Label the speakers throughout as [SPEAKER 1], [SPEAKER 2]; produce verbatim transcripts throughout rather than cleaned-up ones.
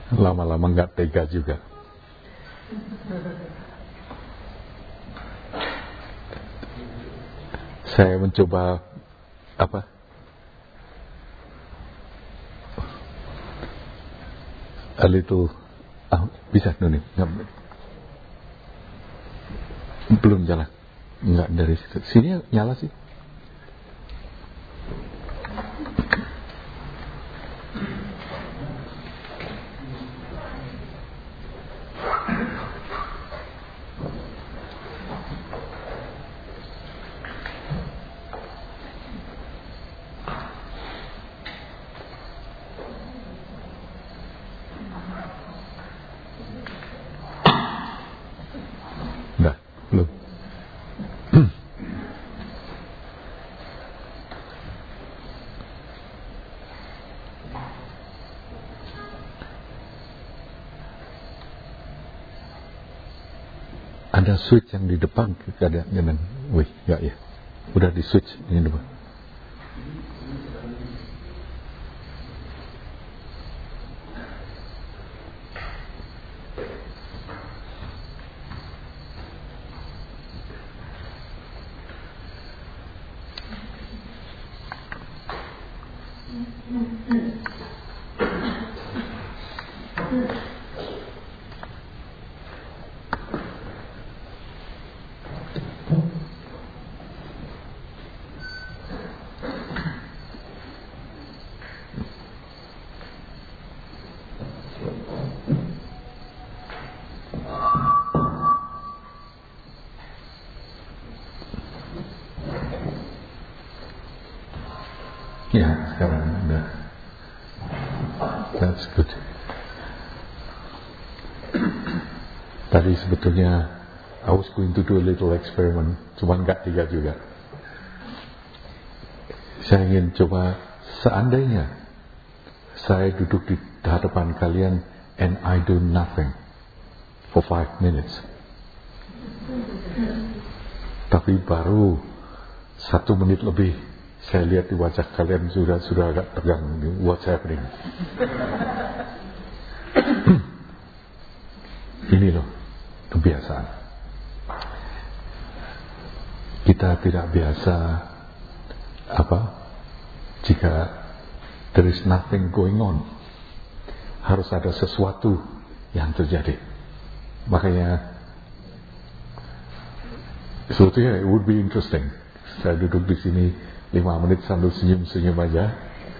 [SPEAKER 1] Lama-lama nggak tega juga. Saya mencoba apa? A little, ah, bisa Nuni? Belum jalan, nggak dari situ. Sini nyala sih. Ada switch yang di depan, ada jangan, wih, ya ya, udah di switch ini depan. Ya, sekarang udah. That's good. Tadi sebetulnya I was going to do a little experiment, cuman gak tiga juga. Saya ingin coba, seandainya saya duduk di hadapan kalian and I do nothing for five minutes, tapi baru satu menit lebih saya lihat di wajah kalian sudah sudah agak tegang. What's happening? Ini loh kebiasaan. Kita tidak biasa apa jika there is nothing going on. Harus ada sesuatu yang terjadi. Makanya sebetulnya it would be interesting. Saya duduk di sini lima menit sambil senyum-senyum aja.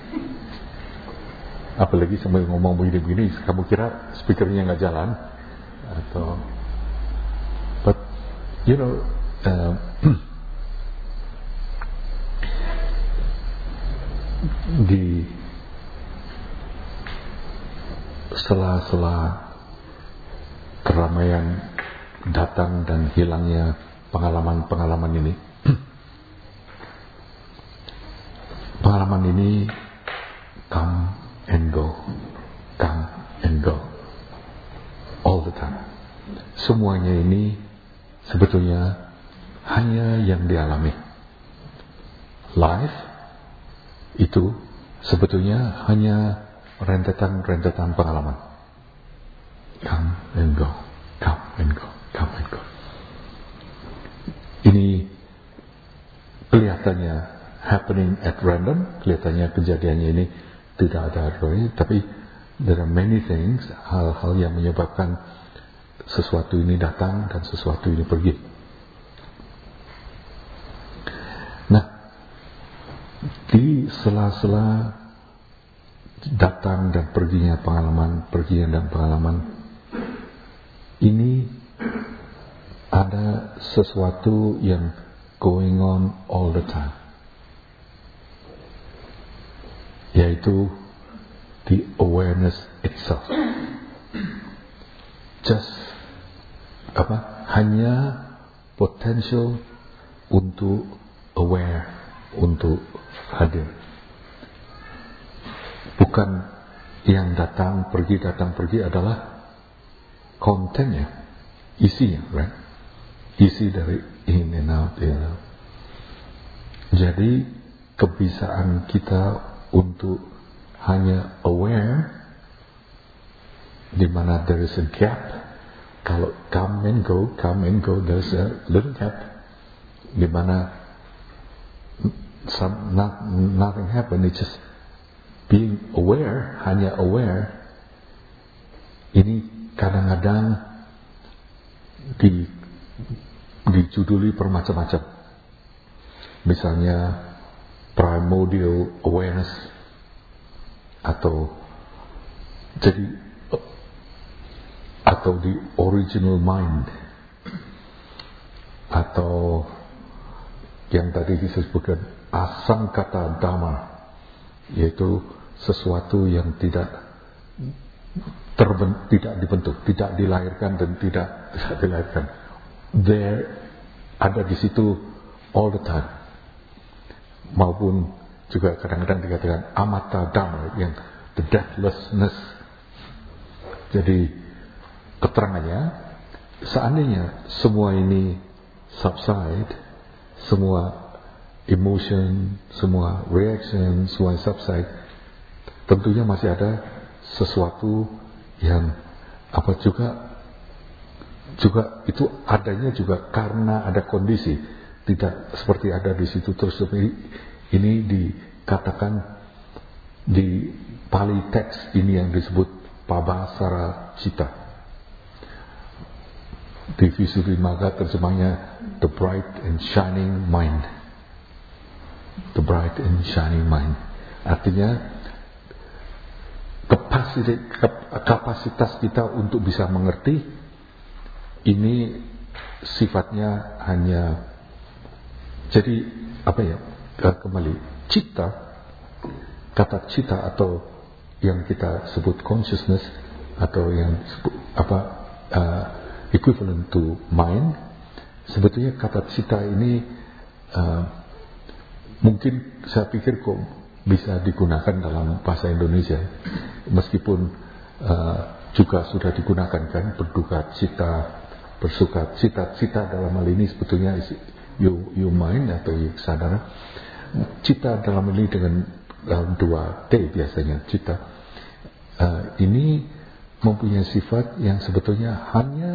[SPEAKER 1] Apalagi sambil ngomong begini-begini, kamu kira speakernya nggak jalan? Atau, but you know, uh, di sela-sela keramaian datang dan hilangnya pengalaman-pengalaman ini, pengalaman ini come and go, come and go, all the time. Semuanya ini sebetulnya hanya yang dialami. Life itu sebetulnya hanya rentetan-rentetan pengalaman. Come and go, come and go, come and go. Ini kelihatannya happening at random, kelihatannya kejadiannya ini tidak ada artinya, tapi there are many things, hal-hal yang menyebabkan sesuatu ini datang dan sesuatu ini pergi. Nah, di sela-sela datang dan perginya pengalaman, pergian dan pengalaman ini ada sesuatu yang going on all the time, yaitu the awareness itself. Just apa? Hanya potential untuk aware, untuk hadir. Bukan yang datang pergi datang pergi adalah kontennya, isinya, right? Isi dari in and out, in and out. Jadi kebiasaan kita untuk hanya aware di mana there is a gap. Kalau come and go, come and go, there's a little gap. Di mana some, not, nothing happen, it's just being aware, hanya aware. Ini kadang-kadang di, dijuduli bermacam-macam. Misalnya primordial awareness, atau jadi atau the original mind, atau yang tadi disebutkan asangkata dhamma, yaitu sesuatu yang tidak terben, tidak dibentuk, tidak dilahirkan dan tidak tidak dilahirkan. There, ada di situ all the time. Maupun juga kadang-kadang dikatakan amata dhamma, yang the deathlessness. Jadi keterangannya, seandainya semua ini subside, semua emotion, semua reaction, semua subside, tentunya masih ada sesuatu yang apa juga juga itu adanya juga karena ada kondisi, tidak seperti ada di situ terus. Ini dikatakan di Pali teks ini yang disebut Pabhasara Citta. Di Visuddhimagga terjemahnya the bright and shining mind. The bright and shining mind. Artinya kapasitas, kapasitas kita untuk bisa mengerti ini sifatnya hanya, jadi apa ya, kembali cita, kata cita atau yang kita sebut consciousness, atau yang sebut, apa uh, equivalent to mind. Sebetulnya kata cita ini uh, mungkin saya pikir kok bisa digunakan dalam bahasa Indonesia, meskipun uh, juga sudah digunakan kan, berduka cita, bersuka cita. Cita dalam hal ini sebetulnya you, you mind atau you sadara. Cita dalam hal ini dengan uh, dua T biasanya, cita. Uh, ini mempunyai sifat yang sebetulnya hanya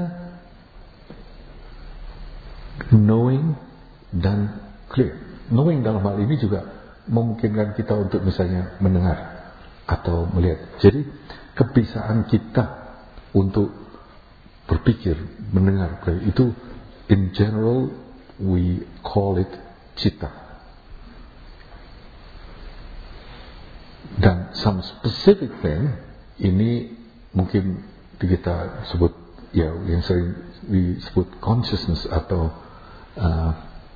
[SPEAKER 1] knowing dan clear. Knowing dalam hal ini juga memungkinkan kita untuk misalnya mendengar atau melihat. Jadi kebiasaan kita untuk berpikir, mendengar, itu in general we call it cita. Dan some specific thing ini mungkin kita sebut ya yang sering disebut consciousness atau uh,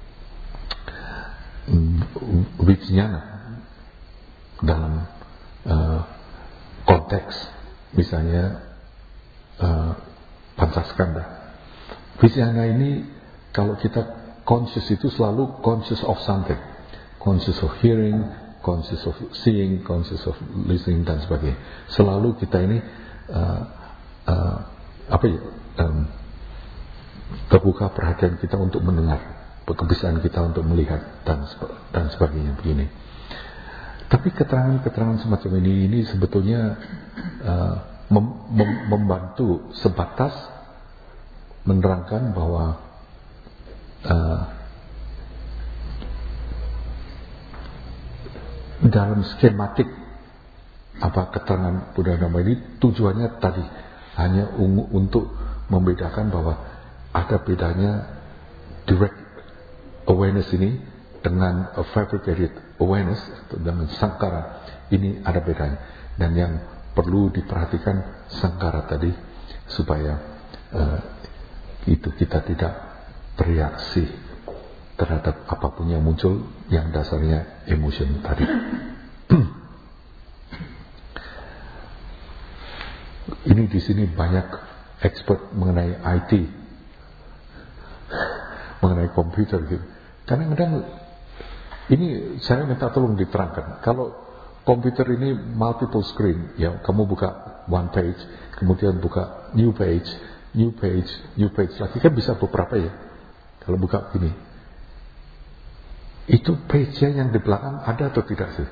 [SPEAKER 1] vijnana dalam uh, konteks misalnya uh, pancaskanda. Vijnana ini kalau kita conscious itu selalu conscious of something, conscious of hearing, conscious of seeing, conscious of listening dan sebagainya. Selalu kita ini uh, uh, apa ya um, terbuka perhatian kita untuk mendengar, kebiasaan kita untuk melihat dan dan sebagainya begini. Tapi keterangan-keterangan semacam ini ini sebetulnya uh, mem, mem, membantu sebatas menerangkan bahwa uh, dalam skematik apa keterangan Buddha Dhamma ini tujuannya tadi hanya ungu, untuk membedakan bahwa ada bedanya direct awareness ini dengan a fabricated awareness, dengan sangkara ini ada bedanya. Dan yang perlu diperhatikan sangkara tadi supaya uh, itu kita tidak bereaksi terhadap apapun yang muncul yang dasarnya emotion tadi. Ini di sini banyak expert mengenai I T, mengenai komputer gitu. Kadang-kadang ini saya minta tolong diterangkan. Kalau komputer ini multiple screen, ya kamu buka one page, kemudian buka new page, new page, new page lagi, kan bisa beberapa ya. Kalau buka gini, itu page-nya yang di belakang ada atau tidak sih?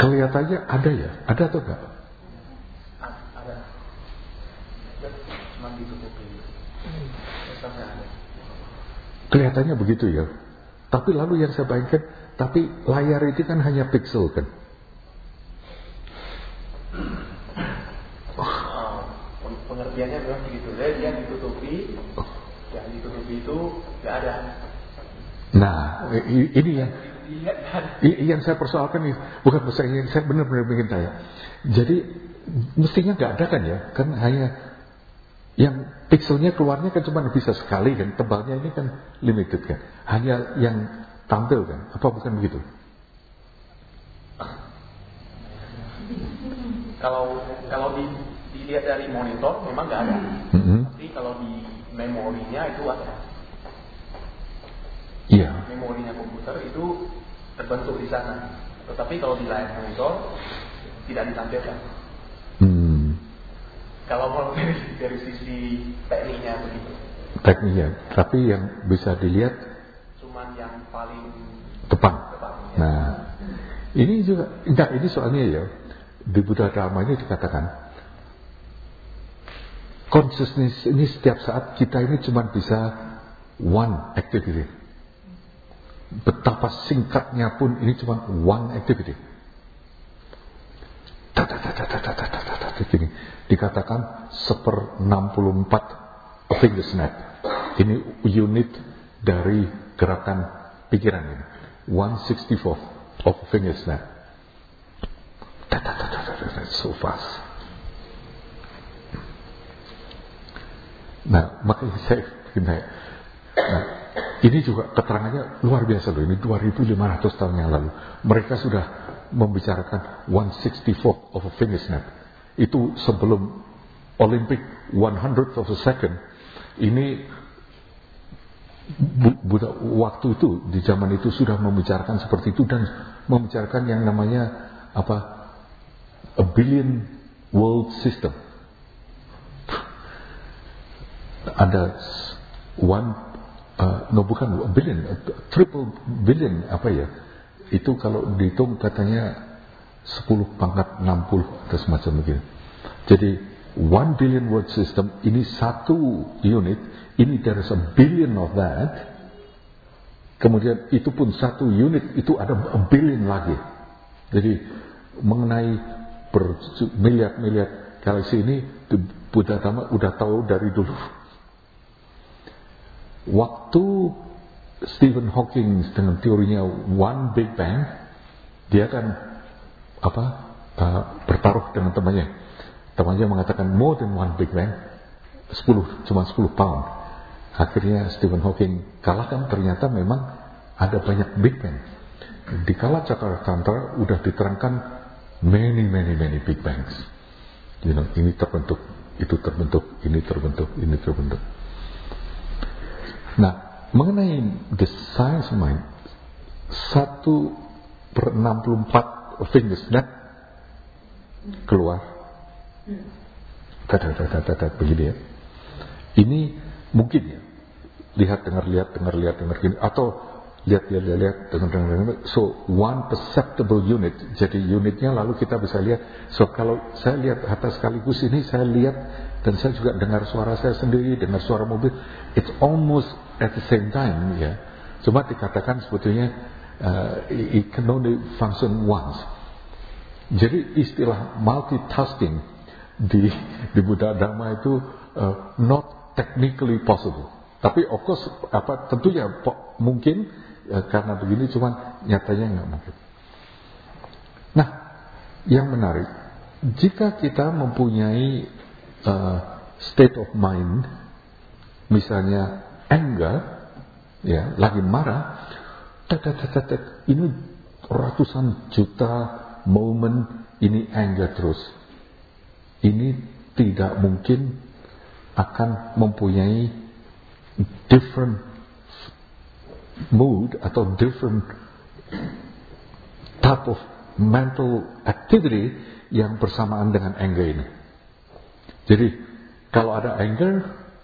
[SPEAKER 1] kelihatannya ada ya? Ada atau enggak?
[SPEAKER 2] Ada. Cuma ditutupi. Sampai ada.
[SPEAKER 1] Kelihatannya begitu ya. Tapi lalu yang saya bayangkan, tapi layar itu kan hanya pixel kan?
[SPEAKER 2] Oh, pengertiannya memang begitu. Jadi yang ditutupi, yang ditutupi itu nggak ada.
[SPEAKER 1] Nah, ini yang yang saya persoalkan nih, bukan saya yang saya benar-benar ingin tanya. Jadi mestinya nggak ada kan ya? Kan hanya yang pixelnya keluarnya kan cuma bisa sekali kan, tebalnya ini kan limited kan. Hanya yang tampil kan, apa bukan begitu?
[SPEAKER 2] Kalau kalau di, dilihat dari monitor memang nggak ada.
[SPEAKER 1] Mm-hmm.
[SPEAKER 2] Tapi kalau di memorinya itu ada.
[SPEAKER 1] Iya.
[SPEAKER 2] Memorinya komputer itu terbentuk di sana. Tetapi kalau di layar monitor tidak ditampilkan.
[SPEAKER 1] Hmm.
[SPEAKER 2] Kalau mau dari, dari sisi tekniknya begitu.
[SPEAKER 1] Tekniknya, tapi yang bisa dilihat
[SPEAKER 2] cuman yang paling
[SPEAKER 1] depan.
[SPEAKER 2] depan ya.
[SPEAKER 1] Nah, ini juga enggak, ini soalnya ya di Buddha Dharma ini dikatakan consciousness ini setiap saat kita ini cuma bisa one activity. Betapa singkatnya pun ini cuma one activity. Begini, dikatakan seper enam puluh empat finger snap. Ini unit dari gerakan pikiran ini. one sixty-fourth of finger snap. So fast. Nah, makanya saya begini. Nah, ini juga keterangannya luar biasa loh. Ini dua ribu lima ratus tahun yang lalu. Mereka sudah membicarakan one sixty-fourth of a finger snap. Itu sebelum Olympic one hundredth of a second. Ini Buddha waktu itu di zaman itu sudah membicarakan seperti itu dan membicarakan yang namanya apa? A billion world system. Ada one uh, no bukan a billion, a triple billion apa ya? Itu kalau dihitung katanya sepuluh pangkat enam puluh atau semacam begitu. Jadi one billion world system ini satu unit, ini there is a billion of that. Kemudian itu pun satu unit itu ada a billion lagi. Jadi mengenai bermiliar-miliar galaksi ini Buddha Dhamma udah tahu dari dulu. Waktu Stephen Hawking dengan teorinya One Big Bang, dia kan apa uh, bertaruh dengan temannya. Temannya mengatakan more than one Big Bang, sepuluh cuma sepuluh pound. Akhirnya Stephen Hawking kalahkan, ternyata memang ada banyak Big Bang. Di kala Cakaratantra udah diterangkan many many many Big Bangs. You know, ini terbentuk, itu terbentuk, ini terbentuk, ini terbentuk. Nah, mengenai the science mind, satu per enam puluh empat finger snap keluar, tata tata tata begini ya. Ini mungkin ya, lihat dengar lihat dengar lihat dengar gini, atau lihat lihat lihat, lihat dengar dengar dengar. So one perceptible unit, jadi unitnya lalu kita bisa lihat. So kalau saya lihat harta sekaligus ini, saya lihat dan saya juga dengar suara saya sendiri, dengar suara mobil. It's almost at the same time ya. Cuma dikatakan sebetulnya uh, it can only function once. Jadi istilah multitasking di di Buddha Dhamma itu uh, not technically possible. Tapi of course apa tentunya po, mungkin uh, karena begini, cuman nyatanya nggak mungkin. Nah, yang menarik, jika kita mempunyai uh, state of mind, misalnya anger, ya, lagi marah, tet, tet, tet, tet, ini ratusan juta momen ini anger terus. Ini tidak mungkin akan mempunyai different mood atau different type of mental activity yang bersamaan dengan anger ini. Jadi kalau ada anger,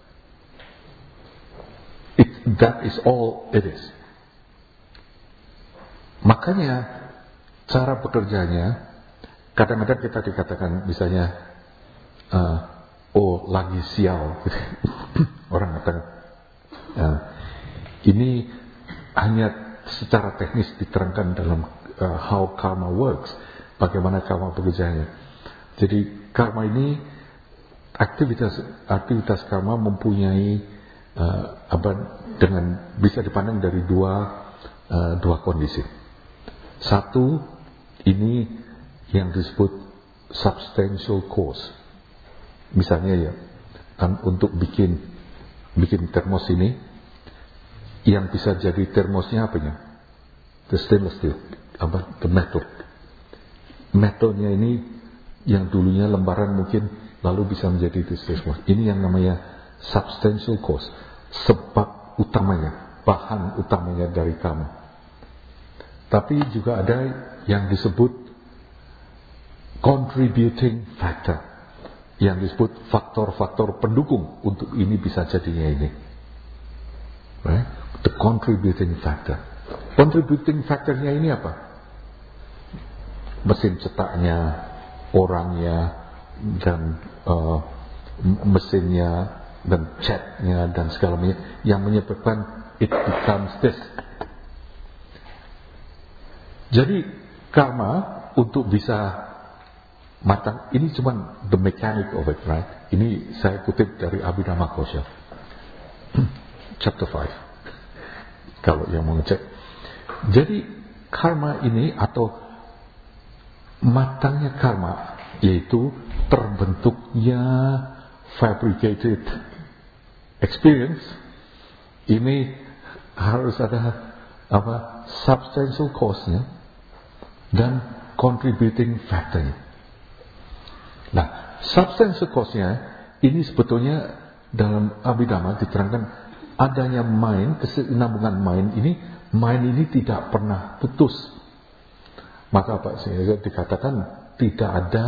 [SPEAKER 1] it, that is all it is. Makanya cara bekerjanya kadang-kadang kita dikatakan misalnya, uh, oh lagi sial, gitu. Orang katakan, uh, ini hanya secara teknis diterangkan dalam uh, how karma works, bagaimana karma bekerjanya. Jadi karma ini aktivitas aktivitas karma mempunyai uh, apa dengan bisa dipandang dari dua uh, dua kondisi. Satu, ini yang disebut substantial cause. Misalnya ya, kan untuk bikin bikin termos ini, yang bisa jadi termosnya apanya? The stainless steel, apa? The metal. Metalnya ini yang dulunya lembaran mungkin lalu bisa menjadi the termos. Ini yang namanya substantial cause, sebab utamanya, bahan utamanya dari karma. Tapi juga ada yang disebut contributing factor, yang disebut faktor-faktor pendukung untuk ini bisa jadinya ini. Right? The contributing factor. Contributing factornya ini apa? Mesin cetaknya, orangnya, dan uh, mesinnya, dan catnya, dan segala macam yang menyebabkan it becomes this. Jadi karma untuk bisa matang, ini cuma the mechanic of it, right? Ini saya kutip dari Abhidhamma Kosha chapter five, kalau yang mau ngecek. Jadi karma ini atau matangnya karma, yaitu terbentuknya fabricated experience, ini harus ada apa substantial cause-nya dan contributing factor-nya. Nah, substantial cause-nya ini sebetulnya dalam Abhidhamma diterangkan adanya mind, kesinambungan mind ini, mind ini tidak pernah putus. Maka apa sih dikatakan tidak ada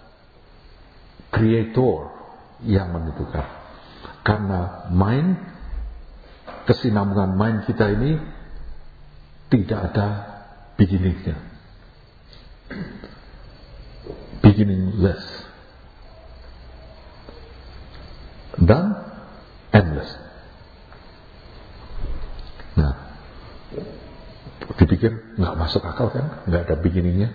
[SPEAKER 1] creator yang menentukan. Karena mind, kesinambungan mind kita ini tidak ada beginning-nya. Beginningless. Dan endless. Nah, dipikir nggak masuk akal kan, nggak ada beginningnya.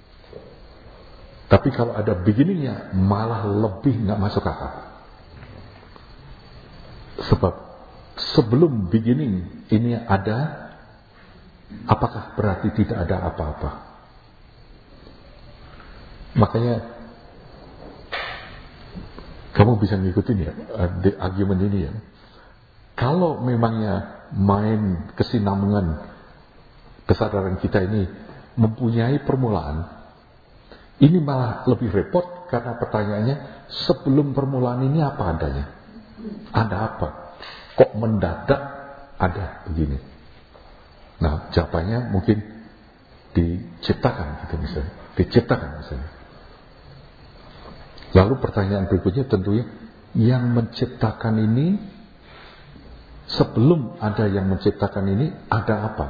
[SPEAKER 1] Tapi kalau ada beginningnya, malah lebih nggak masuk akal. Sebab sebelum beginning ini ada, apakah berarti tidak ada apa-apa? Makanya kamu bisa ngikutin ya the argument ini ya. Kalau memangnya mind, kesinambungan kesadaran kita ini mempunyai permulaan, ini malah lebih repot karena pertanyaannya sebelum permulaan ini apa adanya? Ada apa? Kok mendadak ada begini? Nah, jawabannya mungkin diciptakan gitu misalnya, diciptakan misalnya. Lalu pertanyaan berikutnya tentunya, yang menciptakan ini, sebelum ada yang menciptakan ini, ada apa?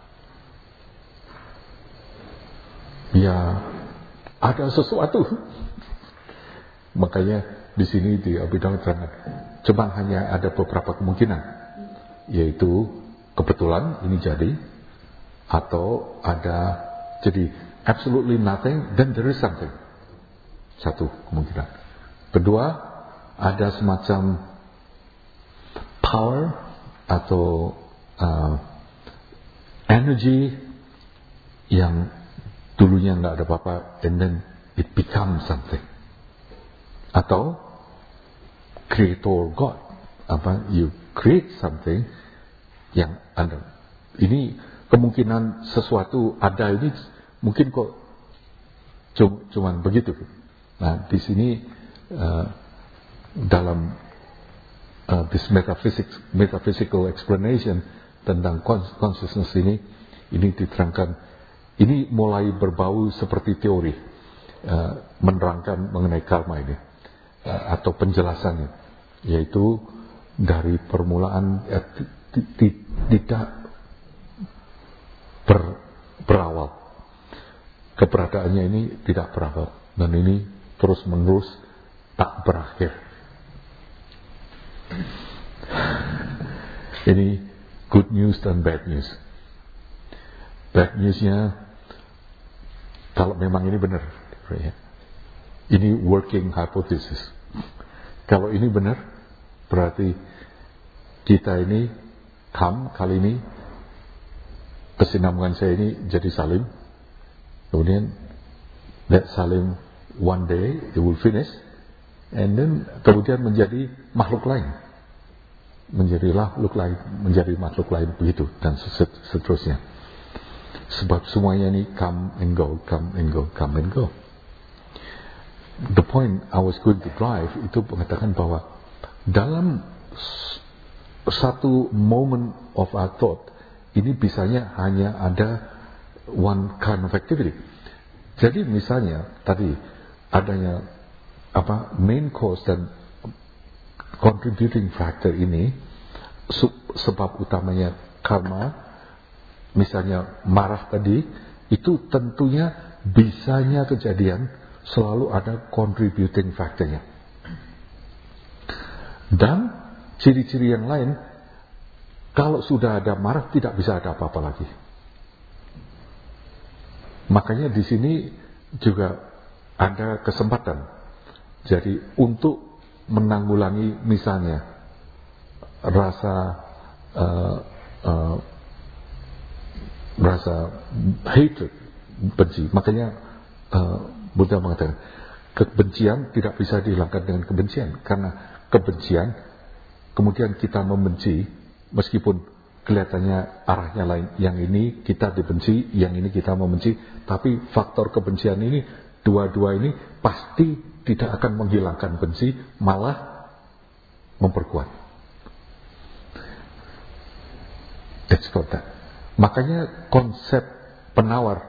[SPEAKER 1] Ya, ada sesuatu. Makanya di sini di Abhidhamma terangkan, cuma hanya ada beberapa kemungkinan, yaitu kebetulan ini jadi, atau ada jadi absolutely nothing, then there is something. Satu kemungkinan. Kedua, ada semacam power atau uh, energy yang dulunya nggak ada apa-apa, and then it becomes something. Atau creator God, apa you create something yang ada. Ini kemungkinan sesuatu ada ini mungkin kok cuman begitu. Nah, di sini uh, dalam uh, this metaphysics, metaphysical explanation tentang consciousness ini, ini diterangkan, ini mulai berbau seperti teori uh, menerangkan mengenai karma ini uh, atau penjelasannya, yaitu dari permulaan uh, tidak ber, berawal. keberadaannya ini tidak berakhir, dan ini terus menerus tak berakhir. Ini good news dan bad news. Bad newsnya, kalau memang ini benar, ini working hypothesis. Kalau ini benar, berarti kita ini kam kali ini kesinambungan saya ini jadi salim. Kemudian that salim one day it will finish, and then kemudian menjadi makhluk lain, menjadi makhluk lain, menjadi makhluk lain begitu dan seterusnya. Sebab semuanya ini come and go, come and go, come and go. The point I was going to drive itu mengatakan bahwa dalam satu moment of our thought ini bisanya hanya ada one kind of activity. Jadi misalnya tadi adanya apa main cause dan contributing factor ini, sebab utamanya karma. Misalnya marah tadi, itu tentunya bisanya kejadian selalu ada contributing factornya. Dan ciri-ciri yang lain, kalau sudah ada marah tidak bisa ada apa-apa lagi. Makanya di sini juga ada kesempatan. Jadi untuk menanggulangi misalnya rasa uh, uh, rasa hatred, benci. Makanya uh, Buddha mengatakan kebencian tidak bisa dihilangkan dengan kebencian, karena kebencian kemudian kita membenci meskipun kelihatannya arahnya lain. Yang ini kita dibenci, yang ini kita membenci, tapi faktor kebencian ini, dua-dua ini pasti tidak akan menghilangkan benci, malah memperkuat. That's called that. Makanya konsep penawar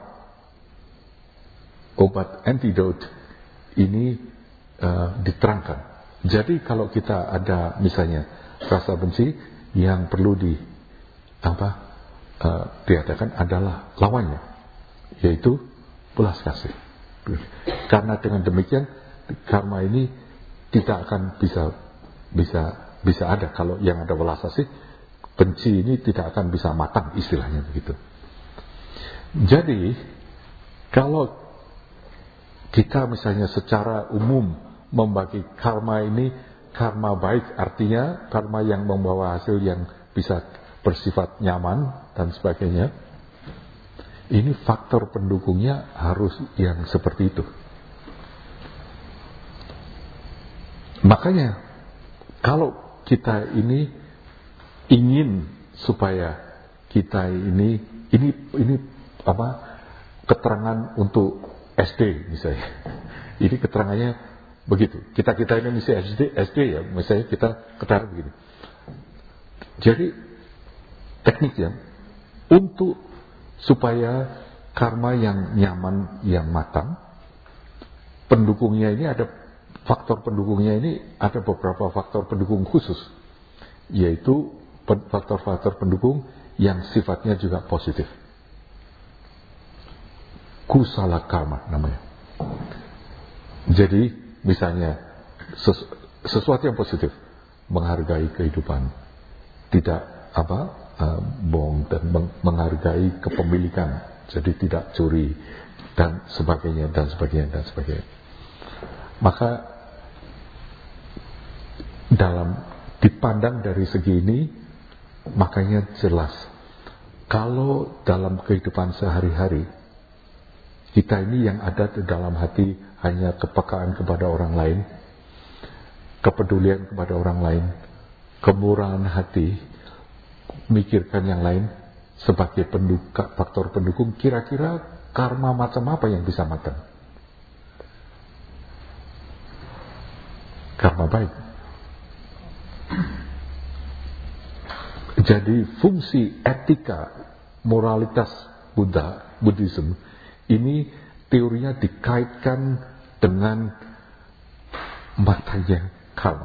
[SPEAKER 1] obat antidote ini uh, diterangkan. Jadi kalau kita ada misalnya rasa benci, yang perlu di apa uh, diadakan adalah lawannya, yaitu belas kasih. Karena dengan demikian karma ini tidak akan bisa bisa bisa ada kalau yang ada belas kasih. Benci ini tidak akan bisa matang, istilahnya begitu. Jadi kalau kita misalnya secara umum membagi karma ini, karma baik artinya karma yang membawa hasil yang bisa bersifat nyaman dan sebagainya, ini faktor pendukungnya harus yang seperti itu. Makanya kalau kita ini ingin supaya kita ini ini ini apa keterangan untuk S D misalnya, ini keterangannya begitu. Kita kita ini mesti S D S D ya, misalnya kita keterangan begini. Jadi tekniknya untuk supaya karma yang nyaman, yang matang, pendukungnya ini ada faktor pendukungnya ini ada beberapa faktor pendukung khusus, yaitu faktor-faktor pendukung yang sifatnya juga positif. Kusala karma namanya. Jadi misalnya sesu, sesuatu yang positif, menghargai kehidupan, tidak apa uh, bohong dan meng, menghargai kepemilikan, jadi tidak curi dan sebagainya dan sebagainya dan sebagainya. Maka dalam dipandang dari segi ini, makanya jelas kalau dalam kehidupan sehari-hari kita ini yang ada di dalam hati hanya kepekaan kepada orang lain, kepedulian kepada orang lain, kemurahan hati, mikirkan yang lain sebagai pendukung, faktor pendukung, kira-kira karma macam apa yang bisa matang? Karma baik. Jadi fungsi etika, moralitas Buddha, Buddhism, ini teorinya dikaitkan dengan matanya karma.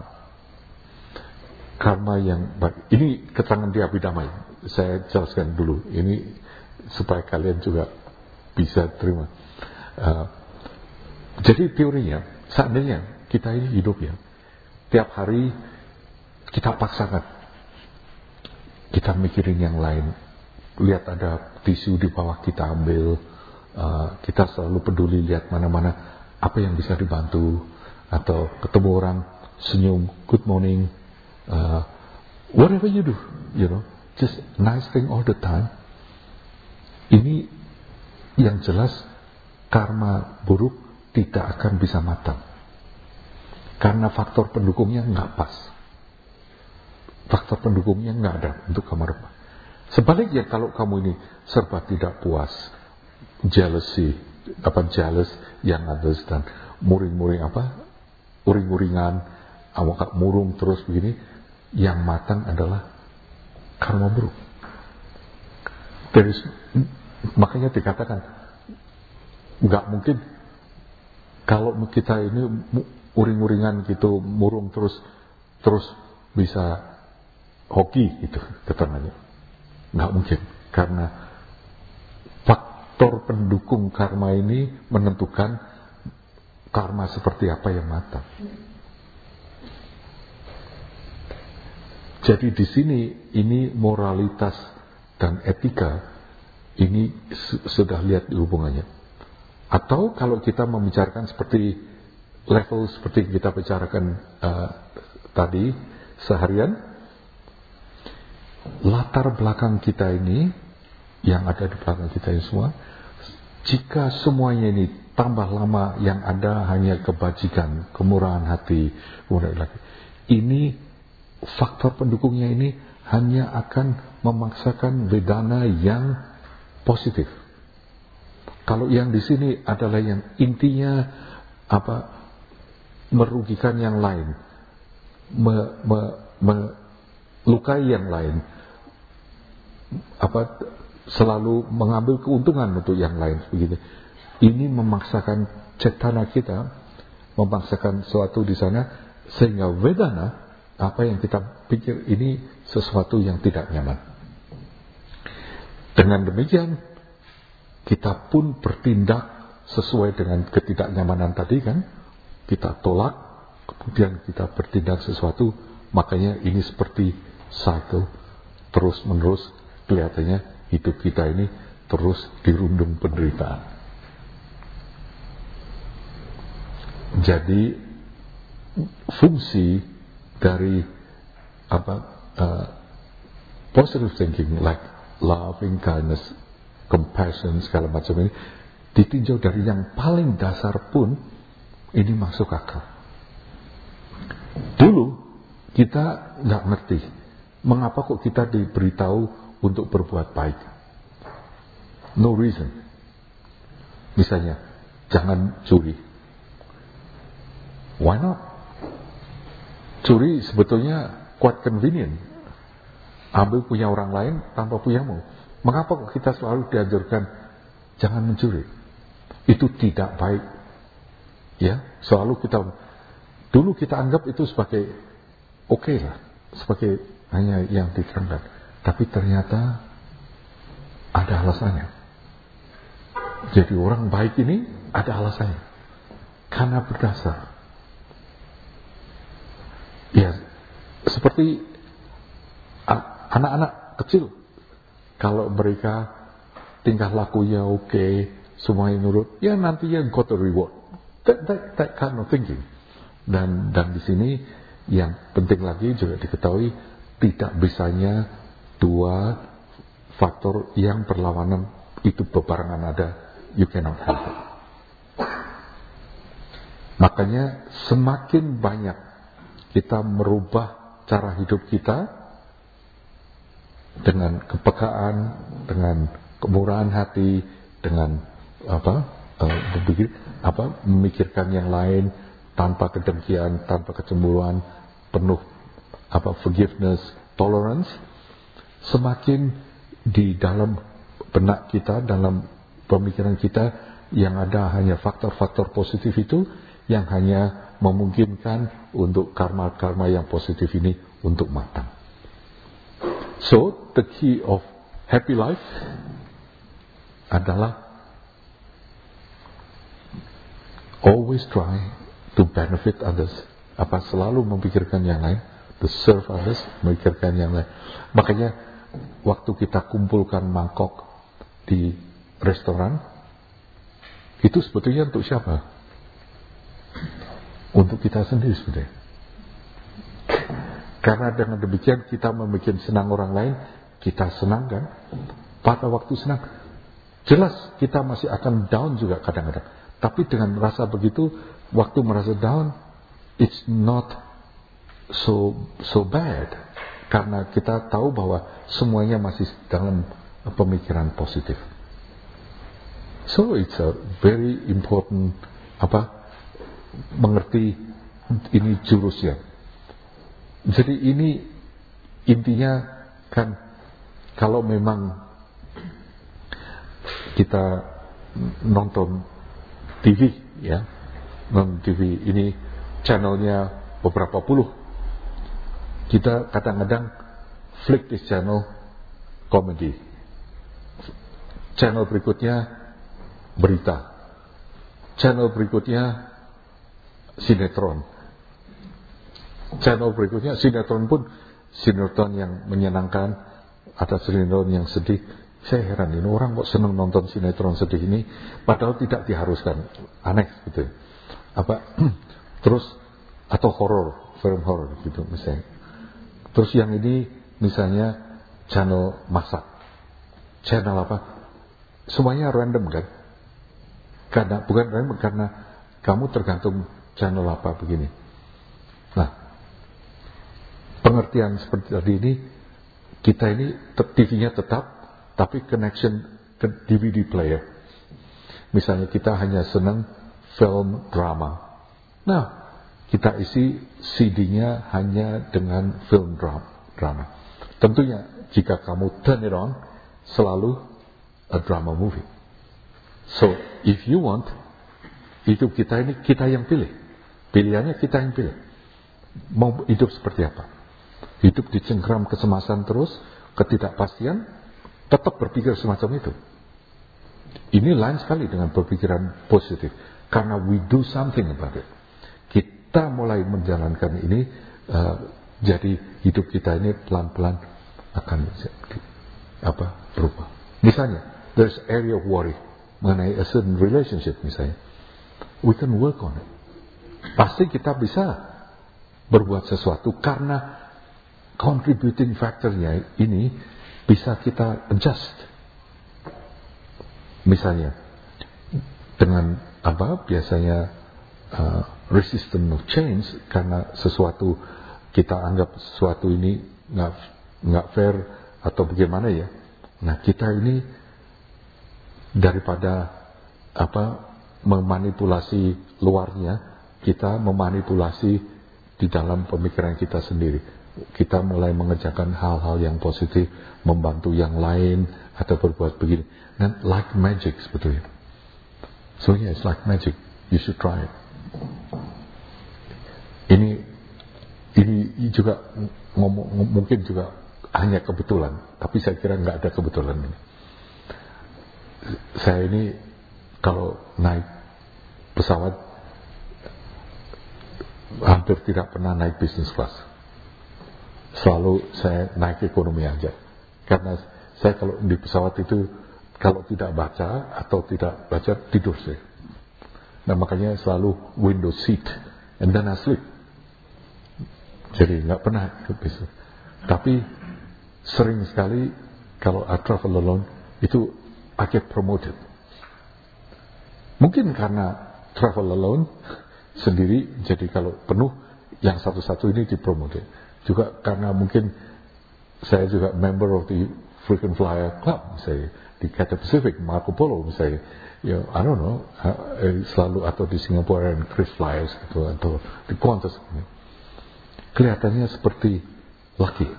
[SPEAKER 1] Karma yang baik. Ini keterangan di Abhidhamma. Saya jelaskan dulu. Ini supaya kalian juga bisa terima. Uh, jadi teorinya, seandainya kita ini hidup ya, tiap hari kita paksakan, kita mikirin yang lain, lihat ada tisu di bawah kita ambil, uh, kita selalu peduli lihat mana-mana apa yang bisa dibantu, atau ketemu orang senyum, good morning, uh, whatever you do, you know, just nice thing all the time. Ini yang jelas karma buruk tidak akan bisa matang karena faktor pendukungnya nggak pas, faktor pendukungnya nggak ada untuk karma. Sebaliknya kalau kamu ini serba tidak puas, jealousy, apa jealous yang others dan muring-muring apa, uring-uringan, awak murung terus begini, yang matang adalah karma buruk. Terus makanya dikatakan nggak mungkin kalau kita ini uring-uringan gitu, murung terus terus bisa hoki gitu keterangannya. Nggak mungkin, karena faktor pendukung karma ini menentukan karma seperti apa yang matang. Jadi di sini ini moralitas dan etika ini sudah lihat di hubungannya. Atau kalau kita membicarakan seperti level seperti kita bicarakan uh, tadi seharian, latar belakang kita ini yang ada di belakang kita ini semua, jika semuanya ini tambah lama yang ada hanya kebajikan, kemurahan hati, kemudian lagi, ini faktor pendukungnya ini hanya akan memaksakan vedana yang positif. Kalau yang di sini adalah yang intinya apa, merugikan yang lain, melukai me, yang lain, apa selalu mengambil keuntungan untuk yang lain begitu. Ini memaksakan cetana kita, memaksakan sesuatu di sana sehingga vedana, apa yang kita pikir ini sesuatu yang tidak nyaman. Dengan demikian kita pun bertindak sesuai dengan ketidaknyamanan tadi kan, kita tolak, kemudian kita bertindak sesuatu, makanya ini seperti cycle terus menerus, kelihatannya hidup kita ini terus dirundung penderitaan. Jadi fungsi dari apa uh, positive thinking like loving kindness, compassion, segala macam ini ditinjau dari yang paling dasar pun ini masuk akal. Dulu kita nggak ngerti mengapa kok kita diberitahu untuk berbuat baik. No reason. Misalnya jangan curi. Why not? Curi sebetulnya quite convenient. Ambil punya orang lain tanpa punyamu. Mengapa kok kita selalu dianjurkan jangan mencuri? Itu tidak baik. Ya, selalu kita dulu kita anggap itu sebagai oke okay lah, sebagai hanya yang diterangkan. Tapi ternyata ada alasannya. Jadi orang baik ini ada alasannya. Karena berdasar. Ya, seperti anak-anak kecil. Kalau mereka tingkah lakunya oke, okay, semuanya nurut, ya nanti ya got a reward. That, that, that kind of thinking. Dan dan di sini yang penting lagi juga diketahui tidak bisanya dua faktor yang berlawanan itu bebarengan ada. You cannot have it. Makanya semakin banyak kita merubah cara hidup kita dengan kepekaan, dengan kemurahan hati, dengan apa, uh, berpikir, apa, memikirkan yang lain tanpa kedengkian, tanpa kecemburuan, penuh apa forgiveness, tolerance, semakin di dalam benak kita, dalam pemikiran kita yang ada hanya faktor-faktor positif itu yang hanya memungkinkan untuk karma-karma yang positif ini untuk matang. So, the key of happy life adalah always try to benefit others. Apa selalu memikirkan yang lain, to serve others, memikirkan yang lain. Makanya waktu kita kumpulkan mangkok di restoran, itu sebetulnya untuk siapa? Untuk kita sendiri sebetulnya. Karena dengan demikian kita membuat senang orang lain, kita senang kan? Pada waktu senang, jelas kita masih akan down juga kadang-kadang. Tapi dengan rasa begitu, waktu merasa down, it's not so so bad. Karena kita tahu bahwa semuanya masih dalam pemikiran positif. So it's a very important apa mengerti ini jurusnya. Jadi ini intinya kan kalau memang kita nonton T V ya, nonton T V ini channelnya beberapa puluh, kita kadang-kadang flick this channel comedy, channel berikutnya berita, channel berikutnya sinetron, channel berikutnya sinetron pun sinetron yang menyenangkan, ada sinetron yang sedih. Saya heran ini orang kok senang nonton sinetron sedih ini, padahal tidak diharuskan, aneh gitu. Apa? Terus atau horor, film horor gitu misalnya. Terus yang ini misalnya channel masak, channel apa? Semuanya random kan? Karena bukan random karena kamu tergantung channel apa begini. Nah, pengertian seperti tadi ini, kita ini T V-nya tetap, tapi connection ke D V D player. Misalnya kita hanya senang film drama. Nah, kita isi C D-nya hanya dengan film drama. Tentunya jika kamu turn it on, selalu a drama movie. So, if you want, hidup kita ini kita yang pilih. Pilihannya kita yang pilih. Mau hidup seperti apa? Hidup dicengkram kecemasan terus, ketidakpastian, tetap berpikir semacam itu. Ini lain sekali dengan berpikiran positif. Karena we do something about it. Kita mulai menjalankan ini, uh, jadi hidup kita ini pelan-pelan akan apa berubah. Misalnya, there's area of worry mengenai a certain relationship misalnya. We can work on it. Pasti kita bisa berbuat sesuatu karena contributing factornya ini bisa kita adjust. Misalnya dengan apa biasanya uh, resistant of change, karena sesuatu kita anggap sesuatu ini nggak nggak fair atau bagaimana ya. Nah kita ini daripada apa memanipulasi luarnya, kita memanipulasi di dalam pemikiran kita sendiri. Kita mulai mengerjakan hal-hal yang positif, membantu yang lain, atau berbuat begini. Dan like magic sebetulnya. So yeah, it's like magic. You should try it. Ini ini juga ngomong, mungkin juga hanya kebetulan, tapi saya kira nggak ada kebetulan ini. Saya ini kalau naik pesawat hampir tidak pernah naik business class. Selalu saya naik ekonomi aja. Karena saya kalau di pesawat itu, kalau tidak baca atau tidak baca, tidur saya. Nah makanya selalu window seat. And then I sleep. Jadi nggak pernah ke bisnis. Tapi sering sekali kalau I travel alone, itu I get promoted. Mungkin karena travel alone sendiri, jadi kalau penuh, yang satu-satu ini dipromoted. Juga karena mungkin saya juga member of the Frequent Flyer Club, misalnya di Cathay Pacific, Marco Polo, misalnya, ya, I don't know, selalu atau di Singapore and Chris Flyers gitu, atau di Qantas. Kelihatannya seperti lucky.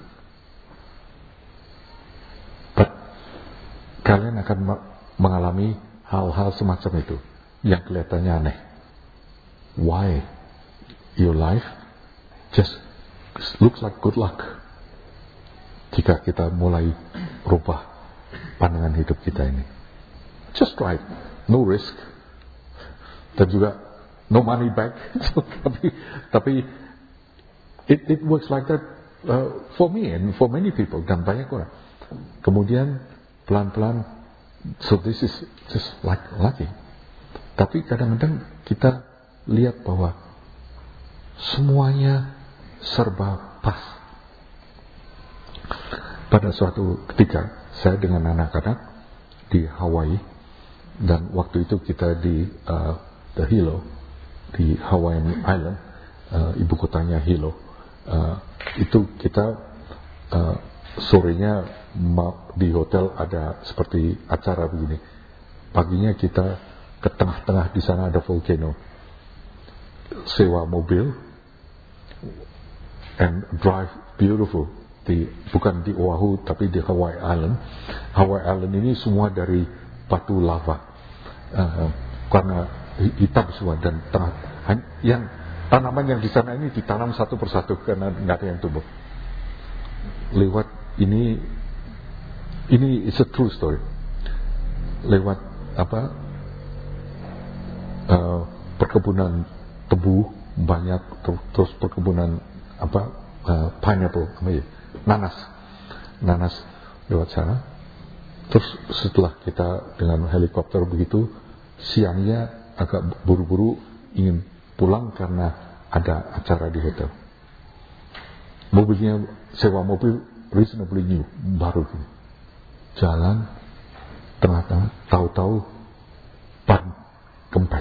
[SPEAKER 1] But kalian akan mengalami hal-hal semacam itu yang kelihatannya aneh. Why? Your life just looks like good luck. Jika kita mulai rubah pandangan hidup kita ini. Just try it. No risk. Dan juga no money back. So, tapi tapi it it works like that uh, for me and for many people dan banyak orang. Kemudian pelan-pelan, so this is just like lucky. Tapi kadang-kadang kita lihat bahwa semuanya serba pas. Pada suatu ketika saya dengan anak-anak di Hawaii, dan waktu itu kita di uh, the Hilo, di Hawaiian Island, uh, ibu kotanya Hilo. Uh, itu kita uh, sorenya di hotel ada seperti acara begini. Paginya kita ke tengah-tengah, di sana ada volcano. Sewa mobil and drive beautiful. Di, bukan di Oahu tapi di Hawaii Island. Hawaii Island ini semua dari batu lava, uh, karena hitam semua, dan tengah, yang tanaman yang di sana ini ditanam satu persatu karena nggak ada yang tumbuh. Lewat ini, ini is a true story. Lewat apa uh, perkebunan tebu banyak, terus perkebunan apa uh, pineapple, apa ya? nanas, nanas lewat sana. Terus setelah kita dengan helikopter begitu, siangnya agak buru-buru ingin pulang karena ada acara di hotel. Mobilnya, sewa mobil reasonably new, baru gini. Jalan tengah-tengah, tahu-tahu ban kempes.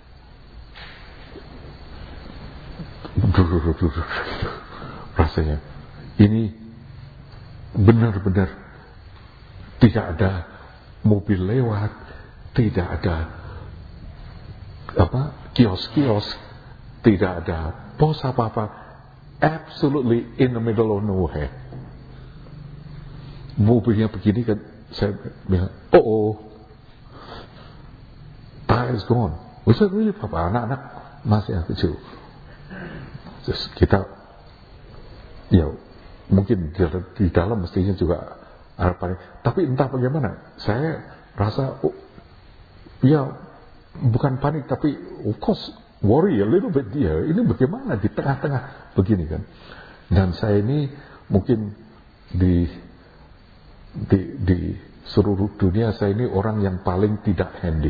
[SPEAKER 1] Rasanya ini benar-benar tidak ada mobil lewat, tidak ada apa kios-kios, tidak ada pos apa-apa, absolutely in the middle of nowhere. Mobilnya begini kan, saya bilang, oh, oh tire is gone. Was it really, Papa? Anak-anak masih kecil. Terus kita, ya mungkin di, di dalam mestinya juga ada panik. Tapi entah bagaimana, saya rasa, oh, ya bukan panik, tapi of course worry a little bit dia. Ini bagaimana di tengah-tengah begini kan. Dan saya ini mungkin di di di seluruh dunia, saya ini orang yang paling tidak handy.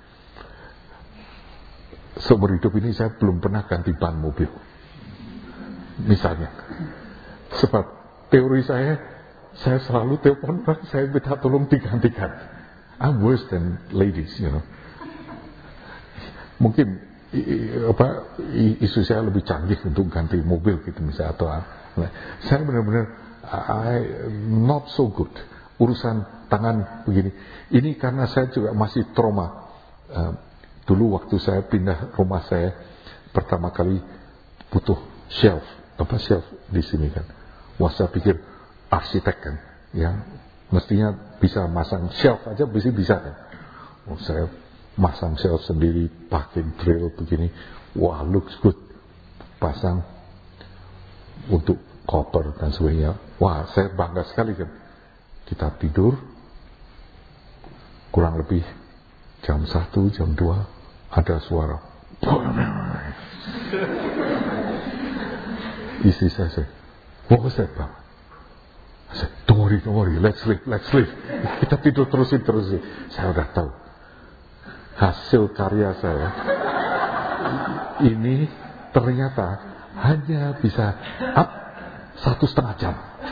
[SPEAKER 1] Seumur hidup ini saya belum pernah ganti ban mobil, misalnya. Sebab teori saya, saya selalu telepon orang, saya minta tolong digantikan. I'm worse than ladies, you know. Mungkin i, i, apa isu saya lebih canggih untuk ganti mobil gitu misalnya, atau nah, saya benar-benar I not so good urusan tangan begini. Ini karena saya juga masih trauma. Uh, dulu waktu saya pindah rumah saya pertama kali butuh shelf, apa shelf di sini kan. Wah, saya pikir arsitek kan, ya mestinya bisa masang shelf aja, bisa bisa kan. Oh, saya masang shelf sendiri, pakai drill begini, wah looks good, pasang untuk koper dan sebagainya. Wah, saya bangga sekali kan. Kita tidur, kurang lebih jam satu, jam dua, ada suara. Istri saya say, what was that, Bang? I said, don't worry, don't worry, let's sleep, let's sleep. Kita tidur terusin, terusin. Saya udah tahu. Hasil karya saya ini ternyata hanya bisa up satu setengah jam.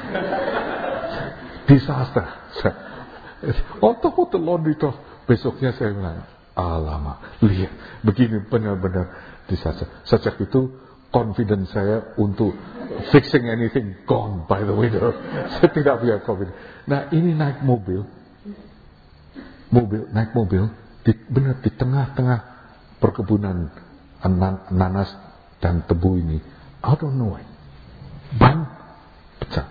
[SPEAKER 1] Disaster. Otak-otak laundry toh. Besoknya saya bilang, alamak, lihat, begini benar-benar disaster. Sejak itu confidence saya untuk fixing anything gone by the window. Saya tidak punya confidence. Nah, ini naik mobil, mobil naik mobil. Di, benar di tengah-tengah perkebunan nanas dan tebu ini, out of nowhere, ban pecah.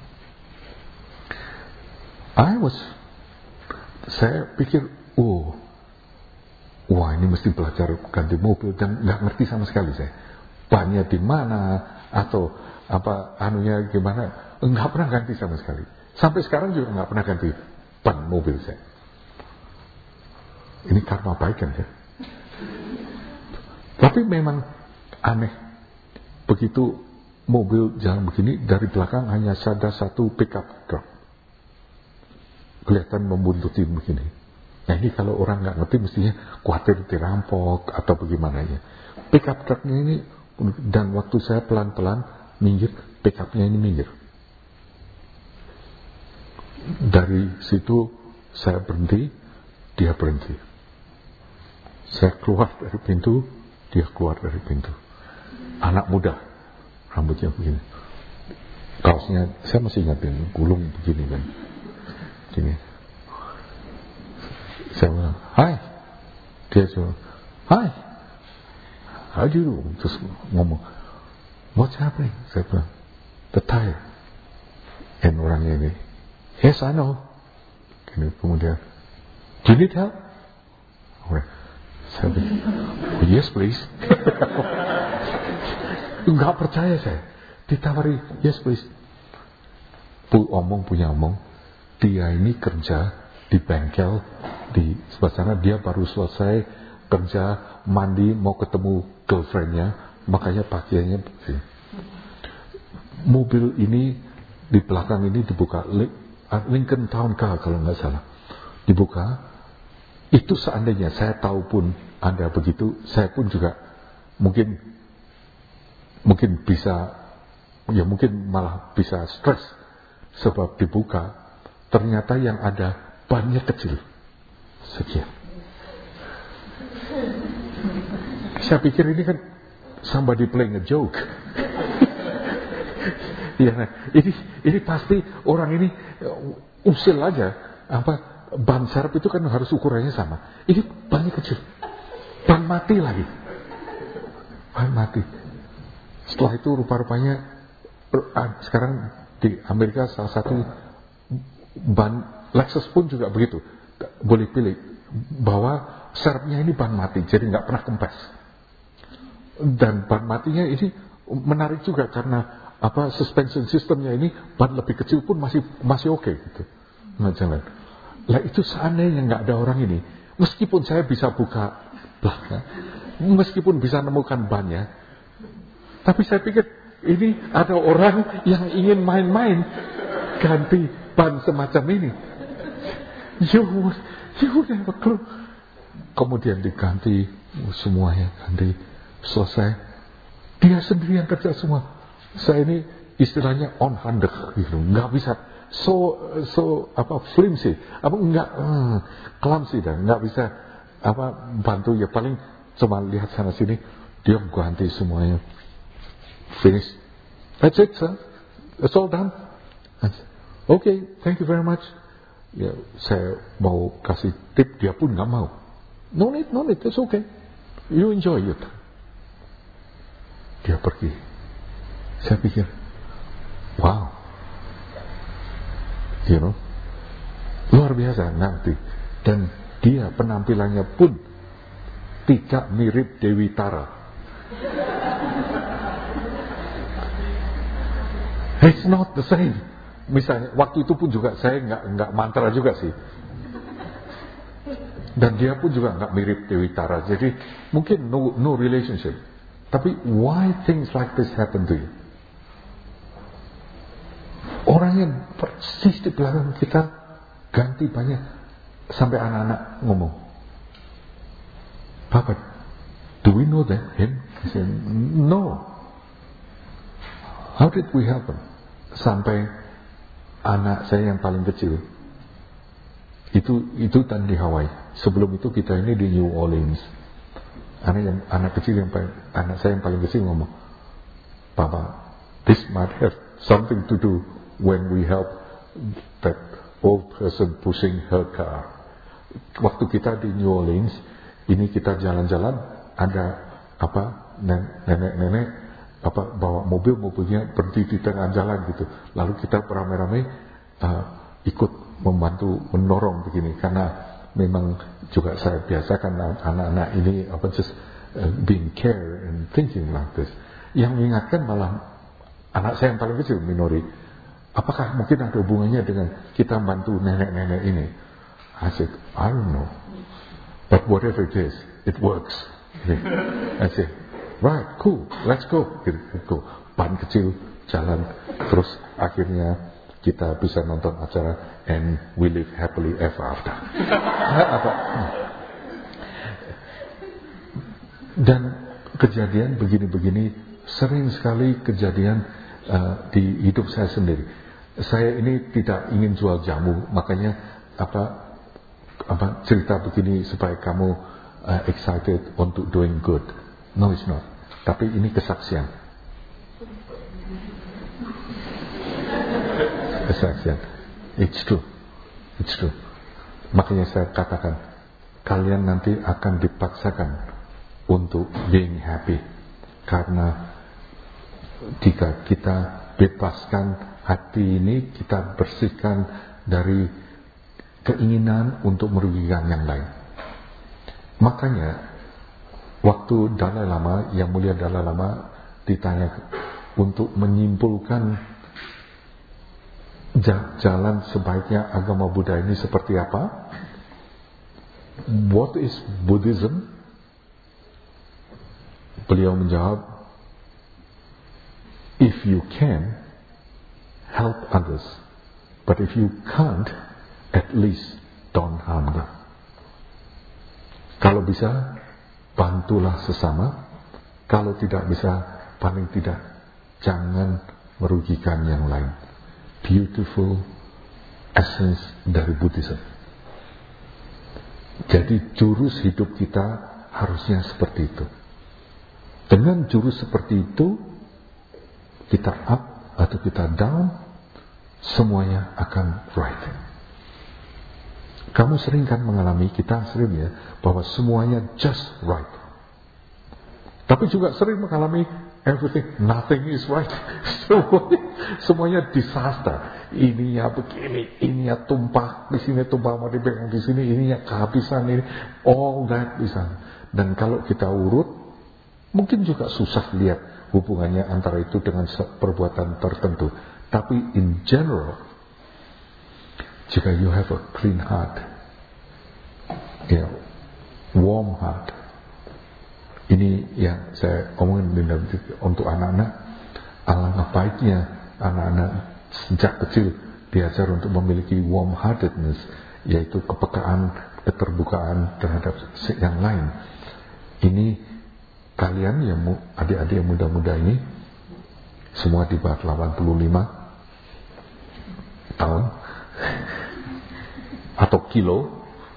[SPEAKER 1] I was, saya pikir, oh, wah ini mesti belajar ganti mobil, dan nggak ngerti sama sekali saya, bannya di mana atau apa anunya gimana, nggak pernah ganti sama sekali. Sampai sekarang juga nggak pernah ganti ban mobil saya. Ini karma baik kan ya. Tapi memang aneh, begitu mobil jalan begini, dari belakang hanya ada satu pickup truck. Kelihatan membuntutin begini. Nah ini kalau orang nggak ngerti mestinya khawatir dirampok atau bagaimana ya. Pickup trucknya ini, dan waktu saya pelan-pelan minggir, pickupnya ini minggir. Dari situ saya berhenti, dia berhenti. Saya keluar dari pintu, dia keluar dari pintu. Anak muda, rambutnya begini, kaosnya saya masih ingatin, gulung begini kan, gini. Saya bilang, hai. Dia cuma, hai. How do you do? Terus ngomong, what's happening? Saya bilang, the tire. Dan orangnya ini, yes, I know. Gini, kemudian, do you need help? Saya bilang, oh, yes please. Enggak percaya saya. Ditawari, yes please. Bu omong punya omong, dia ini kerja di bengkel di sebelah sana, dia baru selesai kerja, mandi, mau ketemu girlfriendnya, makanya pakaiannya begini. Mobil ini di belakang ini dibuka, Lincoln Town Car kalau nggak salah, dibuka. Itu seandainya saya tahu pun ada begitu, saya pun juga mungkin mungkin bisa, ya mungkin malah bisa stres sebab dibuka. Ternyata yang ada bannya kecil, sekian. Saya pikir ini kan somebody playing a joke. Ya, ini ini pasti orang ini usil aja apa. Ban serep itu kan harus ukurannya sama. Ini bannya kecil. Ban mati lagi. Ban mati. Setelah itu rupa-rupanya sekarang di Amerika salah satu ban Lexus pun juga begitu. Boleh pilih bahwa serepnya ini ban mati, jadi nggak pernah kempes. Dan ban matinya ini menarik juga karena apa, suspension systemnya ini ban lebih kecil pun masih masih oke okay, gitu. Nggak jalan. Lah itu seandainya nggak ada orang ini, meskipun saya bisa buka belakang, meskipun bisa nemukan bannya, tapi saya pikir ini ada orang yang ingin main-main ganti ban semacam ini. You, you never clue. Kemudian diganti semuanya, ganti selesai. Dia sendiri yang kerja semua. Saya ini istilahnya on handek gitu, nggak bisa. So so apa flimsy, apa enggak hmm, clumsy dan enggak bisa apa bantu, ya paling cuma lihat sana sini, dia ganti semuanya. Finish. That's it, sir. It's all done. Okay, thank you very much. Ya, saya mau kasih tip, dia pun nggak mau. No need, no need, it's okay. You enjoy it. Dia pergi. Saya pikir, wow. You know, luar biasa nanti. Dan dia penampilannya pun tidak mirip Dewi Tara. It's not the same. Misalnya waktu itu pun juga saya nggak nggak mantra juga sih. Dan dia pun juga nggak mirip Dewi Tara. Jadi mungkin no no relationship. Tapi why things like this happen to you? Orang yang persis di belakang kita ganti banyak, sampai anak-anak ngomong, Papa, do we know that him? I said, no. How did we help him? Sampai anak saya yang paling kecil, itu itu dan di Hawaii. Sebelum itu kita ini di New Orleans. Anak yang anak kecil yang paling, anak saya yang paling kecil ngomong, Papa, this might have something to do when we help that old person pushing her car. Waktu kita di New Orleans, ini kita jalan-jalan, ada apa nenek-nenek apa bawa mobil-mobilnya berhenti di tengah jalan gitu. Lalu kita beramai-ramai uh, ikut membantu mendorong begini, karena memang juga saya biasakan anak-anak ini apa just uh, being care and thinking like this. Yang mengingatkan malah anak saya yang paling kecil, Minori. Apakah mungkin ada hubungannya dengan kita bantu nenek-nenek ini? I said, I don't know. But whatever it is, it works. Okay. I say, right, cool, let's go. Gitu, go. Ban kecil jalan, terus akhirnya kita bisa nonton acara and we live happily ever after. Apa? Dan kejadian begini-begini sering sekali kejadian uh, di hidup saya sendiri. Saya ini tidak ingin jual jamu, makanya apa apa cerita begini supaya kamu uh, excited untuk doing good. No, it's not. Tapi ini kesaksian. Kesaksian. It's true. It's true. Makanya saya katakan, kalian nanti akan dipaksakan untuk being happy. Karena jika kita bebaskan hati ini, kita bersihkan dari keinginan untuk merugikan yang lain. Makanya waktu Dalai Lama, Yang Mulia Dalai Lama ditanya untuk menyimpulkan jalan sebaiknya agama Buddha ini seperti apa, what is Buddhism? Beliau menjawab, if you can, help others. But if you can't, at least don't harm them. Kalau bisa, bantulah sesama. Kalau tidak bisa, paling tidak, jangan merugikan yang lain. Beautiful essence dari Buddhism. Jadi jurus hidup kita harusnya seperti itu. Dengan jurus seperti itu, kita up atau kita down, semuanya akan right. Kamu sering kan mengalami, kita sering ya, bahwa semuanya just right. Tapi juga sering mengalami everything, nothing is right. semuanya, semuanya disaster. Ininya begini, ininya tumpah, di sini tumpah mau dipegang di sini, ininya kehabisan ini, all that bisa. Dan kalau kita urut, mungkin juga susah lihat hubungannya antara itu dengan perbuatan tertentu. Tapi in general, jika you have a clean heart, ya, warm heart, ini yang saya omongin untuk anak-anak, alangkah baiknya anak-anak sejak kecil diajar untuk memiliki warm heartedness, yaitu kepekaan, keterbukaan terhadap yang lain. Ini kalian yang adik-adik yang muda-muda ini semua di bawah delapan puluh lima tahun atau kilo,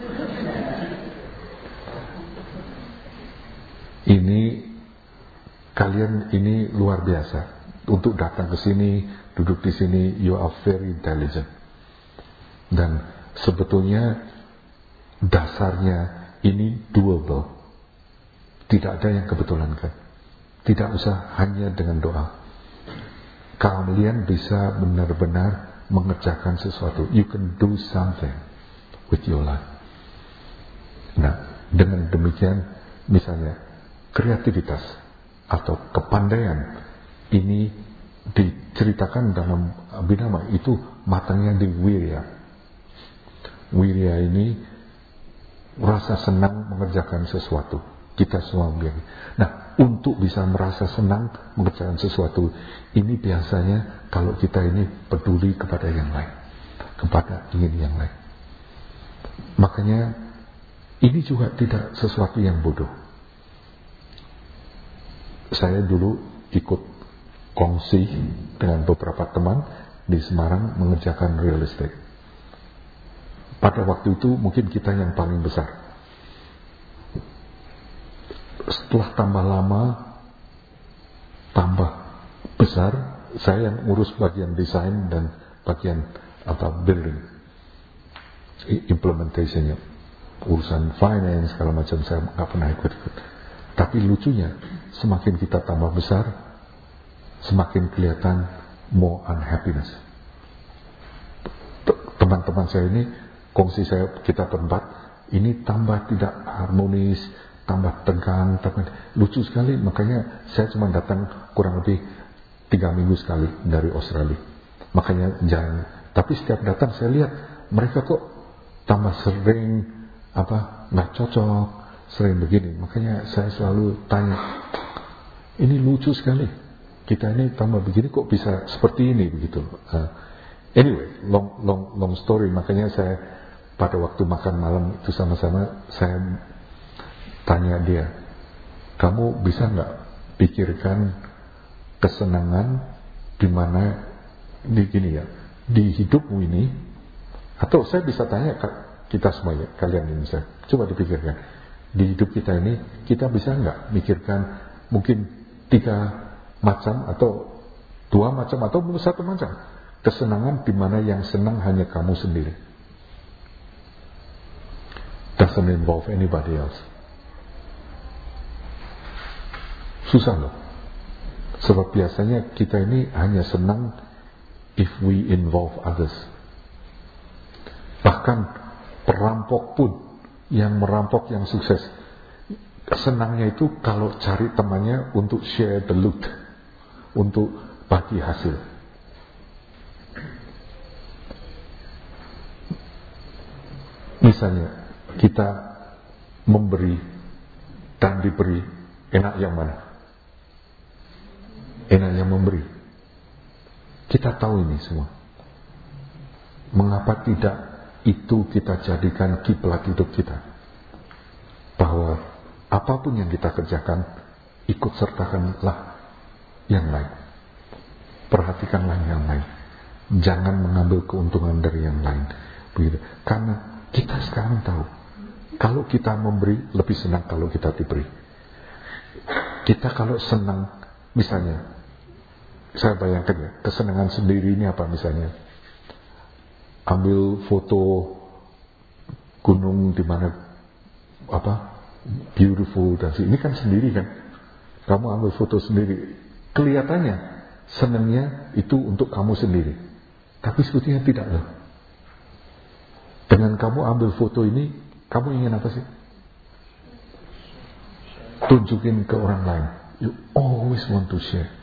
[SPEAKER 1] ini kalian ini luar biasa untuk datang ke sini, duduk di sini. You are very intelligent. Dan sebetulnya dasarnya ini doable. Tidak ada yang kebetulan kan. Tidak usah hanya dengan doa. Kalian bisa benar-benar mengerjakan sesuatu. You can do something with your life. Nah, dengan demikian, misalnya kreativitas atau kepandaian ini diceritakan dalam Abhidhamma itu matangnya di wirya. Wirya ini rasa senang mengerjakan sesuatu. Kita semua bilang. Nah, untuk bisa merasa senang mengerjakan sesuatu, ini biasanya kalau kita ini peduli kepada yang lain, kepada ingin yang lain. Makanya ini juga tidak sesuatu yang bodoh. Saya dulu ikut kongsi dengan beberapa teman di Semarang mengerjakan real estate. Pada waktu itu mungkin kita yang paling besar. Setelah tambah lama, tambah besar, saya yang urus bagian desain dan bagian apa building, implementationnya, urusan finance segala macam saya nggak pernah ikut-ikut. Tapi lucunya, semakin kita tambah besar, semakin kelihatan more unhappiness. Teman-teman saya ini, kongsi saya kita berempat, ini tambah tidak harmonis, tambah tegang, tambah lucu sekali. Makanya saya cuma datang kurang lebih tiga minggu sekali dari Australia. Makanya jarang. Tapi setiap datang saya lihat mereka kok tambah sering apa nggak cocok, sering begini. Makanya saya selalu tanya, ini lucu sekali. Kita ini tambah begini kok bisa seperti ini begitu. Uh, anyway, long long long story. Makanya saya pada waktu makan malam itu sama-sama saya tanya dia, kamu bisa nggak pikirkan kesenangan di mana di gini ya, di hidupmu ini, atau saya bisa tanya kita semuanya, kalian ini saya coba dipikirkan, di hidup kita ini kita bisa nggak mikirkan mungkin tiga macam atau dua macam atau satu macam kesenangan di mana yang senang hanya kamu sendiri, doesn't involve anybody else. Susah loh. Sebab biasanya kita ini hanya senang if we involve others. Bahkan perampok pun yang merampok yang sukses, senangnya itu kalau cari temannya untuk share the loot, untuk bagi hasil. Misalnya kita memberi dan diberi, enak yang mana? Enak yang memberi. Kita tahu ini semua. Mengapa tidak itu kita jadikan kiblat hidup kita? Bahwa apapun yang kita kerjakan, ikut sertakanlah yang lain. Perhatikanlah yang lain. Jangan mengambil keuntungan dari yang lain. Begitu. Karena kita sekarang tahu, kalau kita memberi, lebih senang kalau kita diberi. Kita kalau senang, misalnya, saya bayangkan ya, kesenangan sendiri ini apa misalnya? Ambil foto gunung di mana apa beautiful dan ini kan sendiri kan. Kamu ambil foto sendiri, kelihatannya senangnya itu untuk kamu sendiri. Tapi sebetulnya tidak loh. Dengan kamu ambil foto ini, kamu ingin apa sih? Tunjukin ke orang lain. You always want to share.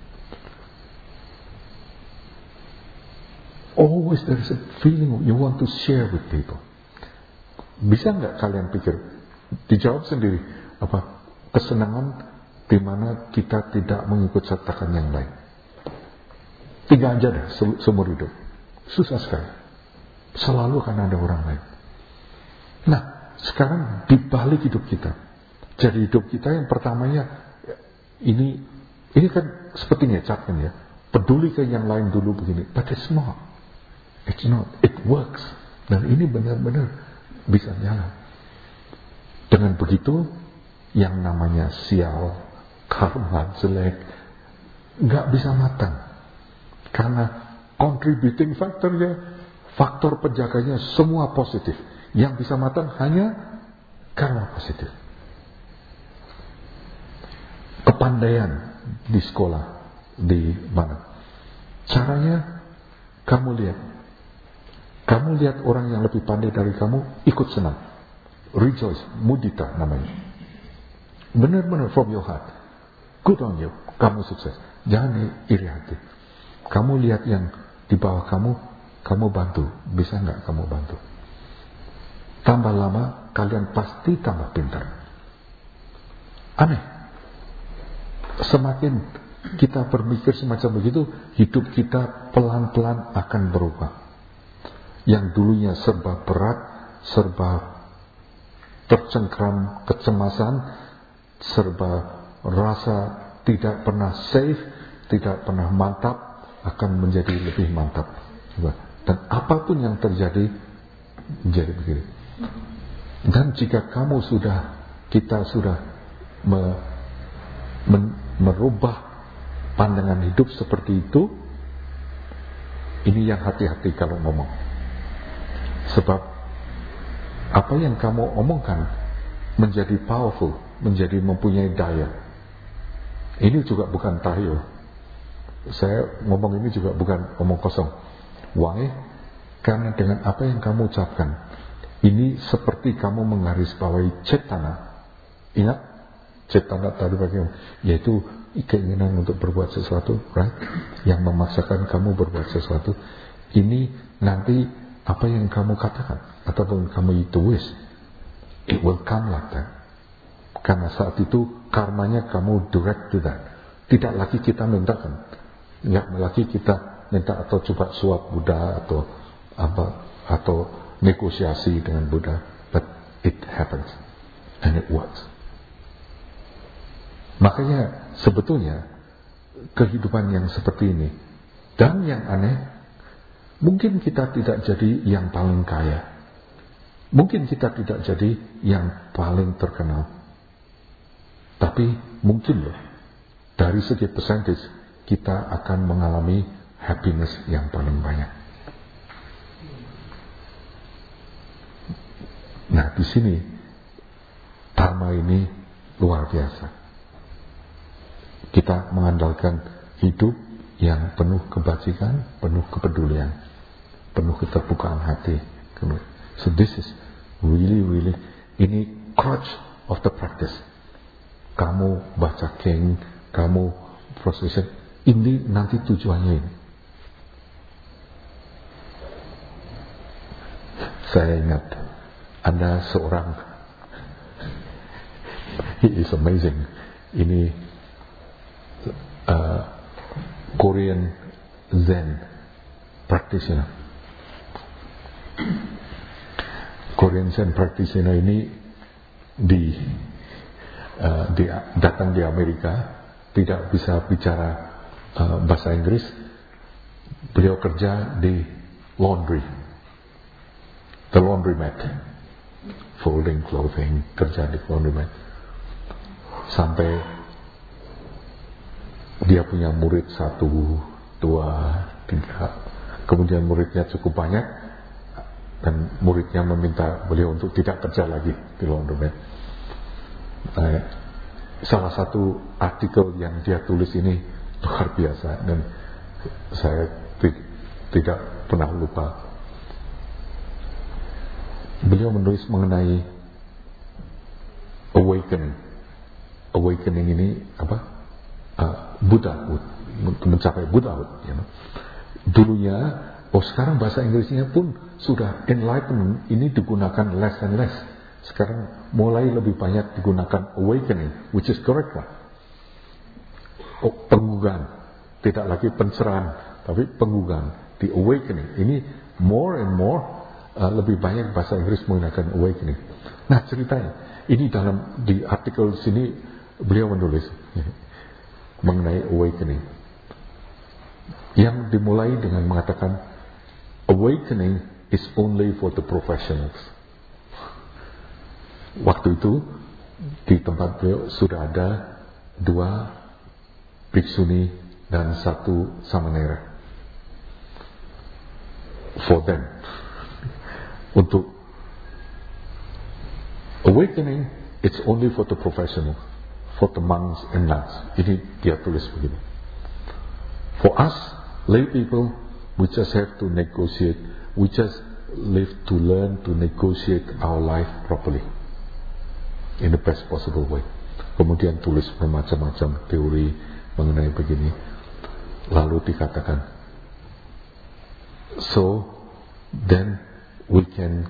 [SPEAKER 1] Always there is a feeling you want to share with people. Bisa nggak kalian pikir? Dijawab sendiri. Apa kesenangan di mana kita tidak mengikut sertakan yang lain? Tiga aja dah seumur hidup. Susah sekali. Selalu akan ada orang lain. Nah, sekarang dibalik hidup kita. Jadi hidup kita yang pertamanya ini ini kan seperti ngecap kan ya. Peduli ke yang lain dulu begini. But it's not. It's not, it works. Dan ini benar-benar bisa jalan. Dengan begitu, yang namanya sial, karma, jelek, gak bisa matang. Karena contributing factornya, faktor penjaganya semua positif. Yang bisa matang hanya karma positif. Kepandaian di sekolah, di mana? Caranya, kamu lihat. Kamu lihat orang yang lebih pandai dari kamu, ikut senang. Rejoice, mudita namanya. Benar-benar from your heart. Good on you, kamu sukses. Jangan iri hati. Kamu lihat yang di bawah kamu, kamu bantu. Bisa nggak kamu bantu? Tambah lama, kalian pasti tambah pintar. Aneh. Semakin kita berpikir semacam begitu, hidup kita pelan-pelan akan berubah. Yang dulunya serba berat, serba tercengkram kecemasan, serba rasa tidak pernah safe, tidak pernah mantap, akan menjadi lebih mantap. Dan apapun yang terjadi, menjadi begini. Dan jika kamu sudah, kita sudah me, men, merubah pandangan hidup seperti itu, ini yang hati-hati kalau ngomong. Sebab apa yang kamu omongkan menjadi powerful, menjadi mempunyai daya. Ini juga bukan tahyul. Saya ngomong ini juga bukan omong kosong. Why? Karena dengan apa yang kamu ucapkan, ini seperti kamu menggarisbawahi cetana. Ingat? Cetana tadi bagaimana? Yaitu keinginan untuk berbuat sesuatu, right? Yang memaksakan kamu berbuat sesuatu. Ini nanti apa yang kamu katakan ataupun kamu tulis, it will come like that. Karena saat itu karmanya kamu direct to that. Tidak lagi kita mintakan, tidak lagi kita minta atau coba suap Buddha atau apa atau negosiasi dengan Buddha, but it happens and it works. Makanya sebetulnya kehidupan yang seperti ini dan yang aneh, mungkin kita tidak jadi yang paling kaya, mungkin kita tidak jadi yang paling terkenal, tapi mungkin loh dari segi percentage kita akan mengalami happiness yang paling banyak. Nah, di sini dharma ini luar biasa. Kita mengandalkan hidup yang penuh kebajikan, penuh kepedulian, penuh keterbukaan hati. So this is really, really, ini crux of the practice. Kamu baca king, kamu procession, ini nanti tujuannya ini. Saya ingat ada seorang, he is amazing. Ini uh, Korean Zen practitioner. Korean Zen practitioner ini di, uh, di datang di Amerika, tidak bisa bicara uh, bahasa Inggris. Beliau kerja di laundry. The laundromat, folding clothing, kerja di laundromat. Sampai dia punya murid satu, dua, tiga. Kemudian muridnya cukup banyak dan muridnya meminta beliau untuk tidak kerja lagi di laundromat. Nah, salah satu artikel yang dia tulis ini luar biasa dan saya t- tidak pernah lupa. Beliau menulis mengenai awakening. Awakening ini apa? Uh, Buddhahood, mencapai Buddhahood. You know. Dulunya, oh sekarang bahasa Inggrisnya pun sudah enlightenment ini digunakan less and less. Sekarang mulai lebih banyak digunakan awakening, which is correct lah. Oh, penggugan, tidak lagi pencerahan, tapi penggugan, the awakening. Ini more and more. Uh, lebih banyak bahasa Inggris menggunakan awakening. Nah ceritanya, ini dalam di artikel sini beliau menulis mengenai awakening, yang dimulai dengan mengatakan awakening is only for the professionals. Waktu itu di tempat beliau sudah ada dua bhiksuni dan satu samanera. For them. Untuk awakening, it's only for the professional, for the monks and nuns. Ini dia tulis begini. For us, lay people, we just have to negotiate. We just live to learn to negotiate our life properly, in the best possible way. Kemudian tulis bermacam-macam teori mengenai begini. Lalu dikatakan, so then we can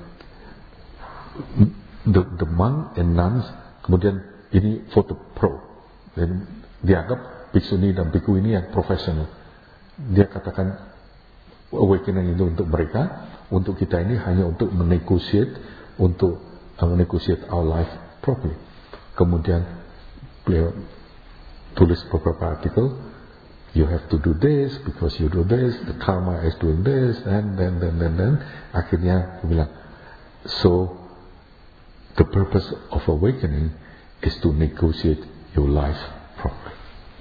[SPEAKER 1] the, the monk and nuns, kemudian ini for the pro, dan dianggap bhiksuni dan bhikkhu ini yang profesional. Dia katakan awakening itu untuk mereka, untuk kita ini hanya untuk menegosiate, untuk uh, menegosiate our life properly. Kemudian beliau tulis beberapa artikel. You have to do this because you do this. The karma is doing this, and then, then, then, then. Akhirnya dia bilang, so the purpose of awakening is to negotiate your life properly.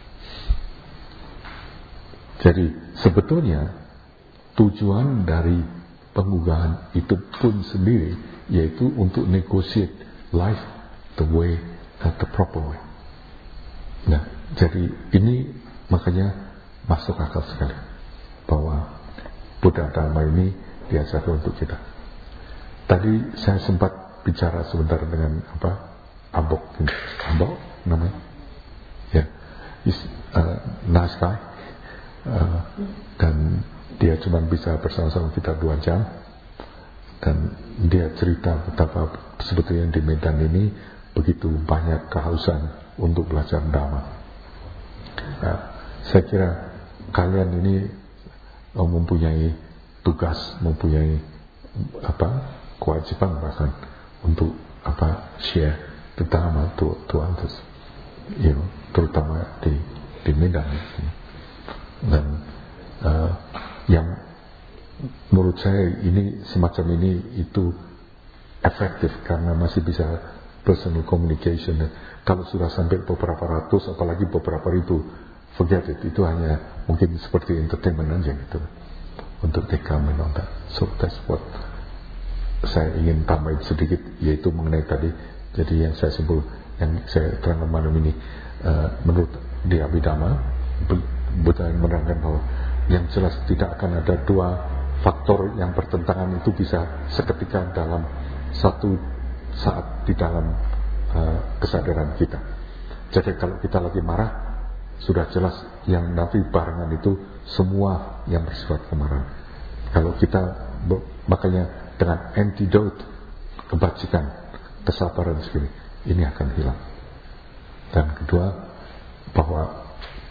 [SPEAKER 1] Jadi sebetulnya tujuan dari penggugahan itu pun sendiri yaitu untuk negotiate life the way, uh, the proper way. Nah, jadi ini makanya masuk akal sekali bahwa Buddha Dharma ini diajarkan untuk kita. Tadi saya sempat bicara sebentar dengan apa Abok, Abok namanya, ya, is uh, nice guy, uh, dan dia cuma bisa bersama-sama kita dua jam, dan dia cerita betapa sebetulnya di Medan ini begitu banyak kehausan untuk belajar Dhamma. Nah, saya kira kalian ini oh, mempunyai tugas, mempunyai apa kewajiban bahkan untuk apa share the Dhamma to, to others, you know, terutama di di Medan. Dan uh, yang menurut saya ini semacam ini itu efektif karena masih bisa personal communication. Kalau sudah sampai beberapa ratus apalagi beberapa ribu, forget it, itu hanya mungkin seperti entertainment aja gitu untuk they come and all that. So that's what saya ingin tambahin sedikit, yaitu mengenai tadi. Jadi yang saya sebut, yang saya terangkan malam ini, uh, menurut di Abhidhamma betul menerangkan bahwa yang jelas tidak akan ada dua faktor yang bertentangan itu bisa seketika dalam satu saat di dalam uh, kesadaran kita. Jadi kalau kita lagi marah, sudah jelas yang nanti barengan itu semua yang bersifat kemarahan. Kalau kita makanya dengan antidote kebajikan, kesabaran segini, ini akan hilang. Dan kedua, bahwa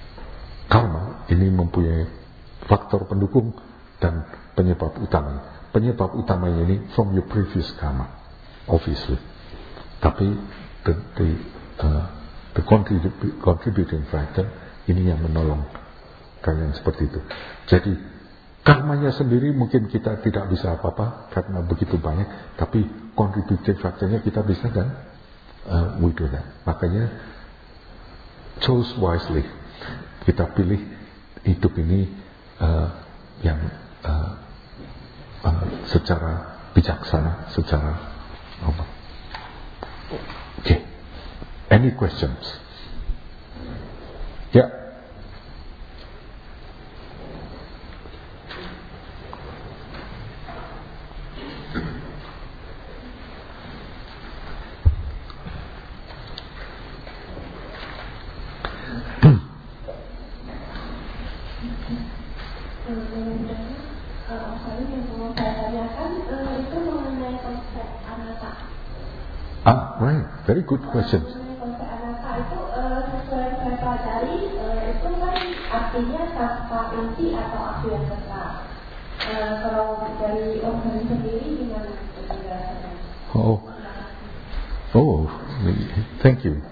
[SPEAKER 1] karma ini mempunyai faktor pendukung dan penyebab utama. Penyebab utamanya ini from your previous karma, obviously. Tapi the, the, uh, the contrib- contributing factor ini yang menolong kalian seperti itu. Jadi karmanya sendiri mungkin kita tidak bisa apa-apa karena begitu banyak, tapi contributing factornya kita bisa kan, uh, we do that. Makanya choose wisely. Kita pilih hidup ini uh, yang uh, uh, secara bijaksana, secara apa? Okay. Any questions? Ya. Yeah. Ah, right. Very good question.
[SPEAKER 3] Konsep anatta itu sesuai saya pelajari itu kan artinya tanpa inti atau aku yang tetap. Kalau dari Om Hari sendiri gimana penjelasannya?
[SPEAKER 1] Oh, oh, thank you.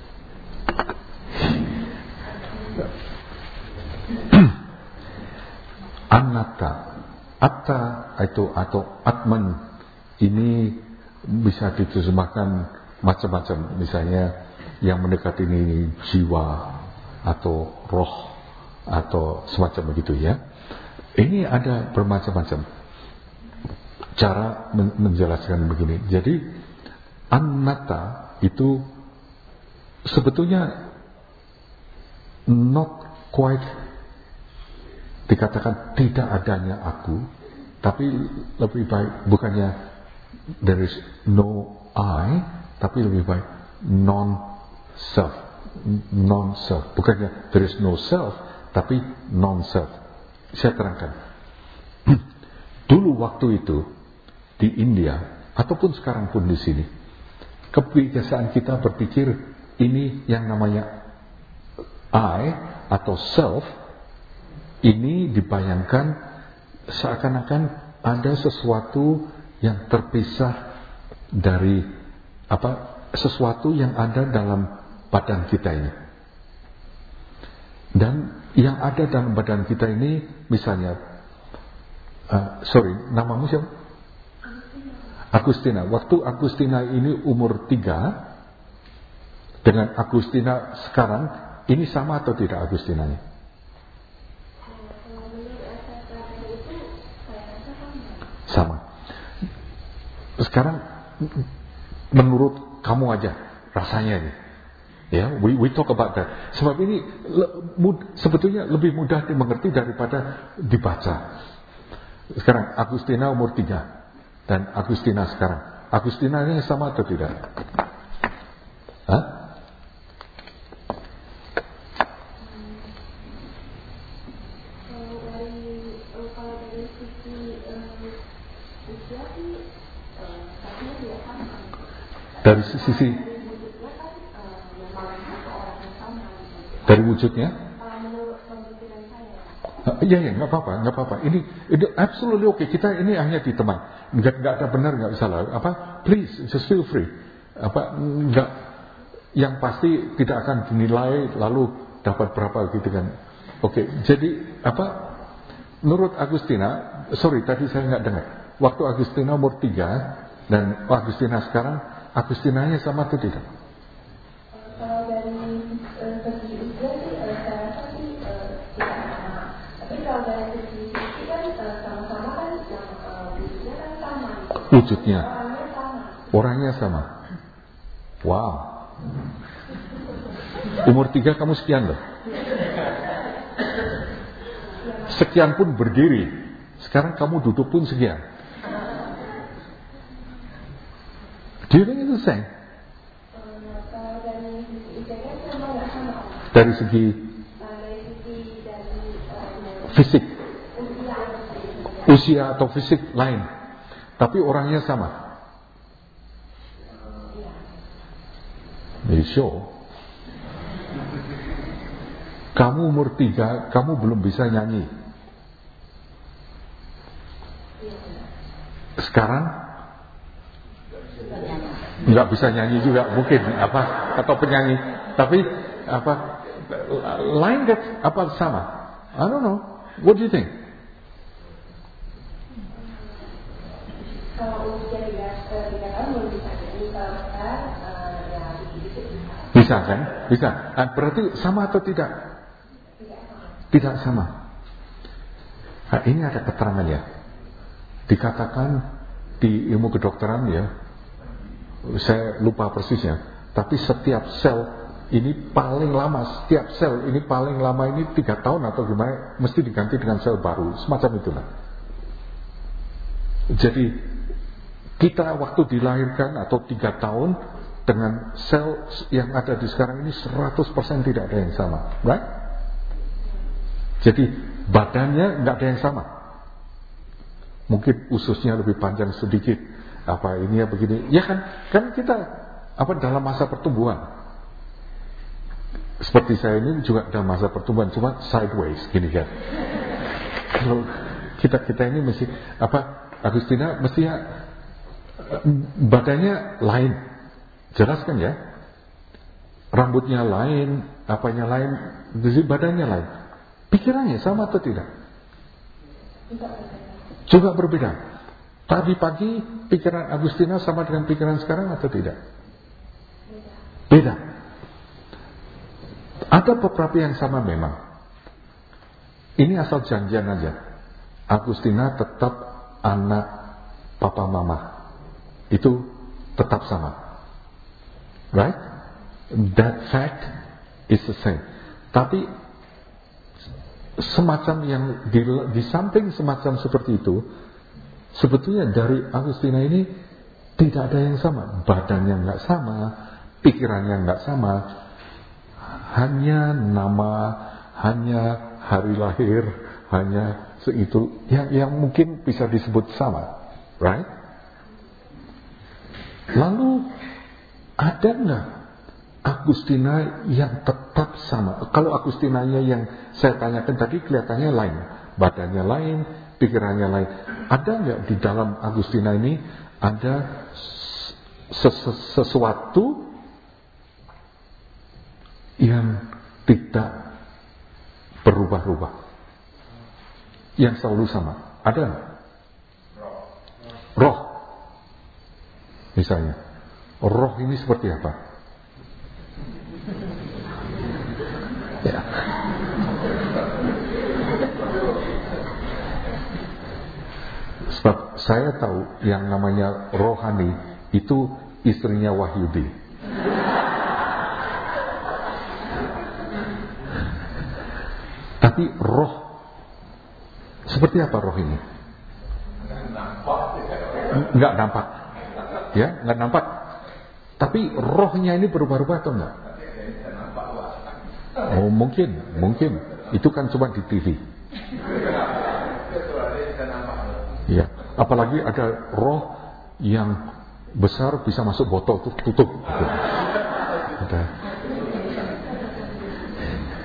[SPEAKER 1] Anatta, atta itu atau atman ini bisa diterjemahkan macam-macam. Misalnya yang mendekati ini jiwa atau roh atau semacam begitu ya. Ini ada bermacam-macam cara men- menjelaskan begini. Jadi anatta itu sebetulnya not quite dikatakan tidak adanya aku, tapi lebih baik bukannya there is no I, tapi lebih baik non-self. Non-self. Bukannya there is no self, tapi non-self. Saya terangkan. Dulu waktu itu, di India, ataupun sekarang pun di sini, kebiasaan kita berpikir ini yang namanya I atau self, ini dibayangkan seakan-akan ada sesuatu yang terpisah dari apa sesuatu yang ada dalam badan kita ini. Dan yang ada dalam badan kita ini misalnya uh, sorry, namamu siapa? Agustina. Waktu Agustina ini umur tiga dengan Agustina sekarang, ini sama atau tidak Agustinanya? Sama. Sekarang menurut kamu aja rasanya nih, ya, we we talk about that. Sebab ini le, mud, sebetulnya lebih mudah dimengerti daripada dibaca. Sekarang Agustina umur tiga dan Agustina sekarang. Agustina ini sama atau tidak? Hah? Dari sisi Dari wujudnya?
[SPEAKER 3] Kalau menurut pemikiran saya.
[SPEAKER 1] Iya, ya, nggak apa-apa, nggak apa-apa. Ini, ini absolutely oke. Okay. Kita ini hanya di teman. Nggak, nggak ada benar, nggak salah. Apa? Please, just feel free. Apa? Nggak. Yang pasti tidak akan dinilai lalu dapat berapa gitu kan. Oke. Okay. Jadi apa? Menurut Agustina, sorry tadi saya nggak dengar. Waktu Agustina umur tiga dan Agustina sekarang, Agustinanya sama atau tidak?
[SPEAKER 3] Kalau dari segi usia sih saya rasa sih tidak sama. Tapi kalau dari segi sisi kan sama-sama kan yang wujudnya kan sama.
[SPEAKER 1] Wujudnya.
[SPEAKER 3] Orangnya sama.
[SPEAKER 1] Orangnya sama. Wow. Umur tiga kamu sekian loh. Sekian pun berdiri. Sekarang kamu duduk pun sekian. Do you think it's the same?
[SPEAKER 3] Kalau dari segi usianya sama nggak sama?
[SPEAKER 1] Dari segi
[SPEAKER 3] Dari segi dari
[SPEAKER 1] fisik,
[SPEAKER 3] usia.
[SPEAKER 1] usia atau fisik lain. Tapi orangnya sama. You sure? Kamu umur tiga, kamu belum bisa nyanyi. Sekarang nggak bisa nyanyi juga mungkin apa atau penyanyi, tapi apa lain gak apa sama? I don't know. What do you think?
[SPEAKER 3] Kalau usia tiga tahun belum bisa nyanyi, kalau sekarang ya dikit-dikit bisa.
[SPEAKER 1] Bisa kan? Bisa. Ah, berarti sama atau tidak?
[SPEAKER 3] Tidak sama.
[SPEAKER 1] Tidak sama. Nah, ini ada keterangan ya. Dikatakan di ilmu kedokteran ya, saya lupa persisnya, tapi setiap sel ini paling lama, setiap sel ini paling lama ini tiga tahun atau gimana, mesti diganti dengan sel baru, semacam itulah. Jadi kita waktu dilahirkan atau tiga tahun dengan sel yang ada di sekarang ini seratus persen tidak ada yang sama, right? Jadi badannya nggak ada yang sama. Mungkin ususnya lebih panjang sedikit, apa ini ya begini, ya kan? Kan kita apa dalam masa pertumbuhan. Seperti saya ini juga dalam masa pertumbuhan, cuma sideways gini kan. Kalau kita kita ini mesti apa? Agustina mestinya badannya lain, jelas kan ya? Rambutnya lain, apanya lain, jadi badannya lain. Pikirannya sama atau tidak? Juga berbeda. Tadi pagi pikiran Agustina sama dengan pikiran sekarang atau tidak? Beda. Ada beberapa yang sama memang. Ini asal janjian aja. Agustina tetap anak papa mama. Itu tetap sama. Right? That fact is the same. Tapi semacam yang di, di samping semacam seperti itu, sebetulnya dari Agustina ini tidak ada yang sama. Badannya nggak sama, pikirannya nggak sama, hanya nama, hanya hari lahir, hanya seitu yang yang mungkin bisa disebut sama, right? Lalu ada nggak Agustina yang tetap sama? Kalau Agustinanya yang saya tanyakan tadi kelihatannya lain, badannya lain, pikirannya lain. Ada nggak di dalam Agustina ini ada ses- sesuatu yang tidak berubah-ubah, yang selalu sama? Ada nggak? Roh, misalnya, roh ini seperti apa? Ya. Sebab saya tahu yang namanya rohani itu istrinya Wahyudi. Tapi roh seperti apa roh ini? Enggak nampak. Ya, enggak nampak. Tapi rohnya ini berubah-ubah atau enggak? Oh mungkin, mungkin. Itu kan cuma di T V. Ya, apalagi ada roh yang besar bisa masuk botol tuh tutup. Gitu. Ada.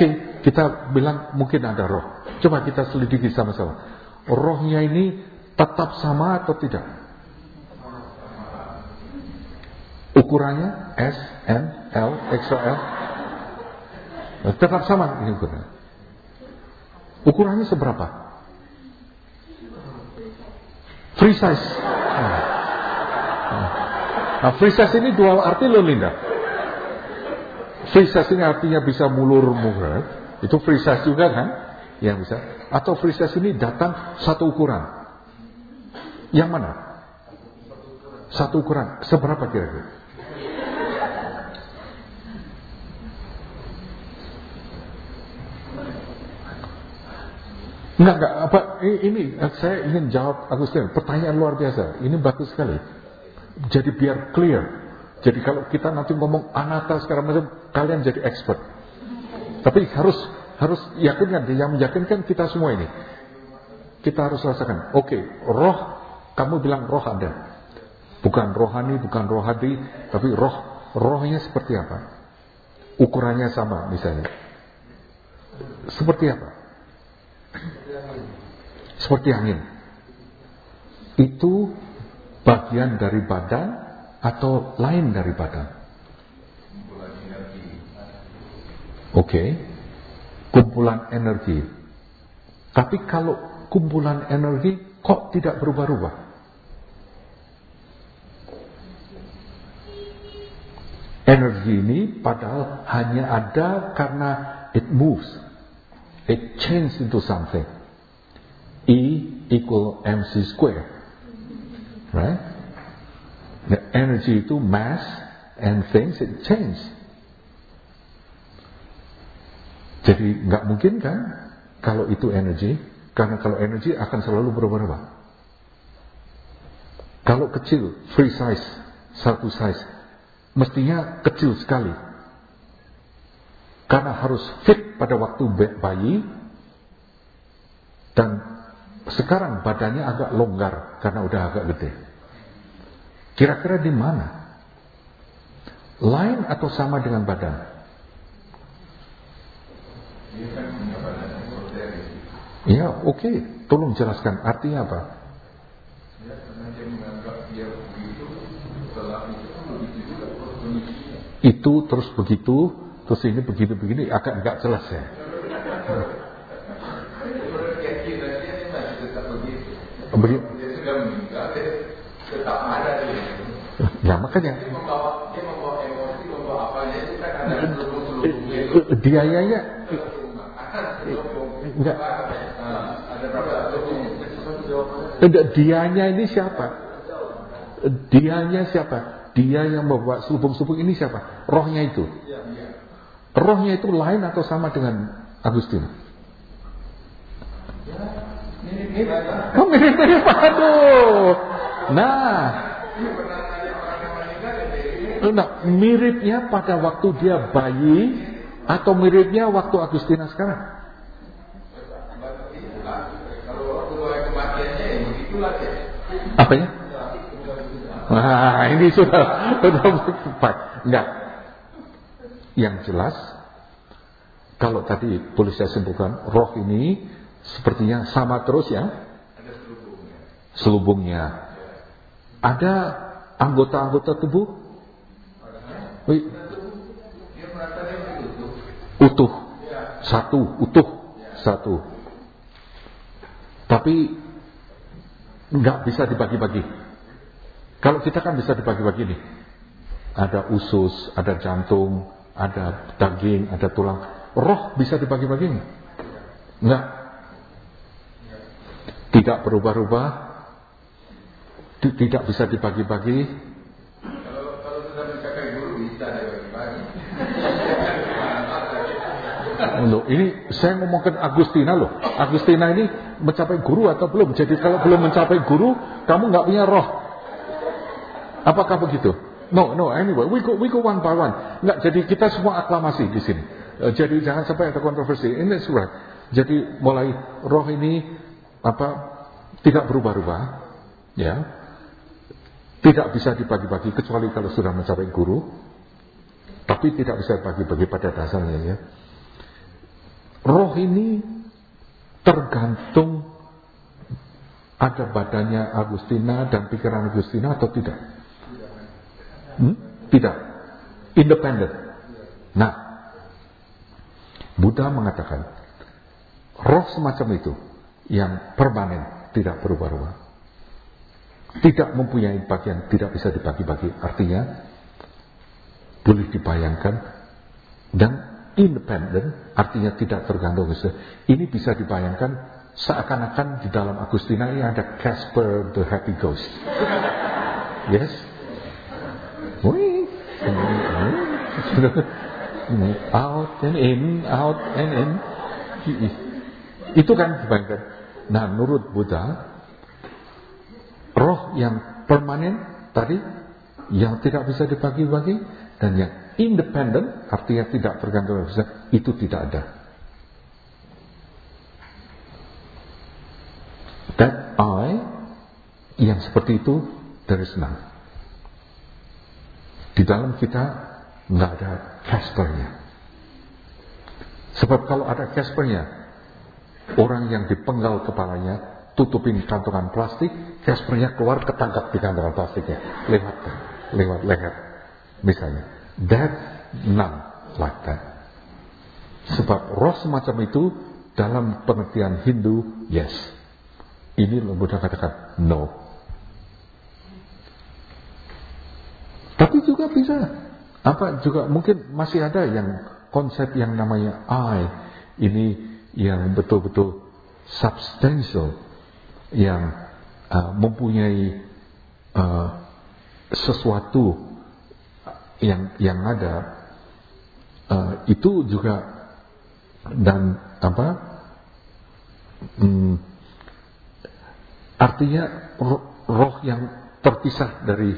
[SPEAKER 1] Oke, kita bilang mungkin ada roh. Coba kita selidiki sama-sama. Rohnya ini tetap sama atau tidak? Ukurannya S, M, L, X O L. Tetap sama ini ukurannya. Ukurannya seberapa? Free size. Nah, free size ini dual arti loh, Linda. Free size ini artinya bisa mulur-mulur. Itu free size juga kan? Yang bisa. Atau free size ini datang satu ukuran. Yang mana? Satu ukuran. Seberapa kira-kira? Enggak, enggak, apa, ini saya ingin jawab Agustin, pertanyaan luar biasa, ini bagus sekali. Jadi biar clear. Jadi kalau kita nanti ngomong anatta sekarang macam, kalian jadi expert. Tapi harus harus yakinkan, yang meyakinkan kita semua ini. Kita harus rasakan, oke, okay, roh, kamu bilang roh ada. Bukan rohani, bukan rohadi, tapi roh, rohnya seperti apa? Ukurannya sama misalnya. Seperti apa? Seperti angin. Itu bagian dari badan atau lain dari badan? Oke, okay. Kumpulan energi. Tapi kalau kumpulan energi kok tidak berubah-ubah? Energi ini padahal hanya ada karena it moves. It changes into something. E equal mc square. Right? The energy itu mass and things it change. Jadi nggak mungkin kan kalau itu energi, karena kalau energi akan selalu berubah-ubah. Kalau kecil, free size, satu size, mestinya kecil sekali. Karena harus fit pada waktu bayi, dan sekarang badannya agak longgar karena udah agak gede. Kira-kira di mana? Lain atau sama dengan badan? Ya, oke. Okay. Tolong jelaskan artinya apa? Itu terus begitu, terus ini begini-begini, agak nggak jelas ya. Begitu. Ya makanya. Dianya enggak. Dianya ini siapa? Dianya siapa? Dia yang membawa selubung-selubung ini siapa? Rohnya itu. Rohnya itu lain atau sama dengan Agustin? Oh, mirip-mirip, aduh. Nah, nah, miripnya pada waktu dia bayi atau miripnya waktu Agustina sekarang? Apanya? Nah, ini sudah sudah tepat. Enggak. Yang jelas, kalau tadi boleh saya simpulkan, roh ini sepertinya sama terus ya. Ada selubungnya. Selubungnya. Ada anggota-anggota tubuh? Wih. Utuh. Satu, utuh. Satu. Tapi nggak bisa dibagi-bagi. Kalau kita kan bisa dibagi-bagi nih. Ada usus, ada jantung, ada daging, ada tulang. Roh bisa dibagi-bagi nggak? Nggak. Tidak berubah-ubah, tidak bisa dibagi-bagi.
[SPEAKER 4] Kalau kalau sudah mencapai guru bisa dibagi-bagi.
[SPEAKER 1] Loh, ini saya ngomongkan Agustina loh. Agustina ini mencapai guru atau belum? Jadi kalau belum mencapai guru, kamu nggak punya roh. Apakah begitu? No, no. Anyway, we go, we go one by one. Nggak. Jadi kita semua aklamasi di sini. Jadi jangan sampai ada kontroversi. Ini surat. Jadi mulai roh ini apa tidak berubah-ubah, ya, tidak bisa dibagi-bagi kecuali kalau sudah mencapai guru, tapi tidak bisa dibagi-bagi pada dasarnya, ya. roh ini tergantung ada badannya Agustina dan pikiran Agustina atau tidak? Hmm? Tidak. Independen. Nah, Buddha mengatakan roh semacam itu yang permanen, tidak berubah-ubah, tidak mempunyai bagian, tidak bisa dibagi-bagi, artinya boleh dibayangkan, dan independen artinya tidak tergantung. Ini bisa dibayangkan seakan-akan di dalam Agustina ini ada Casper the Happy Ghost. Yes. Wih. Out and in, out and in. Itu kan dibayangkan. Nah, menurut Buddha, roh yang permanen tadi, yang tidak bisa dibagi-bagi, dan yang independen, artinya tidak tergantung, itu tidak ada. That I, yang seperti itu, there is none. Di dalam kita nggak ada Caspernya. Sebab kalau ada Caspernya, orang yang dipenggal kepalanya, tutupin kantongan plastik, Caspernya keluar ketangkap di kantongan plastiknya, lewat lewat leher, misalnya. That none like that. Sebab roh semacam itu dalam pengertian Hindu, yes. Ini Buddha katakan no. Tapi juga bisa. Apa juga mungkin masih ada yang konsep yang namanya I, ini yang betul-betul substantial, yang uh, mempunyai uh, sesuatu yang yang ada, uh, itu juga, dan apa hmm, artinya roh, roh yang terpisah dari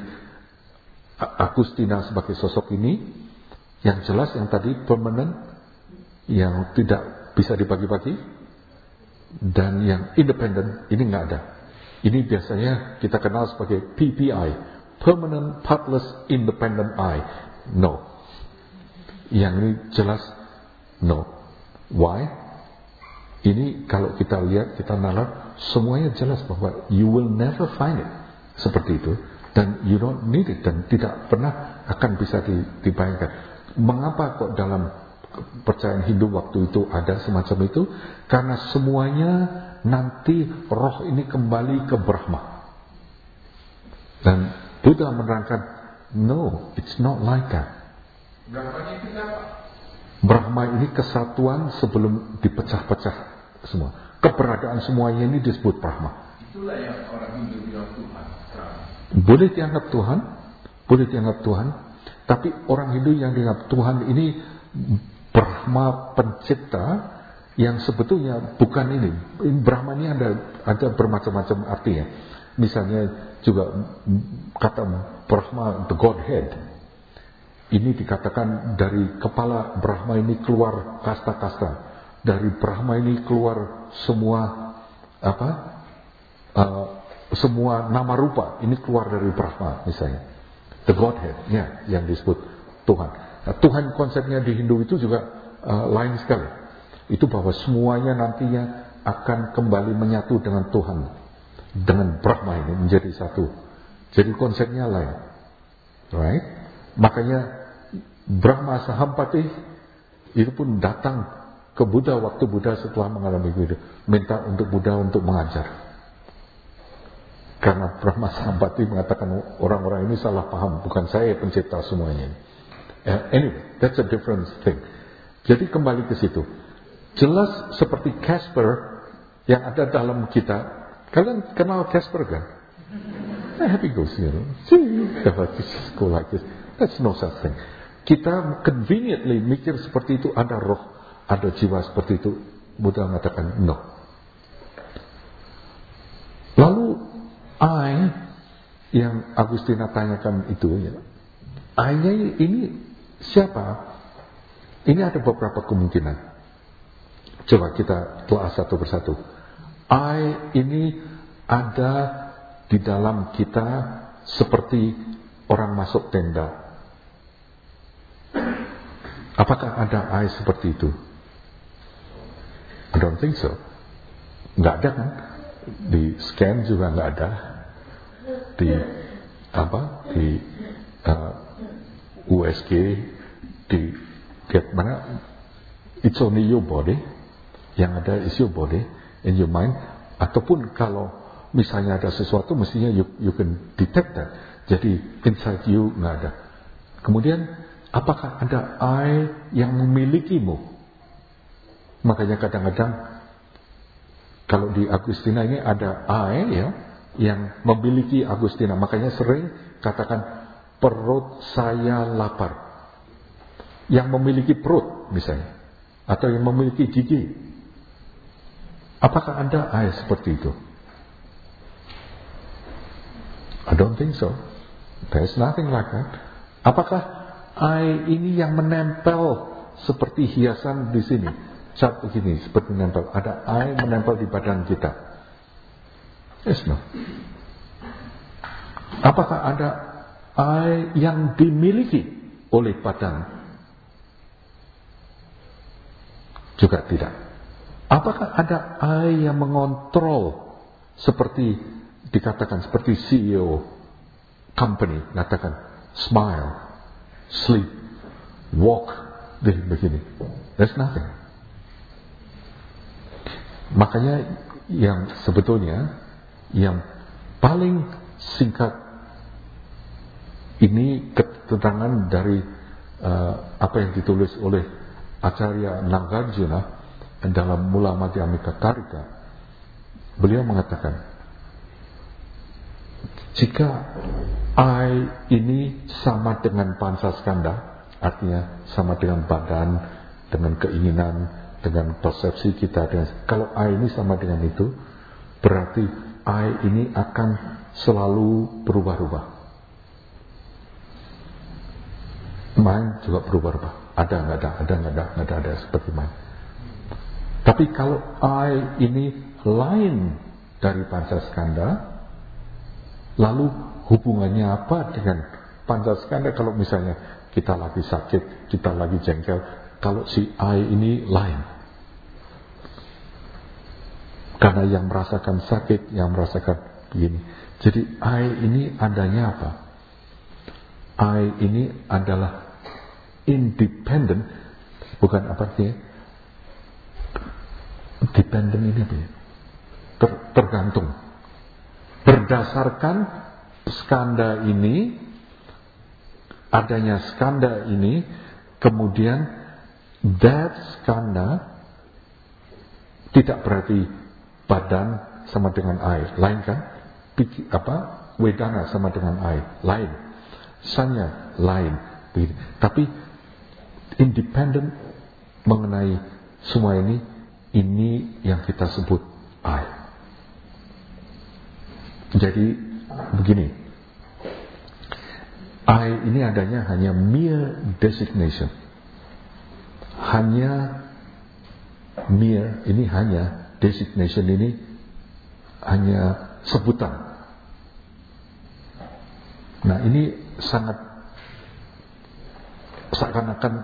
[SPEAKER 1] Agustina sebagai sosok ini, yang jelas yang tadi permanent, yang tidak bisa dibagi-bagi, dan yang independen, ini nggak ada. Ini biasanya kita kenal sebagai P P I, Permanent Partless Independent I. No. Yang ini jelas no. Why? Ini kalau kita lihat, kita nalar, semuanya jelas bahwa you will never find it seperti itu, dan you don't need it, dan tidak pernah akan bisa dibayangkan. Mengapa kok dalam percayaan Hindu waktu itu ada semacam itu? Karena semuanya nanti roh ini kembali ke Brahma. Dan Buddha menerangkan, no, it's not like that.
[SPEAKER 4] Brahmanya itu apa?
[SPEAKER 1] Brahma ini kesatuan sebelum dipecah-pecah semua. Keberadaan semuanya ini disebut Brahma.
[SPEAKER 4] Itulah yang orang Hindu bilang Tuhan.
[SPEAKER 1] Boleh dianggap Tuhan, boleh dianggap Tuhan, tapi orang Hindu yang dianggap Tuhan ini Brahma pencipta, yang sebetulnya bukan ini. Brahma ini ada ada bermacam-macam artinya. Misalnya juga kata Brahma, the Godhead. Ini dikatakan dari kepala Brahma ini keluar kasta-kasta. Dari Brahma ini keluar semua apa? Uh, semua nama rupa ini keluar dari Brahma, misalnya. The Godhead, ya, yang disebut Tuhan. Nah, Tuhan konsepnya di Hindu itu juga uh, lain sekali. Itu bahwa semuanya nantinya akan kembali menyatu dengan Tuhan, dengan Brahma ini menjadi satu. Jadi konsepnya lain, right? Makanya Brahma Sahampati itu pun datang ke Buddha waktu Buddha setelah mengalami itu, minta untuk Buddha untuk mengajar. Karena Brahma Sahampati mengatakan orang-orang ini salah paham, bukan saya pencipta semuanya. Uh, anyway, that's a different thing. Jadi kembali ke situ. Jelas seperti Casper yang ada dalam kita. Kalian kenal Casper kan? Happy Ghost, you know. See, just go like this. That's no such thing. Kita conveniently mikir seperti itu, ada roh, ada jiwa seperti itu. Buddha mengatakan no. Lalu I yang Agustina tanyakan itu, ya, I-nya ini siapa? Ini ada beberapa kemungkinan. Coba kita telah satu persatu. I ini ada di dalam kita seperti orang masuk tenda. Apakah ada I seperti itu? don't think so. Nggak ada kan? Di scan juga nggak ada. Di apa? Di uh, U S G, di get mana? It's only your body. Yang ada is your body in your mind. Ataupun kalau misalnya ada sesuatu, mestinya you, you can detect that. Jadi inside you nggak ada. Kemudian apakah ada I yang memilikimu? Makanya kadang-kadang kalau di Agustina ini ada I ya yang memiliki Agustina. Makanya sering katakan perut saya lapar. Yang memiliki perut misalnya, atau yang memiliki gigi. Apakah ada I seperti itu? I don't think so. There's nothing like that. Apakah I ini yang menempel seperti hiasan di sini? Cat begini, seperti menempel. Ada I menempel di badan kita? Yes, no. Apakah ada I yang dimiliki oleh badan? Juga tidak. Apakah ada I yang mengontrol seperti dikatakan seperti C E O company katakan smile, sleep, walk, begini. There's nothing. Makanya yang sebetulnya yang paling singkat ini keterangan dari uh, apa yang ditulis oleh Acarya Nagarjuna dalam Mula Madhyamika Karika. Beliau mengatakan, jika I ini sama dengan pancaskanda, artinya sama dengan badan, dengan keinginan, dengan persepsi kita, dengan, kalau I ini sama dengan itu, berarti I ini akan selalu berubah-ubah. Mind juga berubah-ubah. Ada nggak ada, ada nggak ada, nggak ada, ada seperti mind. Tapi kalau I ini lain dari pancaskanda, lalu hubungannya apa dengan pancaskanda? Kalau misalnya kita lagi sakit, kita lagi jengkel, kalau si I ini lain. Karena yang merasakan sakit, yang merasakan begini. Jadi I ini adanya apa? I ini adalah independent, bukan apa sih? Dependent ini apa ya? Ter, tergantung. Berdasarkan skanda ini, adanya skanda ini, kemudian that skanda tidak berarti badan sama dengan air, lain kan? Piki, apa? Wedana sama dengan air, lain. Sanya lain. Begitu. Tapi independent mengenai semua ini, ini yang kita sebut I. Jadi begini, I ini adanya hanya mere designation, hanya mere ini hanya designation ini hanya sebutan. Nah ini sangat seakan-akan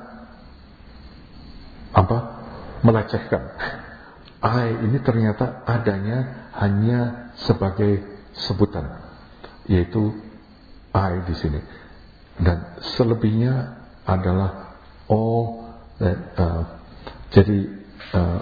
[SPEAKER 1] apa melecehkan. I ini ternyata adanya hanya sebagai sebutan, yaitu I di sini, dan selebihnya adalah all that, uh, jadi uh,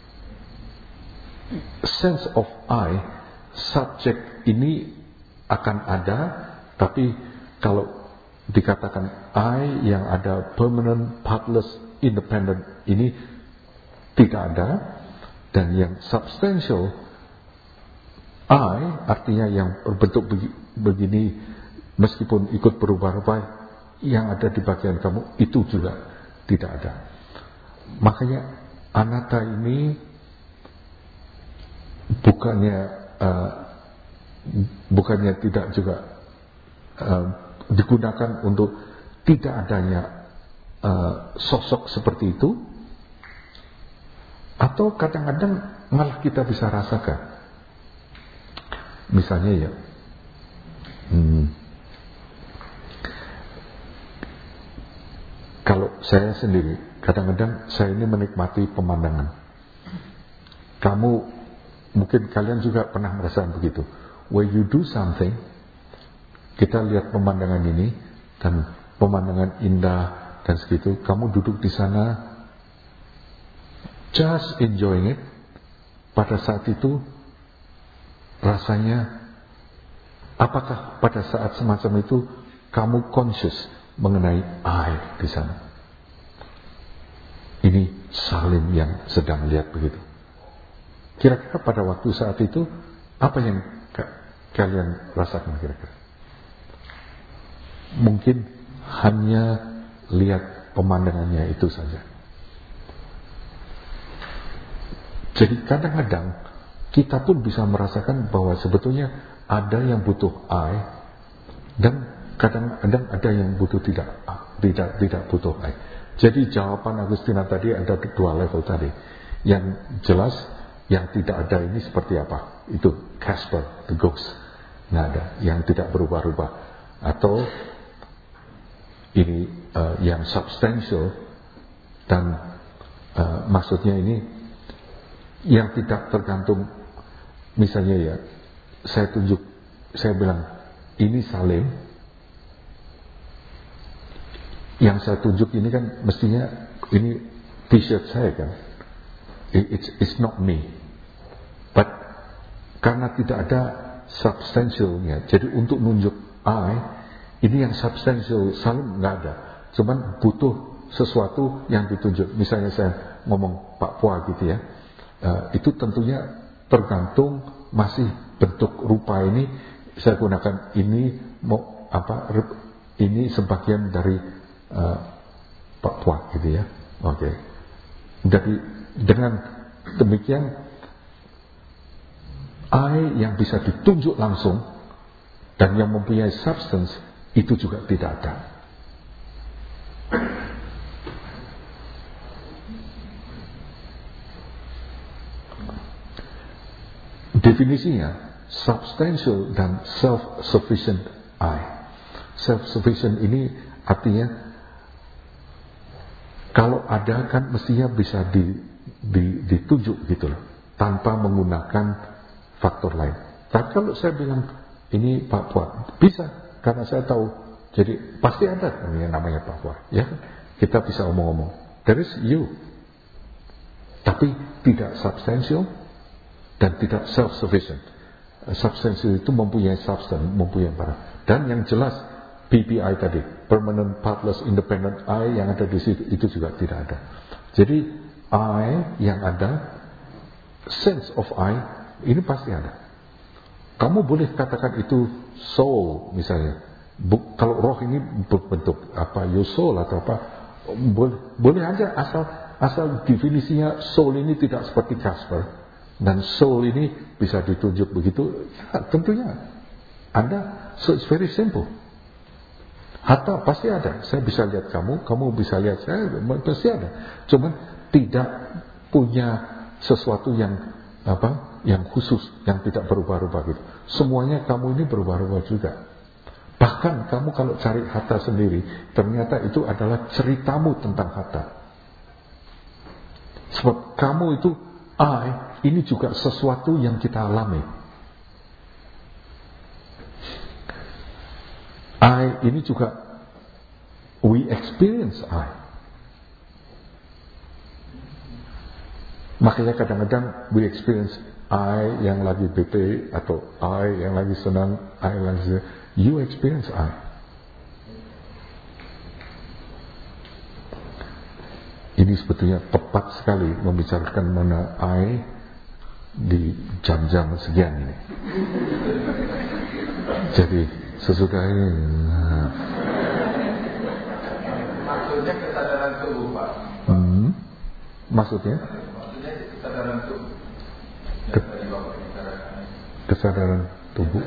[SPEAKER 1] sense of I, subject ini akan ada, tapi kalau dikatakan I yang ada permanent, partless, independent ini tidak ada. Dan yang substantial I, artinya yang berbentuk begini, meskipun ikut berubah-ubah, yang ada di bagian kamu itu juga tidak ada. Makanya anatta ini bukannya uh, bukannya tidak juga uh, digunakan untuk tidak adanya uh, sosok seperti itu, atau kadang-kadang malah kita bisa rasakan. Misalnya ya, hmm, kalau saya sendiri, kadang-kadang saya ini menikmati pemandangan. Kamu, mungkin kalian juga pernah merasakan begitu. When you do something, kita lihat pemandangan ini, dan pemandangan indah, dan segitu, kamu duduk di sana, just enjoying it. Pada saat itu, rasanya, apakah pada saat semacam itu, kamu conscious mengenai I di sana? Ini Salim yang sedang lihat begitu. Kira-kira pada waktu saat itu, apa yang kalian rasakan kira-kira? Mungkin hanya lihat pemandangannya itu saja. Jadi kadang-kadang kita pun bisa merasakan bahwa sebetulnya ada yang butuh I, dan kadang-kadang ada yang butuh tidak tidak tidak butuh I. Jadi jawaban Agustina tadi ada dua level tadi. Yang jelas, yang tidak ada ini seperti apa? Itu Casper, the ghost. Nggak ada, yang tidak berubah-ubah. Atau ini uh, yang substantial, dan uh, maksudnya ini yang tidak tergantung. Misalnya ya, saya tunjuk, saya bilang ini Salim, yang saya tunjuk ini kan mestinya ini t-shirt saya kan, it's, it's not me, but karena tidak ada substansialnya, jadi untuk nunjuk I, ini yang substansial Salim nggak ada, cuman butuh sesuatu yang ditunjuk. Misalnya saya ngomong Pak Pua gitu ya, uh, itu tentunya tergantung masih bentuk rupa ini, saya gunakan ini mau apa, ini sebagian dari uh, Pak Pua gitu ya. Oke. Okay. Jadi dengan demikian I yang bisa ditunjuk langsung dan yang mempunyai substance itu juga tidak ada. Definisinya substantial dan self-sufficient I. Self-sufficient ini artinya kalau ada kan mestinya bisa di, di, ditunjuk gitu loh, tanpa menggunakan faktor lain. Tapi kalau saya bilang ini Pak Pua, bisa, karena saya tahu. Jadi pasti ada yang namanya Pak Pua, ya. Kita bisa omong-omong. There is you, tapi tidak substantial dan tidak self-sufficient. Substantial itu mempunyai substance, mempunyai barang. Dan yang jelas P P I tadi, permanent partless independent I yang ada di situ itu juga tidak ada. Jadi I yang ada, sense of I ini pasti ada. Kamu boleh katakan itu soul misalnya. Buk, kalau roh ini berbentuk apa, your soul atau apa, boleh, boleh aja asal asal definisinya soul ini tidak seperti Casper dan soul ini bisa ditunjuk begitu, ya, tentunya ada. So it's very simple. Hatta pasti ada. Saya bisa lihat kamu, kamu bisa lihat saya, pasti ada. Cuman tidak punya sesuatu yang apa, yang khusus, yang tidak berubah-ubah gitu. Semuanya kamu ini berubah-ubah juga. Bahkan kamu kalau cari Hatta sendiri, ternyata itu adalah ceritamu tentang Hatta. Sebab kamu itu I, ini juga sesuatu yang kita alami. I ini juga we experience I. Makanya kadang-kadang we experience I yang lagi bete atau I yang lagi senang, I yang lagi senang. You experience I. Ini sebetulnya tepat sekali membicarakan mana I di jam-jam sekian ini. Jadi sesudah ini. Nah.
[SPEAKER 4] Maksudnya kesadaran tubuh, Pak.
[SPEAKER 1] Hmm. Maksudnya?
[SPEAKER 4] Maksudnya kesadaran tubuh.
[SPEAKER 1] Ke kesadaran tubuh.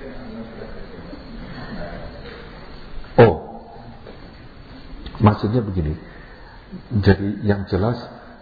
[SPEAKER 1] Oh, maksudnya begini. Jadi yang jelas,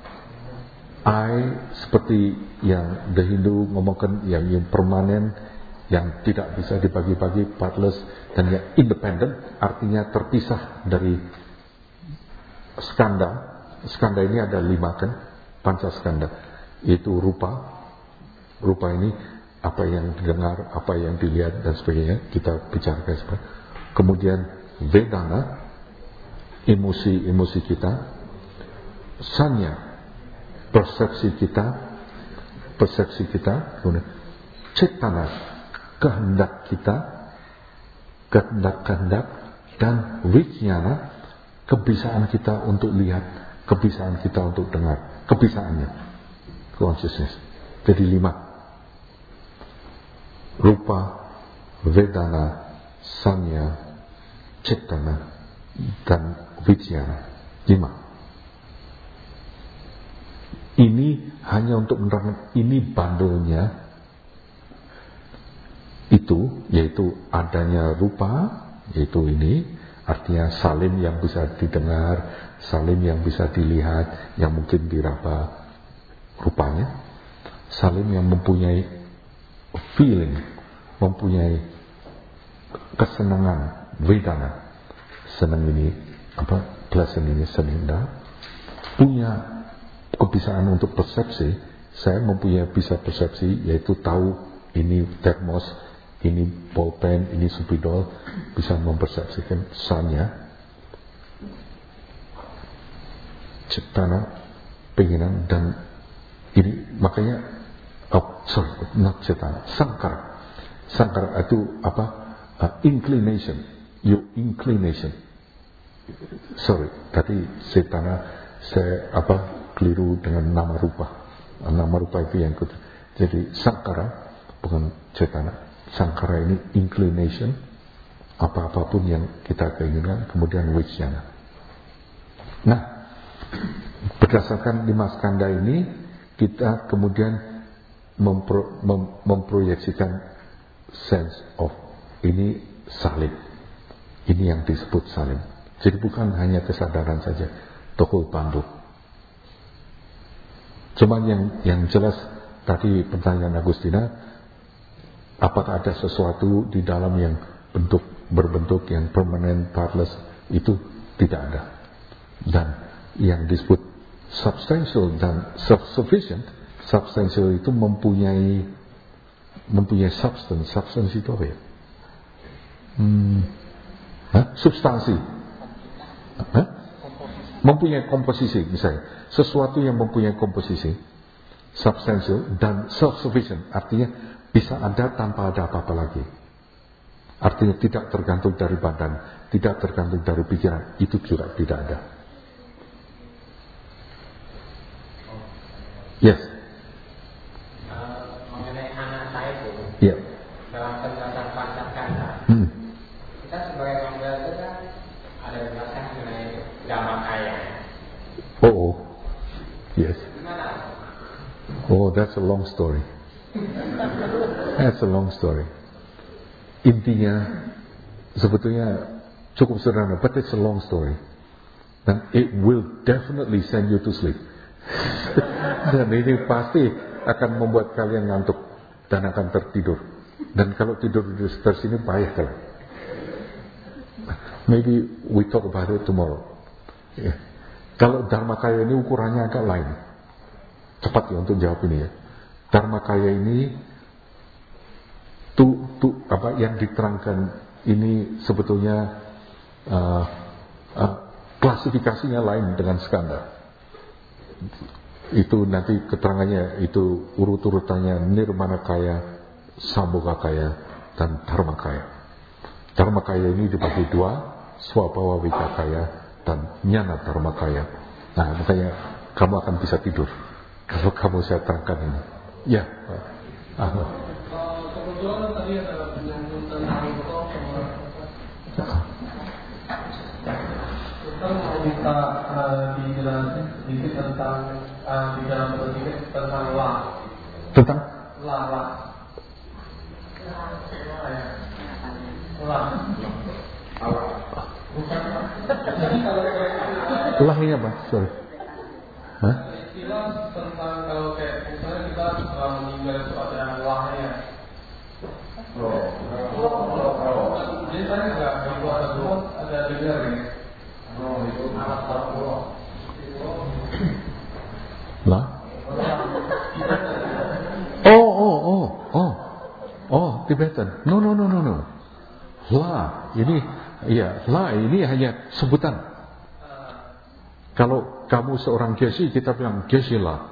[SPEAKER 1] I seperti yang The Hindu ngomongkan, yang, yang permanen, yang tidak bisa dibagi-bagi, partless, dan yang independent, artinya terpisah dari skanda. Skanda ini ada lima kan, panca skanda. Itu rupa. Rupa ini apa yang didengar, apa yang dilihat dan sebagainya, kita bicarakan sebenarnya. Kemudian vedana, emosi-emosi kita. Sanya, persepsi kita, persepsi kita. Kemudian cetana, kehendak kita, kehendak-kehendak, dan vijnana, kebiasaan kita untuk lihat, kebiasaan kita untuk dengar, kebiasaannya, consciousness. Jadi lima: rupa, vedana, sanya, cetana, dan vijnana. Lima. Ini hanya untuk menerangkan, ini bandelnya itu, yaitu adanya rupa, yaitu ini, artinya salim yang bisa didengar, salim yang bisa dilihat, yang mungkin diraba rupanya, salim yang mempunyai feeling, mempunyai kesenangan, vedana, senang ini, apa, pleasant ini, senang, punya kebiasaan untuk persepsi. Saya mempunyai bisa persepsi, yaitu tahu ini termos, ini pulpen, ini supidol, bisa mempersepsikan sanya, cetana, penginan, dan ini makanya, oh sorry, not cetana, sangkara. Sangkara itu apa? Uh, inclination, your inclination. Sorry, tadi cetana saya apa keliru dengan nama rupa. Nama rupa itu yang kedua. Jadi sangkara bukan cetana. Sangkara ini inclination, apa-apapun yang kita keinginkan, kemudian vijnana. Nah, berdasarkan lima skanda ini, kita kemudian mempro, mem, memproyeksikan sense of ini salim. Ini yang disebut salim. Jadi bukan hanya kesadaran saja, tohul pandu. Cuman yang yang jelas tadi pertanyaan Agustina, apakah ada sesuatu di dalam yang bentuk berbentuk yang permanent, partless, itu tidak ada. Dan yang disebut substantial dan self-sufficient, substantial itu mempunyai mempunyai substance. Substance itu apa ya? Hmm, Hah? Substansi. Hah? Mempunyai komposisi misalnya. Sesuatu yang mempunyai komposisi, substantial dan self-sufficient, artinya bisa ada tanpa ada apa-apa lagi. Artinya tidak tergantung dari badan, tidak tergantung dari pikiran, itu juga tidak ada. Yes.
[SPEAKER 5] Uh, mengenai anak saya itu,
[SPEAKER 1] yeah.
[SPEAKER 5] dalam penjelasan pasar kata,
[SPEAKER 1] hmm.
[SPEAKER 5] kita sebagai pembelajar itu kan ada penjelasan mengenai dhamma kaya.
[SPEAKER 1] Oh, oh, yes.
[SPEAKER 5] Gimana?
[SPEAKER 1] Oh, that's a long story. That's a long story. Intinya sebetulnya cukup sederhana, but it's a long story. Dan it will definitely send you to sleep. Dan ini pasti akan membuat kalian ngantuk dan akan tertidur. Dan kalau tidur di sekitar sini payah kalian. Maybe we talk about it tomorrow. Yeah. Kalau Dharmakaya ini ukurannya agak lain. Cepat ya untuk jawab ini ya. Dharmakaya ini tu, tu, apa yang diterangkan ini sebetulnya uh, uh, klasifikasinya lain dengan skanda. Itu nanti keterangannya itu urut-urutannya Nirmanakaya, Sambhogakaya, dan Dharmakaya. Dharmakaya ini dibagi dua, Swabhawa Vikakaya dan Jnana Dharmakaya. Nah makanya kamu akan bisa tidur kalau kamu saya terangkan ini. Ya, Ahmad.
[SPEAKER 2] Kebetulan tadi ada menyambung tentang itu, kita mau minta dijelasin sedikit tentang di dalam berpikir tentang la.
[SPEAKER 1] Tentang?
[SPEAKER 2] La, la. La. Bukan. Jadi kalau
[SPEAKER 1] lah ini apa? Sorry. Hah?
[SPEAKER 2] istilah tentang kalau kayak misalnya kita setelah meninggal itu ada yang lahnya. Oh. Jadi saya nggak itu ada dulu ada dengar ya. Oh itu alat terpulau.
[SPEAKER 1] Lah? Tibetan. No, no, no, no, no. La, ini, ya, la ini hanya sebutan. Kalau kamu seorang Geshe, kita bilang Geshe La.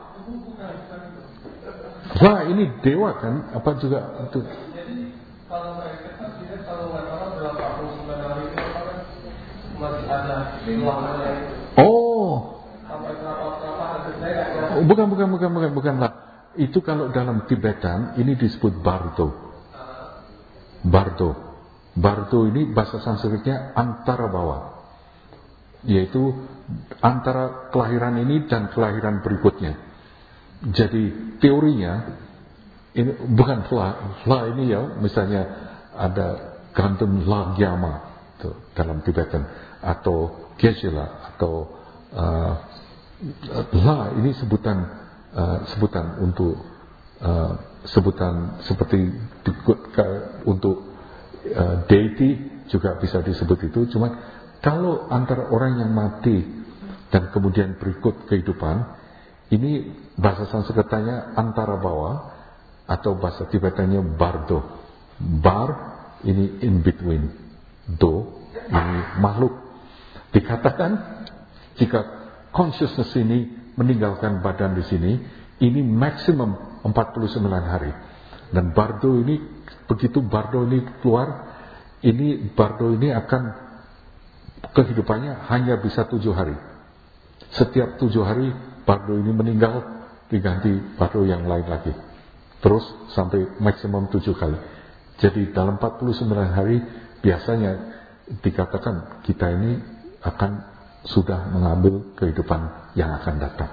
[SPEAKER 1] La ini dewa kan? Apa juga itu?
[SPEAKER 2] Jadi kalau mereka kan tidak kalau nggak salah dalam empat puluh sembilan hari itu kan masih ada lamanya itu.
[SPEAKER 1] Oh.
[SPEAKER 2] Sampai berapa berapa hari saya nggak tahu.
[SPEAKER 1] Oh, bukan, bukan, bukan, bukan, bukan lah. Itu kalau dalam Tibetan ini disebut Bardo. Bardo. Bardo ini bahasa Sanskritnya antara bawah. Yaitu antara kelahiran ini dan kelahiran berikutnya. Jadi teorinya ini bukan la, la ini ya, misalnya ada Gandum La Gyama tuh, dalam Tibetan atau Geshe-la atau uh, la ini sebutan uh, sebutan untuk uh, sebutan seperti untuk uh, deity juga bisa disebut itu. Cuma kalau antara orang yang mati dan kemudian berikut kehidupan, ini bahasa Sanskertanya antara bawah atau bahasa Tibetannya Bardo. Bar ini in between, do ini makhluk. Dikatakan jika consciousness ini meninggalkan badan di sini, ini maksimum empat puluh sembilan hari. Dan Bardo ini begitu Bardo ini keluar, ini Bardo ini akan kehidupannya hanya bisa tujuh hari. Setiap tujuh hari Bardo ini meninggal, diganti Bardo yang lain lagi. Terus sampai maksimum tujuh kali. Jadi dalam empat puluh sembilan hari biasanya dikatakan kita ini akan sudah mengambil kehidupan yang akan datang.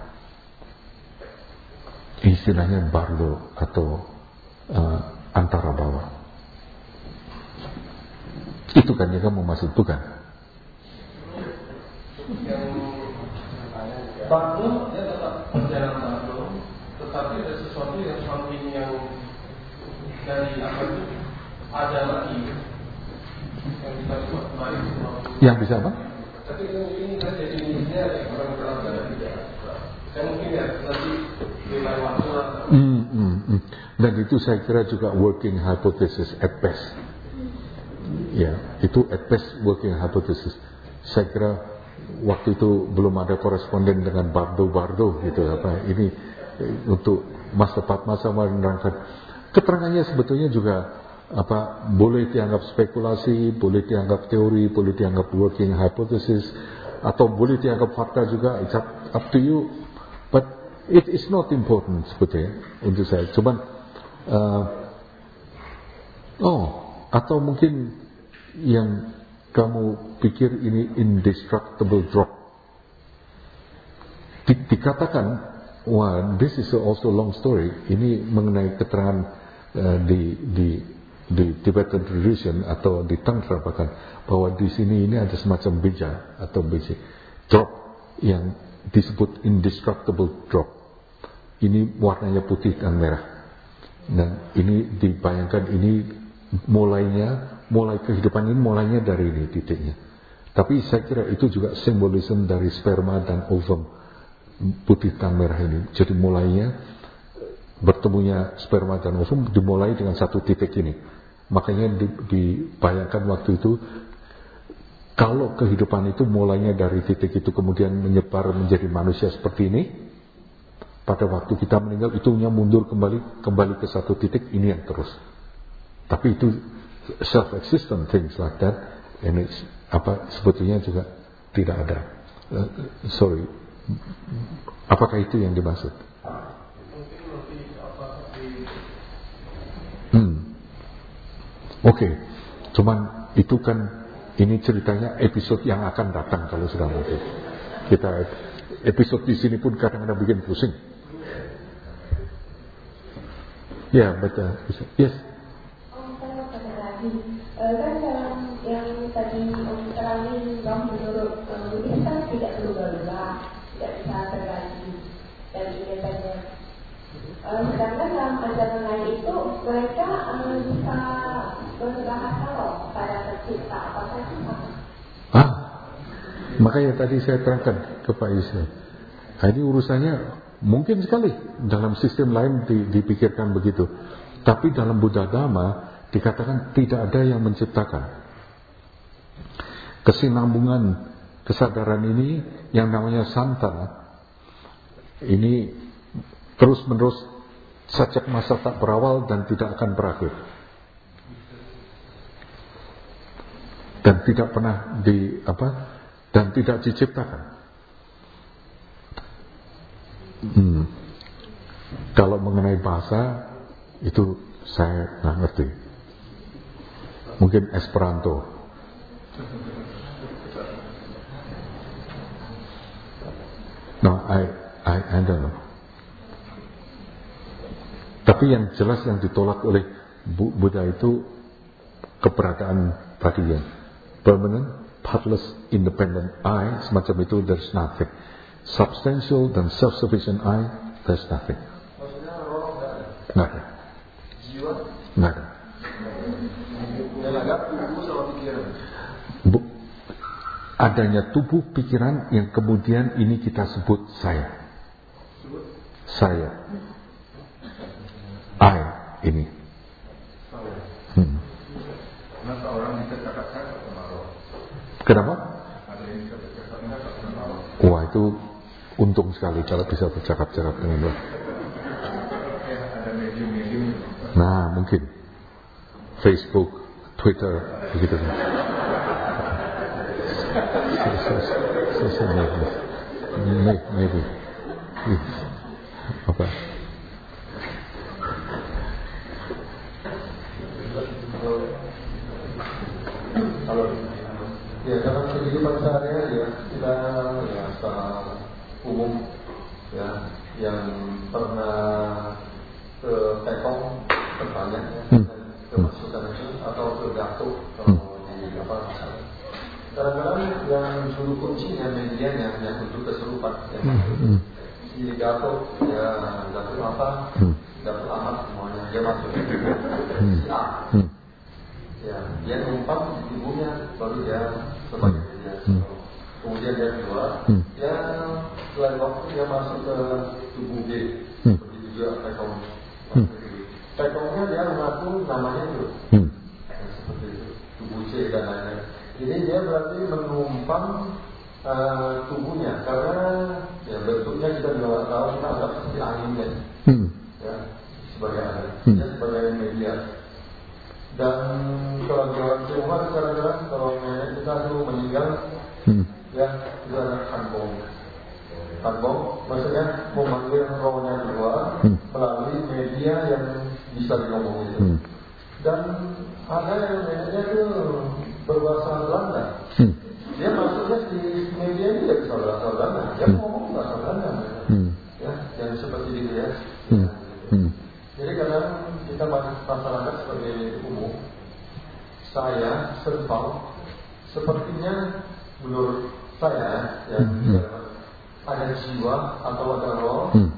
[SPEAKER 1] Istilahnya Bardo atau uh, antara bawah. Itu kan yang kamu maksud, bukan?
[SPEAKER 2] Bardo dia tetap berjalan Bardo, tetapi ada sesuatu yang samping yang dari apa itu ada lagi yang bisa buat kembali.
[SPEAKER 1] Yang bisa apa?
[SPEAKER 2] Tapi mungkin kan definisinya orang berlaku tidak. Saya mungkin ya nanti nilai waktu atau.
[SPEAKER 1] Hmm, hmm, hmm. Dan itu saya kira juga working hypothesis at best. Ya, itu at best working hypothesis. Saya kira waktu itu belum ada koresponden dengan Bardo-Bardo gitu apa ini untuk masa Padma sama menerangkan keterangannya sebetulnya juga apa boleh dianggap spekulasi, boleh dianggap teori, boleh dianggap working hypothesis atau boleh dianggap fakta juga. It's up, up to you, but it is not important sebetulnya untuk saya. Cuman uh, oh atau mungkin yang kamu pikir ini indestructible drop. Di, dikatakan, wah, this is also long story. Ini mengenai keterangan uh, di di di Tibetan tradition atau di Tantra bahkan bahwa di sini ini ada semacam bija atau biji drop yang disebut indestructible drop. Ini warnanya putih dan merah. Dan ini dibayangkan ini mulainya mulai kehidupan ini mulainya dari ini titiknya. Tapi saya kira itu juga simbolisme dari sperma dan ovum putih dan merah ini. Jadi mulainya bertemunya sperma dan ovum dimulai dengan satu titik ini. Makanya dibayangkan waktu itu kalau kehidupan itu mulainya dari titik itu kemudian menyebar menjadi manusia seperti ini, pada waktu kita meninggal itunya mundur kembali kembali ke satu titik, ini yang terus. Tapi itu self-existent things like that, and it's, apa sebetulnya juga tidak ada. Uh, sorry, apakah itu yang dimaksud? Hmm. Oke, okay. Cuman itu kan ini ceritanya episode yang akan datang kalau sudah mungkin. Kita episode di sini pun kadang-kadang bikin pusing. Ya, yeah, betul. Yes.
[SPEAKER 3] Kan dalam yang tadi Om terangin bahwa menurut Buddhis kan tidak perlu berulang, tidak bisa terganti dan independen. Sedangkan dalam ajaran lain itu mereka bisa berbahasa loh pada tercipta, apakah itu sama?
[SPEAKER 1] Ah, makanya tadi saya terangkan ke Pak Yusuf. Ini urusannya mungkin sekali dalam sistem lain dipikirkan begitu. Tapi dalam Buddha Dhamma dikatakan tidak ada yang menciptakan. Kesinambungan kesadaran ini yang namanya santana ini terus menerus sejak masa tak berawal dan tidak akan berakhir, dan tidak pernah di apa dan tidak diciptakan. Hmm. Kalau mengenai bahasa itu saya nggak ngerti. Mungkin Esperanto. No, I, I, I don't know. Tapi yang jelas yang ditolak oleh Buddha itu keberadaan tadi yang permanent, partless, independent I, semacam itu, there's nothing. Substantial dan self-sufficient I, there's nothing.
[SPEAKER 2] Maksudnya roh nggak ada?
[SPEAKER 1] Nggak ada.
[SPEAKER 2] Jiwa?
[SPEAKER 1] Nggak ada.
[SPEAKER 2] Yang ada tubuh sama pikiran.
[SPEAKER 1] Bu, adanya tubuh pikiran yang kemudian ini kita sebut saya. Saya. I ini. Hmm.
[SPEAKER 4] Kenapa orang bisa cakap-cakap sama roh?
[SPEAKER 1] Kenapa?
[SPEAKER 4] Ada yang bisa bercakap-cakap sama roh.
[SPEAKER 1] Wah, itu untung sekali kalau bisa bercakap-cakap dengan roh.
[SPEAKER 4] Ya, ada medium-medium.
[SPEAKER 1] Nah, mungkin Facebook, Twitter, begitu. Social media, maybe, maybe. Apa?
[SPEAKER 2] Kalau ya dalam kehidupan sehari-hari ya kita ya secara umum ya yang pernah ke Tekong bertanya ya,
[SPEAKER 1] Hmm.
[SPEAKER 2] ke masukan itu atau ke Datuk kalau di apa misalnya. Kadang-kadang yang juru kuncinya medianya hanya untuk kesurupan ya.
[SPEAKER 1] Hmm.
[SPEAKER 2] Si Datuk ya Datuk apa?
[SPEAKER 1] Hmm.
[SPEAKER 2] Datuk Ahmad semuanya dia masuk si A.
[SPEAKER 1] Hmm.
[SPEAKER 2] Ya, dia numpang di tubuhnya, baru dia sebagai dia.
[SPEAKER 1] Hmm.
[SPEAKER 2] Kemudian dia keluar,
[SPEAKER 1] Hmm.
[SPEAKER 2] ya selain waktu dia masuk ke tubuh B.
[SPEAKER 1] Hmm.
[SPEAKER 2] Begitu juga Tekong.
[SPEAKER 1] Hmm.
[SPEAKER 2] Tekongnya dia mengaku namanya itu,
[SPEAKER 1] Hmm.
[SPEAKER 2] ya, seperti itu, tubuh C dan lain-lain. Ini dia berarti menumpang uh, tubuhnya, karena ya bentuknya kita juga tahu, kita anggap seperti angin ya,
[SPEAKER 1] Hmm.
[SPEAKER 2] ya sebagai angin,
[SPEAKER 1] Hmm.
[SPEAKER 2] ya, sebagai media. Dan kalau di orang Tionghoa kadang-kadang kalau nenek kita itu meninggal,
[SPEAKER 1] Hmm.
[SPEAKER 2] ya itu ada kanbong. Kanbong maksudnya memanggil rohnya keluar
[SPEAKER 1] Hmm.
[SPEAKER 2] melalui media yang bisa diomong itu.
[SPEAKER 1] Hmm.
[SPEAKER 2] Dan ada yang neneknya itu berbahasa Belanda.
[SPEAKER 1] Hmm.
[SPEAKER 2] Dia masuknya di media ini dia bisa bahasa Belanda. Dia
[SPEAKER 1] Hmm.
[SPEAKER 2] ngomong bahasa Belanda.
[SPEAKER 1] Hmm.
[SPEAKER 2] Ya, yang seperti itu ya.
[SPEAKER 1] Hmm. Hmm.
[SPEAKER 2] Jadi kadang kita masyarakat sebagai umum, saya serpau sepertinya menurut saya ya,
[SPEAKER 1] Hmm.
[SPEAKER 2] ya ada jiwa atau ada roh
[SPEAKER 1] Hmm.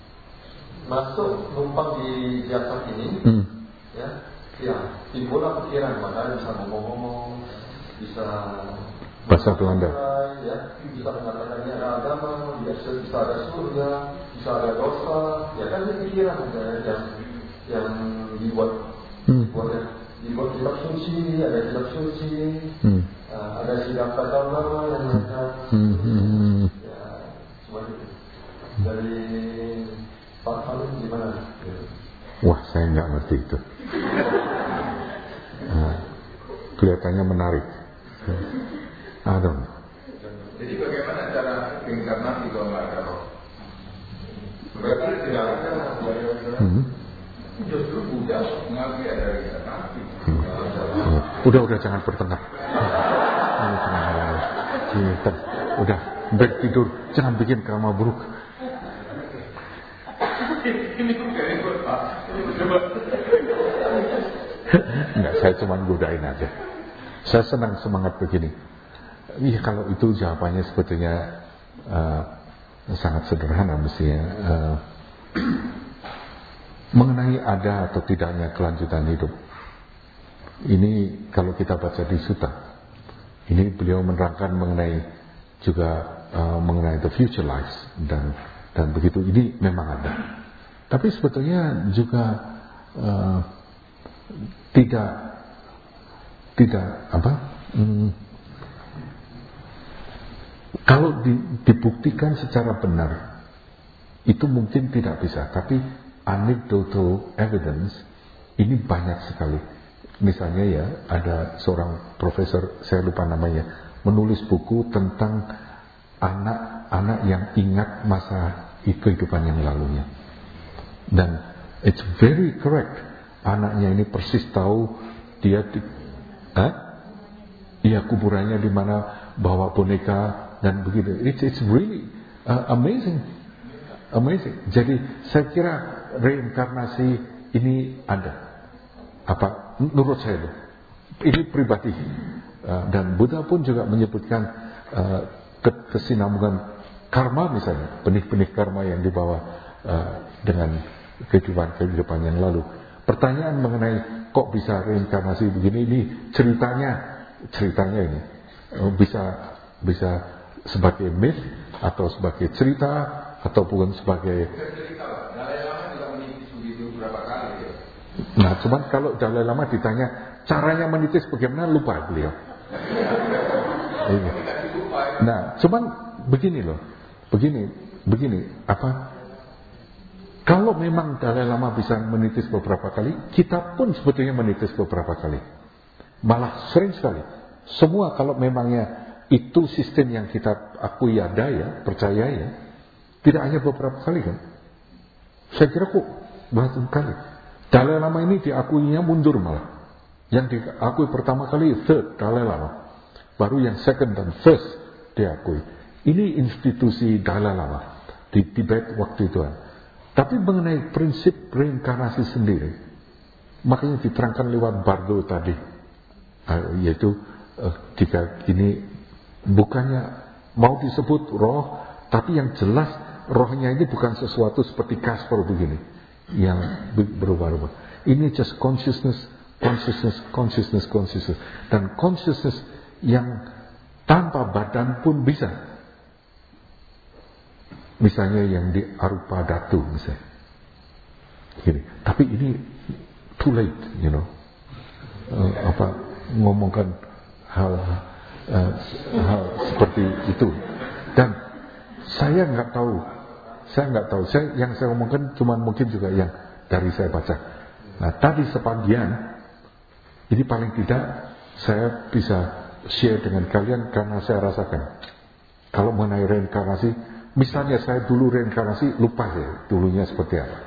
[SPEAKER 2] masuk numpang di jasad ini,
[SPEAKER 1] Hmm.
[SPEAKER 2] ya, ya timbullah pikiran, makanya bisa ngomong-ngomong, bisa
[SPEAKER 1] Bahasa Belanda.
[SPEAKER 2] ya, bisa mengatakan ini ada agama, bisa, bisa ada surga, bisa ada dosa, ya kan ini pikiran ya, yang yang dibuat,
[SPEAKER 1] Hmm.
[SPEAKER 2] dibuat, ya, dibuat kitab suci, ada kitab suci,
[SPEAKER 1] Hmm.
[SPEAKER 2] uh, ada sidang kata-kata yang ada,
[SPEAKER 1] Hmm. Hmm.
[SPEAKER 2] ya, cuma itu. Dari Pak Halim gimana? Ya.
[SPEAKER 1] Wah, saya nggak ngerti itu. Nah, kelihatannya menarik. I don't know.
[SPEAKER 4] Jadi bagaimana cara reinkarnasi kalau nggak ada roh? Berarti tidak ada.
[SPEAKER 1] Hmm.
[SPEAKER 4] Justru Buddha mengakui ada reinkarnasi.
[SPEAKER 1] Hmm. Udah, udah jangan bertengkar. Oh, jangan. Kita, udah, baik tidur, jangan bikin karma buruk.
[SPEAKER 4] Ini bukan ikut Pak. Coba.
[SPEAKER 1] Enggak, saya cuma godain aja. Saya senang semangat begini. Iya, kalau itu jawabannya sebetulnya uh, sangat sederhana mestinya. Uh, mengenai ada atau tidaknya kelanjutan hidup. Ini kalau kita baca di Sutta, ini beliau menerangkan mengenai juga uh, mengenai the future lives dan dan begitu. Ini memang ada. Tapi sebetulnya juga uh, tidak tidak apa? Hmm, kalau di, dibuktikan secara benar, itu mungkin tidak bisa. Tapi anecdotal evidence ini banyak sekali. Misalnya ya, ada seorang profesor, saya lupa namanya, menulis buku tentang anak-anak yang ingat masa kehidupan yang lalunya. Dan it's very correct. Anaknya ini persis tahu dia di, eh? Iya, kuburannya di mana, bawa boneka dan begitu. It's it's really uh, amazing, amazing. Jadi saya kira reinkarnasi ini ada. Apa? Menurut saya loh, ini pribadi. Uh, dan Buddha pun juga menyebutkan uh, kesinambungan karma misalnya, benih-benih karma yang dibawa uh, dengan kehidupan-kehidupan yang lalu. Pertanyaan mengenai kok bisa reinkarnasi begini, ini ceritanya, ceritanya ini uh, bisa bisa sebagai myth atau sebagai cerita ataupun sebagai nah, cuman kalau Dalai Lama ditanya caranya menitis bagaimana, lupa beliau. Nah, cuman begini loh, begini, begini, apa? Kalau memang Dalai Lama bisa menitis beberapa kali, kita pun sebetulnya menitis beberapa kali. Malah sering sekali. Semua kalau memangnya itu sistem yang kita akui ada ya, percaya ya, tidak hanya beberapa kali kan. Saya kira kok berapa kali. Dalai Lama ini diakuinya mundur malah. Yang diakui pertama kali third Dalai Lama. Baru yang second dan first diakui. Ini institusi Dalai Lama di Tibet waktu itu. Tapi mengenai prinsip reinkarnasi sendiri, makanya diterangkan lewat Bardo tadi, yaitu jika ini bukannya mau disebut roh, tapi yang jelas rohnya ini bukan sesuatu seperti Kasper begini yang berubah-ubah. Ini just consciousness, consciousness, consciousness, consciousness. Dan consciousness yang tanpa badan pun bisa. Misalnya yang di Arupa Datu misalnya. Gini. Tapi ini too late, you know. Uh, apa ngomongkan hal uh, hal seperti itu. Dan saya nggak tahu, saya nggak tahu. Saya yang saya omongkan cuma mungkin juga yang dari saya baca. Nah, tadi sebagian ini paling tidak saya bisa share dengan kalian karena saya rasakan. Kalau mengenai reinkarnasi, misalnya saya dulu reinkarnasi, lupa saya dulunya seperti apa.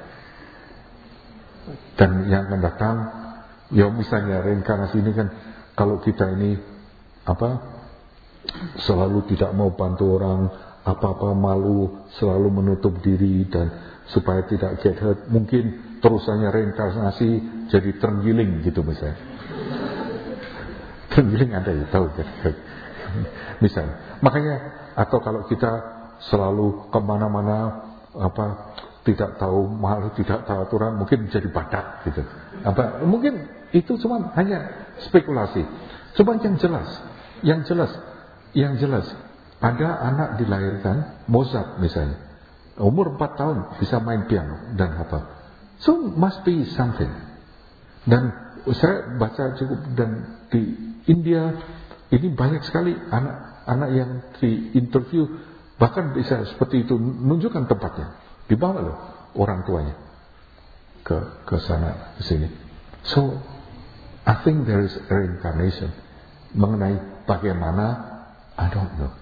[SPEAKER 1] Dan yang akan datang, ya misalnya reinkarnasi ini kan, kalau kita ini apa selalu tidak mau bantu orang, apa-apa malu, selalu menutup diri dan supaya tidak get hurt, mungkin terusannya reinkarnasi jadi terenggiling gitu misalnya. Terenggiling ada ya, tahu kan? Misalnya, makanya atau kalau kita selalu kemana-mana apa tidak tahu malu, tidak tahu aturan, mungkin jadi badak gitu. Apa mungkin itu cuma hanya spekulasi. Cuma yang jelas, yang jelas, yang jelas ada anak dilahirkan Mozart misalnya, umur empat tahun bisa main piano dan apa. So must be something. Dan saya baca cukup dan di India ini banyak sekali anak-anak yang di-interview bahkan bisa seperti itu, menunjukkan tempatnya, dibawa loh orang tuanya ke ke sana ke sini. So I think there is reincarnation. Mengenai bagaimana, I don't know.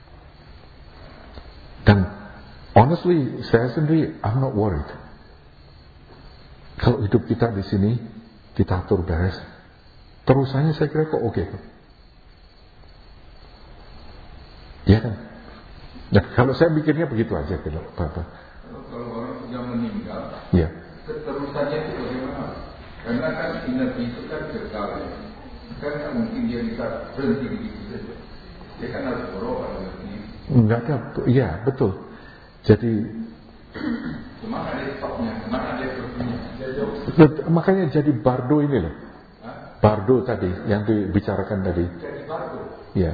[SPEAKER 1] Dan honestly saya sendiri I'm not worried. Kalau hidup kita di sini kita atur beres, terusannya saya kira kok oke. Okay. Ya kan? Nah, kalau saya mikirnya begitu aja gitu, Bapak.
[SPEAKER 4] Kalau orang sudah meninggal,
[SPEAKER 1] ya.
[SPEAKER 4] Keterusannya itu bagaimana? Karena kan energi itu kan kekal ya. Kan nggak mungkin dia bisa berhenti begitu saja. Dia kan harus berubah energi.
[SPEAKER 1] Enggak ada, iya betul. Jadi
[SPEAKER 4] kemana dia stopnya? Kemana dia berhentinya?
[SPEAKER 1] Makanya jadi Bardo ini loh. Hah? Bardo tadi yang dibicarakan tadi.
[SPEAKER 4] Jadi Bardo.
[SPEAKER 1] Ya.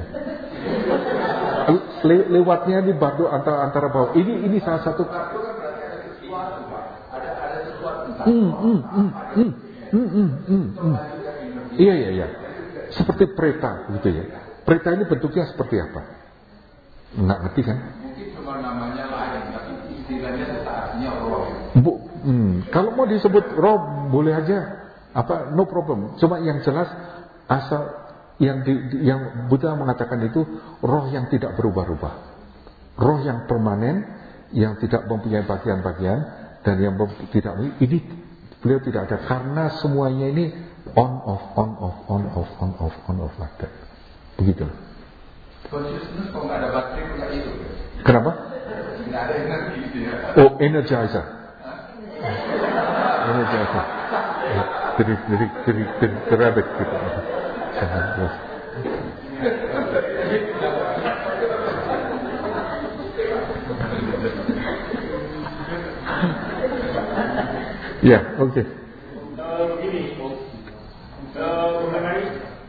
[SPEAKER 1] Le lewatnya di Bardo antara antara bawah. Ini ini salah satu.
[SPEAKER 4] Bardo kan berarti ada sesuatu, Pak. Ada ada sesuatu.
[SPEAKER 1] Hmm, hmm, hmm, hmm. Hmm, hmm, hmm, hmm. Iya, iya, iya. Seperti preta, gitu ya. Preta ini bentuknya seperti apa? Nggak ngerti kan?
[SPEAKER 4] Mungkin cuma namanya lain, tapi istilahnya tetap artinya roh.
[SPEAKER 1] Bu, hmm, kalau mau disebut roh boleh aja, apa no problem. Cuma yang jelas asal yang di, yang Buddha mengatakan itu roh yang tidak berubah-ubah, roh yang permanen, yang tidak mempunyai bagian-bagian dan yang tidak ini beliau tidak ada karena semuanya ini on off on off on off on off on off like that. Begitu.
[SPEAKER 4] Consciousness kok nggak ada baterai nggak hidup.
[SPEAKER 1] Kenapa?
[SPEAKER 4] Nggak ada energi gitu ya.
[SPEAKER 1] Oh, energizer. Energizer. Dari dari dari dari terabek gitu. Jangan terus. Ya, oke. Okay.
[SPEAKER 2] Begini, mengenai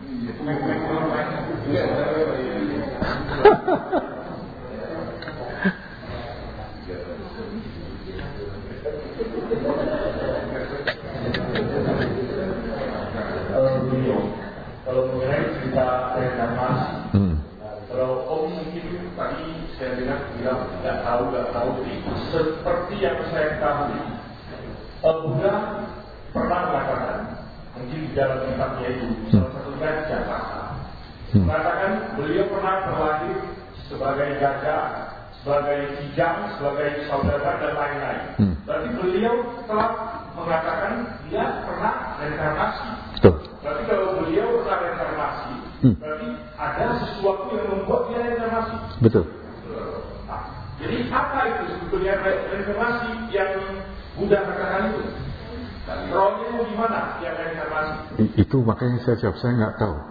[SPEAKER 2] kalau mengenai cerita reinkarnasi, hmm. kalau Om mungkin tadi saya dengar bilang nggak tahu nggak tahu, seperti yang saya tahu, Buddha pernah mengatakan mungkin di dalam kitabnya itu hmm. salah satunya Jataka hmm. mengatakan beliau pernah terlahir sebagai gajah, sebagai kijang, sebagai saudara dan lain-lain. Hmm. Berarti beliau telah mengatakan dia pernah reinkarnasi.
[SPEAKER 1] Betul.
[SPEAKER 2] Berarti kalau beliau pernah reinkarnasi, hmm. berarti ada sesuatu yang membuat dia reinkarnasi.
[SPEAKER 1] Betul.
[SPEAKER 2] Nah, jadi apa itu sebetulnya reinkarnasi yang Buddha katakan itu? Rohnya gimana yang reinkarnasi?
[SPEAKER 1] Itu makanya saya jawab saya nggak tahu.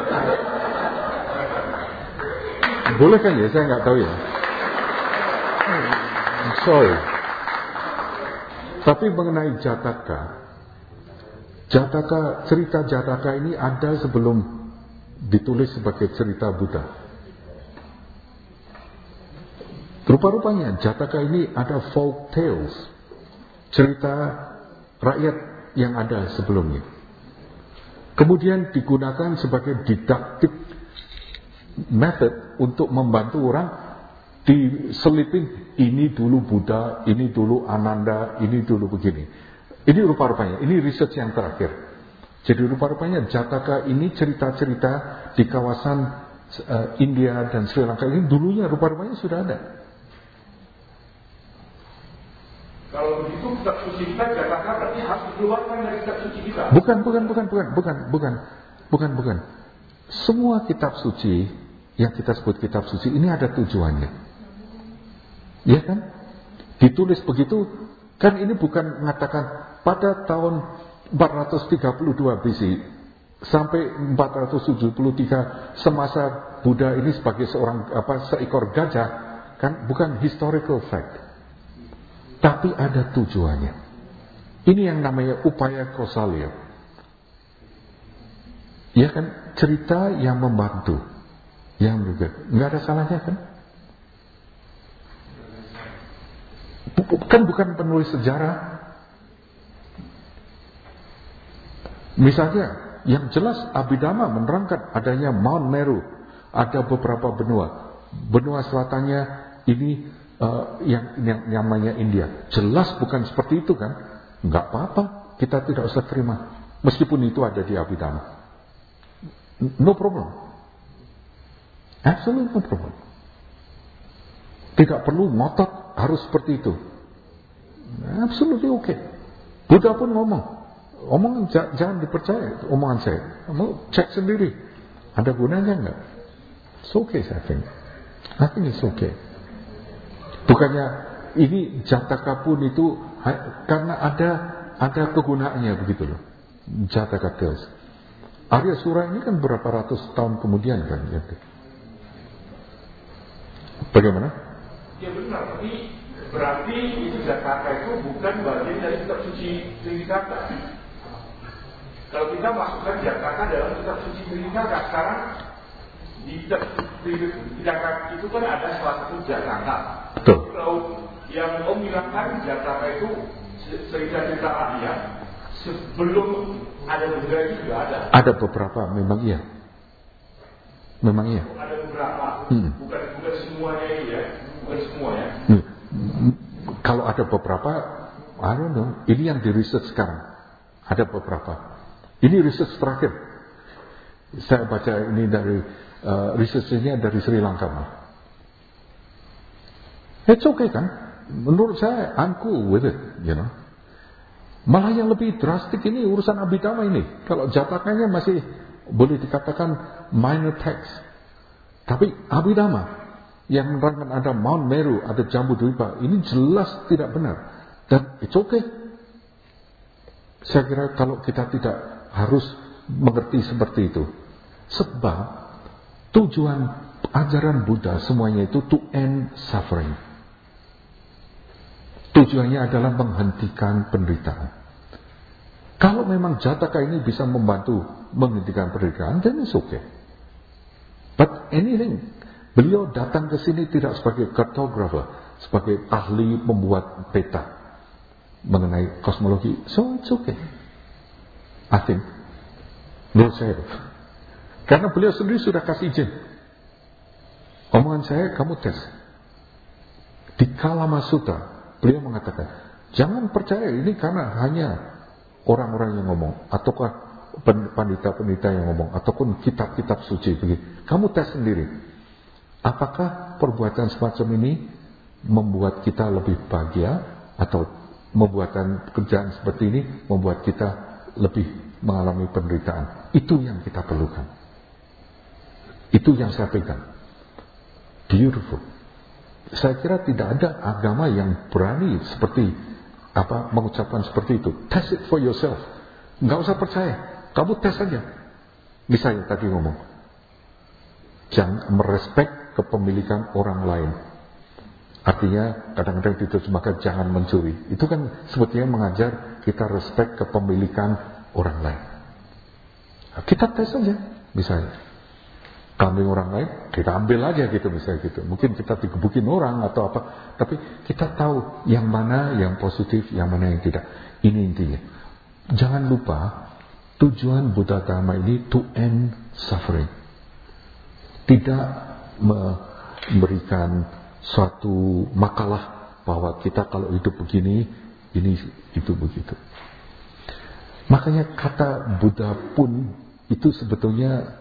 [SPEAKER 1] Boleh kan ya? Saya nggak tahu ya. Sorry. Tapi mengenai Jataka, Jataka cerita Jataka ini ada sebelum ditulis sebagai cerita Buddha. Rupa-rupanya Jataka ini ada folk tales, cerita rakyat yang ada sebelumnya. Kemudian digunakan sebagai didaktik method untuk membantu orang diselipin ini dulu Buddha, ini dulu Ananda, ini dulu begini. Ini rupa-rupanya, ini research yang terakhir. Jadi rupa-rupanya Jataka ini cerita-cerita di kawasan uh, India dan Sri Lanka ini dulunya rupa-rupanya sudah ada.
[SPEAKER 2] Kalau begitu kitab suci kita Jataka berarti harus dikeluarkan dari kitab suci kita.
[SPEAKER 1] Bukan, bukan, bukan, bukan, bukan, bukan, bukan, bukan. Semua kitab suci yang kita sebut kitab suci ini ada tujuannya. Ya kan? Ditulis begitu, kan ini bukan mengatakan pada tahun empat ratus tiga puluh dua B C sampai empat ratus tujuh puluh tiga semasa Buddha ini sebagai seorang apa seekor gajah, kan bukan historical fact. Tapi ada tujuannya. Ini yang namanya upaya kausalya. Ya kan, cerita yang membantu, yang juga nggak ada salahnya kan? Kan bukan penulis sejarah. Misalnya, yang jelas Abhidhamma menerangkan adanya Mount Meru, ada beberapa benua. Benua selatannya ini uh, yang, yang namanya India. Jelas bukan seperti itu kan? Nggak apa-apa, kita tidak usah terima. Meskipun itu ada di Abhidhamma. No problem. Absolutely no problem. Tidak perlu ngotot harus seperti itu. Absolutely oke. Okay. Buddha pun ngomong, omongan jangan dipercaya omongan saya. Kamu cek sendiri, ada gunanya enggak? It's okay, I think. I think it's okay. Bukannya ini Jataka pun itu karena ada ada kegunaannya begitu loh. Jataka tales. Arya Sura ini kan berapa ratus tahun kemudian kan? Bagaimana?
[SPEAKER 2] Ya benar, tapi berarti itu Jataka itu bukan bagian dari kitab suci Tripitaka. Kalau kita masukkan Jataka dalam kitab suci Tripitaka, sekarang di kitab Tripitaka itu kan ada salah satu Jataka. Kalau yang Om bilang kan Jataka itu cerita-cerita rakyat,
[SPEAKER 6] sebelum ada Buddha itu juga ada.
[SPEAKER 1] Ada beberapa, memang iya. Memang iya.
[SPEAKER 6] Ada beberapa,
[SPEAKER 1] hmm.
[SPEAKER 6] bukan bukan semuanya ini ya, bukan semua ya.
[SPEAKER 1] Hmm. Kalau ada beberapa, I don't know. Ini yang di research sekarang. Ada beberapa. Ini research terakhir. Saya baca ini dari uh, researchnya dari Sri Lanka. It's okay kan? Menurut saya, I'm cool with it, you know. Malah yang lebih drastik ini urusan Abhidhamma ini. Kalau jatakannya masih boleh dikatakan minor text. Tapi Abhidhamma yang menerangkan ada Mount Meru, ada Jambudvipa, ini jelas tidak benar. Dan it's okay. Saya kira kalau kita tidak harus mengerti seperti itu. Sebab tujuan ajaran Buddha semuanya itu to end suffering. Tujuannya adalah menghentikan penderitaan. Kalau memang Jataka ini bisa membantu menghentikan penderitaan, then it's okay. But anything, beliau datang ke sini tidak sebagai cartographer, sebagai ahli membuat peta mengenai kosmologi. So it's okay. I think. Menurut saya. Karena beliau sendiri sudah kasih izin. Omongan saya, kamu tes. Di Kalama Sutta, beliau mengatakan, jangan percaya ini karena hanya orang-orang yang ngomong, ataukah pandita-pandita yang ngomong, ataupun kitab-kitab suci begitu. Kamu tes sendiri. Apakah perbuatan semacam ini membuat kita lebih bahagia, atau membuatan kerjaan seperti ini membuat kita lebih mengalami penderitaan? Itu yang kita perlukan. Itu yang saya pegang. Beautiful. Saya kira tidak ada agama yang berani seperti apa mengucapkan seperti itu. Test it for yourself. Nggak usah percaya. Kamu tes saja. Misalnya tadi ngomong, jangan merespek kepemilikan orang lain. Artinya kadang-kadang diterjemahkan jangan mencuri. Itu kan sebetulnya mengajar kita respect kepemilikan orang lain. Nah, kita tes saja. Misalnya kambing orang lain, kita ambil aja gitu misalnya gitu. Mungkin kita digebukin orang atau apa, tapi kita tahu yang mana yang positif, yang mana yang tidak. Ini intinya. Jangan lupa, tujuan Buddha Dharma ini to end suffering. Tidak memberikan suatu makalah bahwa kita kalau hidup begini, ini itu begitu. Makanya kata Buddha pun itu sebetulnya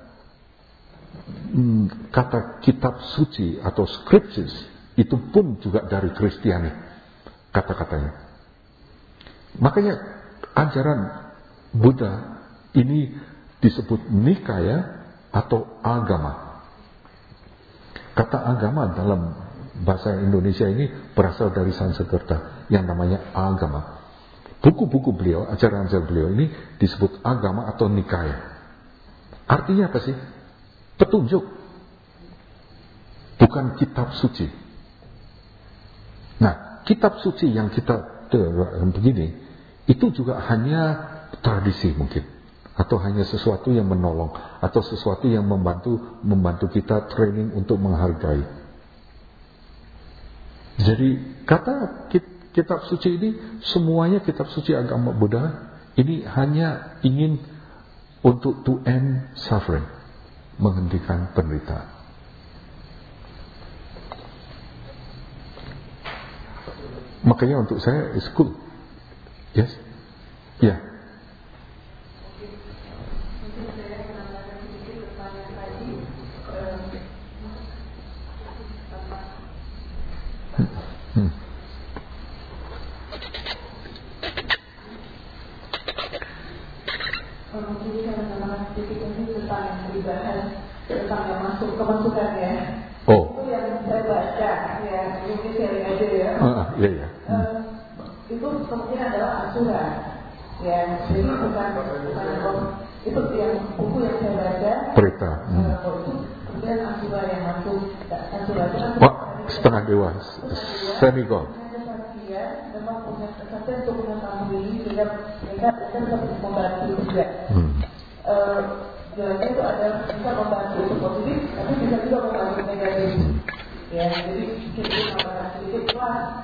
[SPEAKER 1] Hmm, kata kitab suci atau scriptures itu pun juga dari Kristiani kata-katanya. Makanya ajaran Buddha ini disebut nikaya atau agama. Kata agama dalam bahasa Indonesia ini berasal dari Sanskerta yang namanya agama. Buku-buku beliau, ajaran-ajaran beliau ini disebut agama atau nikaya. Artinya apa sih? Petunjuk, bukan kitab suci. Nah, kitab suci yang kita begini, itu juga hanya tradisi mungkin, atau hanya sesuatu yang menolong, atau sesuatu yang membantu membantu kita training untuk menghargai. Jadi kata kitab suci ini, semuanya kitab suci agama Buddha ini hanya ingin untuk to end suffering. Menghentikan penderitaan. Makanya untuk saya is cool. Yes? Ya. Yeah. Hmm.
[SPEAKER 3] Tentang yang masuk kemasukan ya.
[SPEAKER 1] Oh.
[SPEAKER 3] Itu yang saya baca ya, mungkin sharing aja ya.
[SPEAKER 1] Ah, iya iya. Hmm.
[SPEAKER 3] Uh, itu kemungkinan adalah asuran. Ya, jadi bukan bukan itu yang buku yang saya baca.
[SPEAKER 1] Berita. Hmm.
[SPEAKER 3] Uh, itu kemudian asuran yang masuk, asuran itu kan.
[SPEAKER 1] Oh, setengah dewa, semigod.
[SPEAKER 3] Ya, memang punya kesempatan untuk mengetahui ini sehingga mereka bisa membantu juga. Hmm. Uh, Jalannya itu ada bisa membantu untuk positif, tapi bisa juga membantu negatif. Ya, jadi sedikit sedikit plus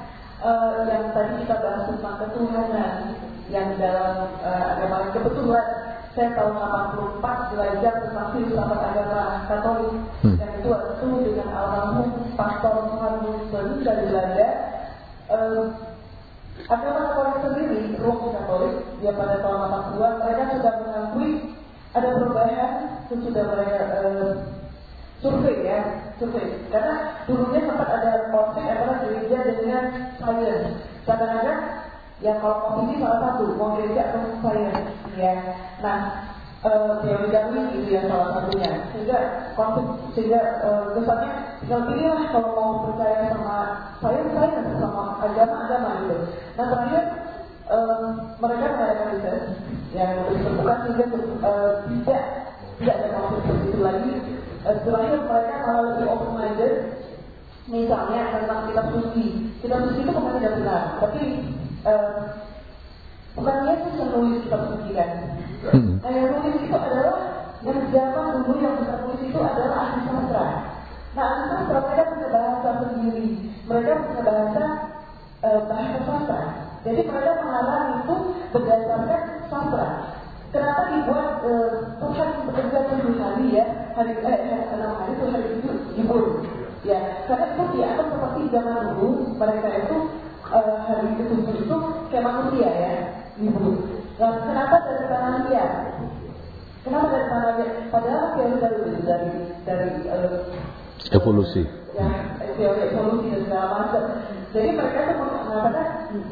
[SPEAKER 7] uh, yang tadi kita bahas tentang ketuhanan yang dalam uh, agama kebetulan saya tahun delapan puluh empat belajar tentang filsafat agama Katolik hmm. dan itu itu dengan almarhum Pastor Muhammad dari Belanda. Uh, agama Katolik sendiri, Rom Katolik, ya pada tahun delapan puluhan mereka sudah mengakui ada perubahan sesudah mereka uh, survei ya, survei. Karena dulunya sempat ada konflik antara gereja dengan sains. Kadang-kadang ya kalau mau ini salah satu, mau gereja atau sains ya. Nah, teori Darwin itu ya salah satunya. Sehingga konflik, sehingga uh, kesannya tinggal pilihlah kalau mau percaya sama sains, sains sama agama-agama gitu. Nah terakhir um, mereka mengadakan riset yang terbuka sehingga uh, tidak tidak ada konflik seperti itu lagi. Terakhir mereka malah lebih open-minded. Misalnya tentang kitab suci. Kitab suci itu bukan tidak benar, tapi uh, bukan Yesus yang nulis kitab suci kan. Hmm. Nah yang nulis itu adalah yang zaman dulu yang bisa nulis itu adalah ahli sastra. Nah ahli sastra mereka punya bahasa sendiri. Mereka punya bahasa uh, bahasa sastra. Jadi mereka mengarang itu berdasarkan sastra. Kenapa dibuat uh, Tuhan bekerja tujuh hari ya, hari eh enam hari itu hari itu libur, ya karena itu dianggap seperti zaman dulu mereka itu uh, hari itu tujuh itu kayak manusia ya libur. Nah, kenapa dari tanah liat? Kenapa dari tanah liat? Padahal teori dari dari dari uh,
[SPEAKER 1] evolusi,
[SPEAKER 7] ya teori evolusi dan segala macam. Jadi mereka itu mengatakan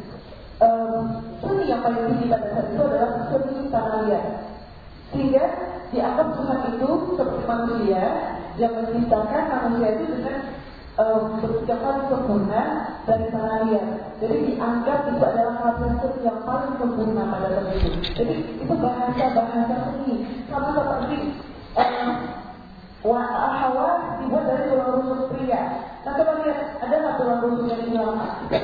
[SPEAKER 7] Um, seni yang paling tinggi pada saat itu adalah seni tanah liat. Sehingga dianggap Tuhan itu seperti manusia yang menciptakan manusia itu dengan um, berpikiran sempurna dari tanah liat. Jadi dianggap itu adalah hasil yang paling sempurna pada saat itu. Jadi itu bahasa-bahasa seni. Sama seperti um, Hawa dibuat dari tulang rusuk pria. Nah coba lihat, ada nggak tulang rusuk yang hilang?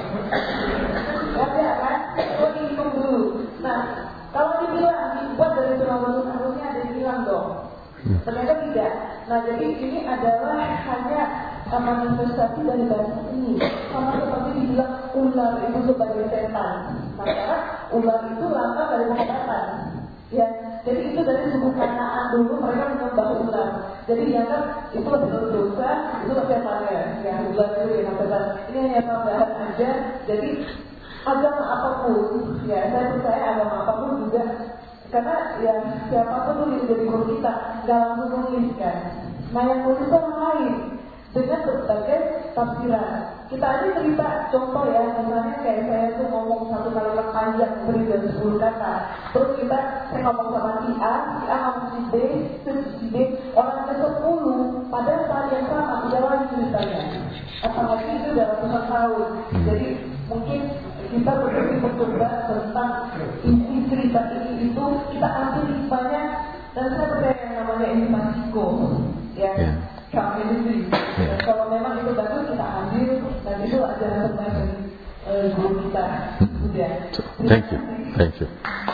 [SPEAKER 7] Ada kan? Coba dihitung dulu. Nah kalau dibilang dibuat dari tulang rusuk harusnya ada yang hilang dong. Ternyata tidak. Nah jadi ini adalah hanya manifestasi dari bahasa ini. Sama seperti dibilang ular itu sebagai setan. Nah karena ular itu lama dari setan. Ya, jadi itu dari suku Kanaan dulu mereka menyembah ular. Jadi dianggap itu lebih berdosa, itu lebih setannya. Ya, ular itu yang setan. Ini hanya tambahan aja. Jadi agama apapun, ya saya percaya agama apapun juga. Karena ya siapapun itu jadi guru kita nggak langsung nulis kan. Nah yang nulis itu orang lain dengan berbagai tafsiran. Kita aja cerita contoh ya, misalnya kayak saya tuh ngomong satu kalimat panjang beri dari sepuluh kata. Terus kita saya ngomong sama si A, si A ngomong si B, si B, orang ke sepuluh pada saat yang sama udah lagi ceritanya. Apalagi itu udah ratusan tahun. Jadi mungkin kita berpikir mencoba tentang isi cerita ini itu kita ambil hikmahnya dan saya percaya yang namanya ini masiko ya. Yeah. Community. Dan kalau memang itu bagus kita ambil dan itu ajaran terbaik dari uh, guru kita. Sudah.
[SPEAKER 1] Thank you. Thank you.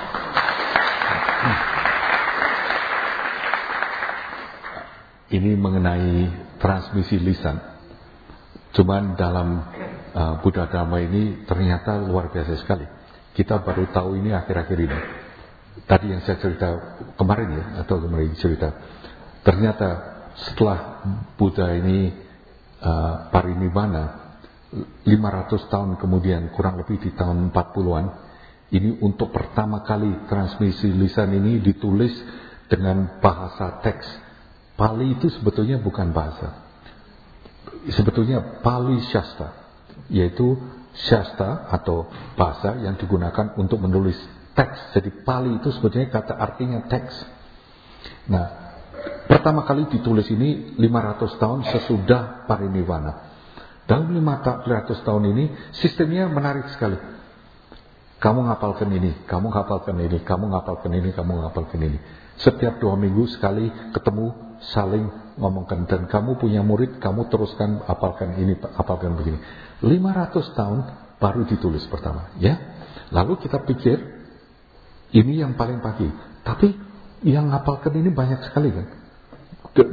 [SPEAKER 1] Ini mengenai transmisi lisan. Cuman dalam uh, Buddha Dhamma ini ternyata luar biasa sekali. Kita baru tahu ini akhir-akhir ini. Tadi yang saya cerita kemarin ya, atau kemarin cerita. Ternyata setelah Buddha ini uh, parinibbana lima ratus tahun kemudian, kurang lebih di tahun empat puluhan, ini untuk pertama kali transmisi lisan ini ditulis dengan bahasa teks. Pali itu sebetulnya bukan bahasa. Sebetulnya Pali Shasta, yaitu Shasta atau bahasa yang digunakan untuk menulis teks. Jadi Pali itu sebetulnya kata artinya teks. Nah, pertama kali ditulis ini lima ratus tahun sesudah parinibbana. Dalam lima ratus tahun ini sistemnya menarik sekali. Kamu ngapalkan ini, kamu ngapalkan ini, kamu ngapalkan ini, kamu ngapalkan ini. Setiap dua minggu sekali ketemu, saling ngomongkan. Dan kamu punya murid, kamu teruskan apalkan ini, apalkan begini. lima ratus tahun baru ditulis pertama, ya. Lalu kita pikir ini yang paling pagi. Tapi yang ngapalkan ini banyak sekali kan.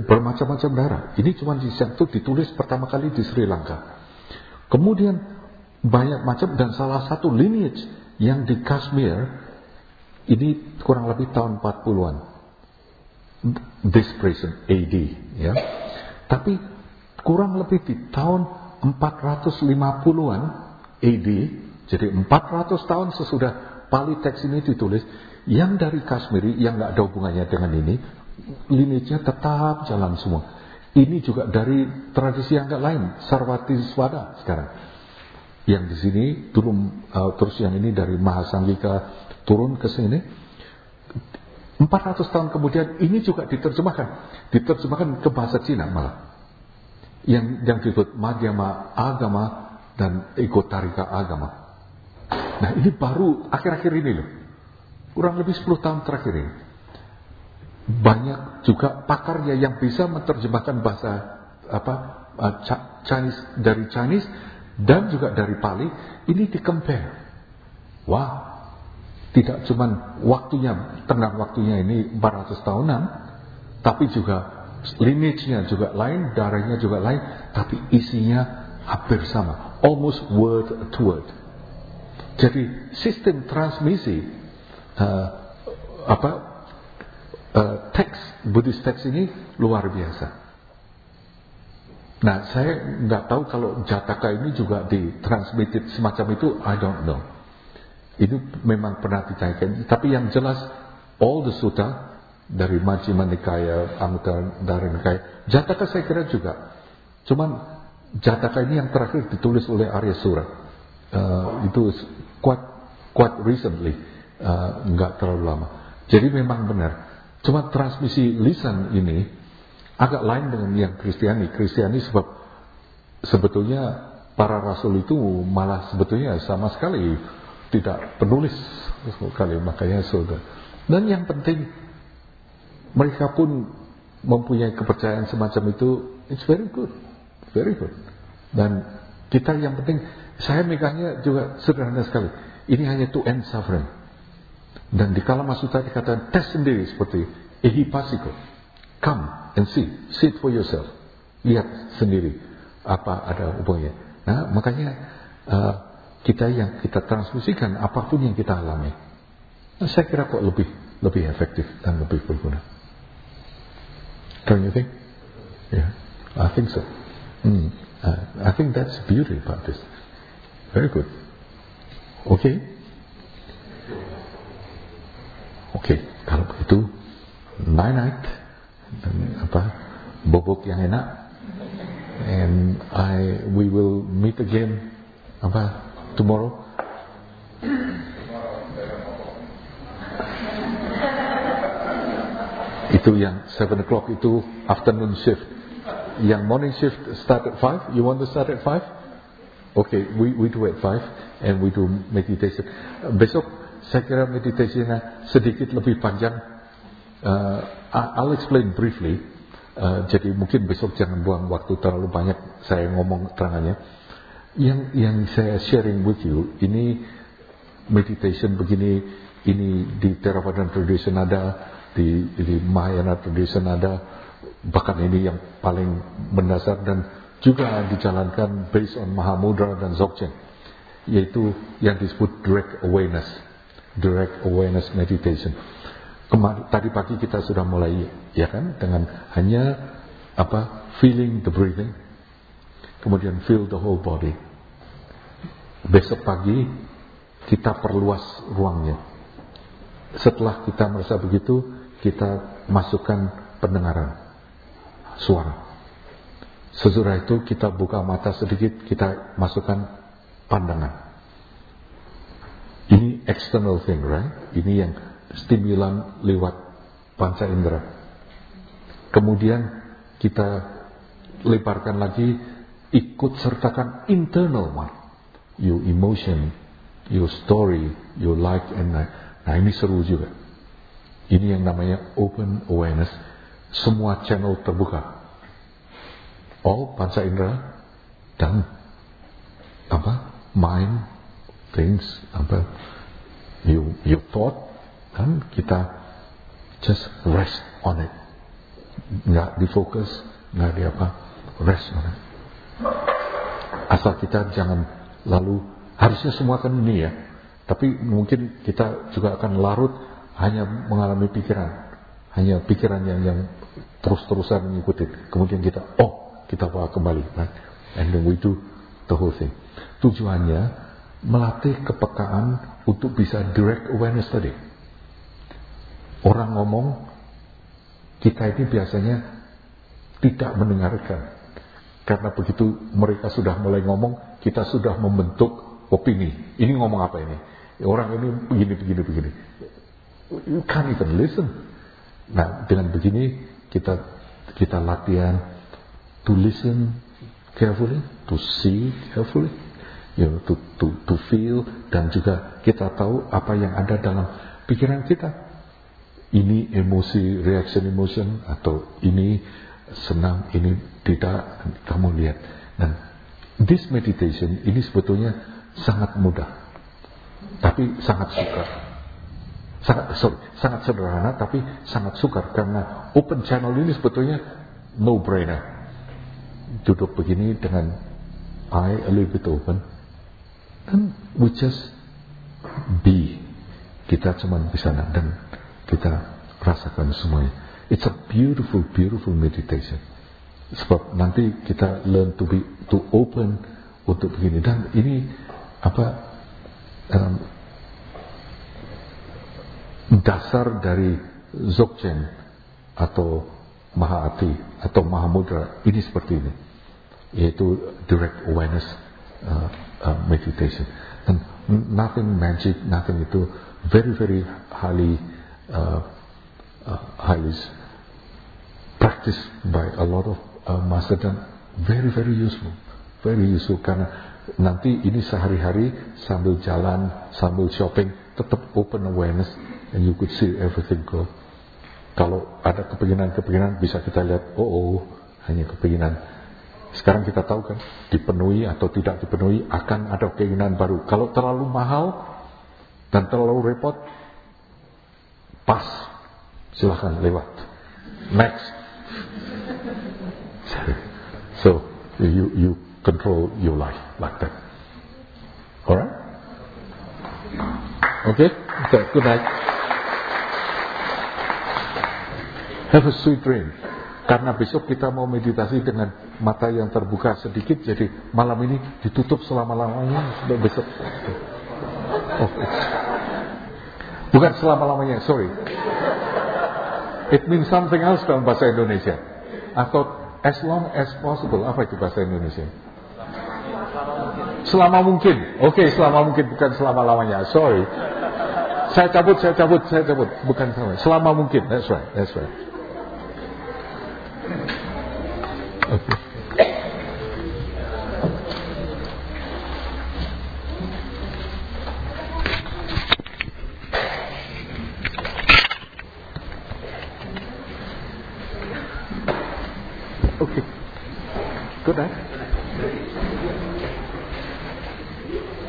[SPEAKER 1] Bermacam-macam daerah. Ini cuma di satu ditulis pertama kali di Sri Lanka. Kemudian banyak macam, dan salah satu lineage yang di Kashmir ini kurang lebih tahun empat puluhan this present A D, ya. Tapi kurang lebih di tahun empat ratus lima puluhan A D, jadi empat ratus tahun sesudah Pali teks ini ditulis, yang dari Kashmiri yang nggak ada hubungannya dengan ini, lineage-nya tetap jalan semua. Ini juga dari tradisi yang nggak lain, Sarvati Swada sekarang. Yang di sini dulu, uh, terus yang ini dari Mahasanggika turun ke sini. empat ratus tahun kemudian ini juga diterjemahkan, diterjemahkan ke bahasa Cina malah. Yang yang disebut Madhyama Agama dan Egotarika Agama. Nah, ini baru akhir-akhir ini loh. Kurang lebih sepuluh tahun terakhir ini. Banyak juga pakarnya yang bisa menerjemahkan bahasa apa uh, Chinese dari Chinese dan juga dari Pali, ini di-compare. Wah, tidak cuman waktunya, tengah waktunya ini empat ratus tahunan, tapi juga lineage-nya juga lain, darahnya juga lain, tapi isinya hampir sama, almost word to word. Jadi sistem transmisi uh, apa uh, teks Buddhist teks ini luar biasa. Nah, saya nggak tahu kalau Jataka ini juga ditransmitted semacam itu, I don't know. Itu memang pernah ditanyakan. Tapi yang jelas, all the sutta dari Majjhima Nikaya, Anguttara Nikaya, Jataka saya kira juga. Cuman Jataka ini yang terakhir ditulis oleh Arya Sura. Uh, itu quite quite recently, uh, nggak terlalu lama. Jadi memang benar. Cuma transmisi lisan ini agak lain dengan yang Kristiani. Kristiani sebab sebetulnya para rasul itu malah sebetulnya sama sekali tidak penulis sekali, makanya saudara. Dan yang penting mereka pun mempunyai kepercayaan semacam itu. It's very good, very good. Dan kita yang penting, saya megangnya juga sederhana sekali. Ini hanya to end suffering. Dan di Kalama Sutta dikatakan tes sendiri seperti ehipassiko. Come and see, see it for yourself. Lihat sendiri apa ada hubungannya. Nah, makanya uh, kita yang kita transmisikan apapun yang kita alami, nah, saya kira kok lebih lebih efektif dan lebih berguna. Don't you think? Yeah, I think so. Hmm. Uh, I think that's the beauty about this. Very good. Okay. Okay, kalau begitu night night. Dan apa bobok yang enak, and I we will meet again apa tomorrow. Itu yang seven o'clock itu afternoon shift. Yang morning shift start at five. You want to start at five? Okay, we we do at five and we do meditation. Besok saya kira meditasinya sedikit lebih panjang. Uh, I'll explain briefly. Uh, jadi mungkin besok jangan buang waktu terlalu banyak saya ngomong terangannya. Yang yang saya sharing with you ini meditation begini, ini di Theravada tradition ada, di di Mahayana tradition ada, bahkan ini yang paling mendasar dan juga dijalankan based on Mahamudra dan Dzogchen, yaitu yang disebut direct awareness, direct awareness meditation. Kemarin, tadi pagi kita sudah mulai, ya kan, dengan hanya apa, feeling the breathing, kemudian feel the whole body. Besok pagi kita perluas ruangnya. Setelah kita merasa begitu, kita masukkan pendengaran suara. Sesudah itu kita buka mata sedikit, kita masukkan pandangan. Ini external thing, right? Ini yang stimulan lewat panca indera. Kemudian kita lebarkan lagi, ikut sertakan internal one, your emotion, your story, your like and like. Nah, ini seru juga. Ini yang namanya open awareness. Semua channel terbuka, all panca indera dan apa, mind, things, apa, you, your thought. Kan kita just rest on it, nggak difokus, nggak di apa, rest on it. Asal kita jangan lalu harusnya semua kan ini ya, tapi mungkin kita juga akan larut hanya mengalami pikiran, hanya pikiran yang yang terus-terusan mengikuti. Kemudian kita, oh, kita bawa kembali, right? And then we do the whole thing. Tujuannya melatih kepekaan untuk bisa direct awareness tadi. Orang ngomong, kita ini biasanya tidak mendengarkan. Karena begitu mereka sudah mulai ngomong, kita sudah membentuk opini. Ini ngomong apa ini? Orang ini begini, begini, begini. You can't even listen. Nah, dengan begini kita kita latihan to listen carefully, to see carefully, you know, to to to feel, dan juga kita tahu apa yang ada dalam pikiran kita. Ini emosi, reaction emotion, atau ini senang, ini tidak, kamu lihat. Dan this meditation ini sebetulnya sangat mudah, tapi sangat sukar. Sangat, sorry, sangat sederhana, tapi sangat sukar karena open channel ini sebetulnya no brainer. Duduk begini dengan eye a little bit open, dan we just be. Kita cuma bisa dan kita rasakan semuanya. It's a beautiful, beautiful meditation. Sebab nanti kita learn to be, to open untuk begini. Dan ini apa um, dasar dari Dzogchen atau Mahati atau Mahamudra ini seperti ini, yaitu direct awareness uh, uh, meditation. And nothing magic, nothing itu very very highly Uh, uh, highly practiced by a lot of uh, master, dan very very useful, very useful karena nanti ini sehari-hari sambil jalan, sambil shopping, tetap open awareness and you could see everything go. Kalau ada kepinginan-kepinginan bisa kita lihat, oh, oh hanya kepinginan. Sekarang kita tahu kan, dipenuhi atau tidak dipenuhi akan ada keinginan baru. Kalau terlalu mahal dan terlalu repot, pas, silahkan lewat. Next. So you you control your life like that. Alright? Okay? Okay, good night. Have a sweet dream. Karena besok kita mau meditasi dengan mata yang terbuka sedikit, jadi malam ini ditutup selama-lamanya besok. Oh, bukan selama-lamanya, sorry. It means something else dalam bahasa Indonesia. Atau as long as possible. Apa itu bahasa Indonesia? Selama mungkin. Oke, okay, selama mungkin, bukan selama-lamanya. Sorry. Saya cabut, saya cabut, saya cabut. Bukan selama. Selama mungkin. That's right, that's right. Okay. Okay. Good night.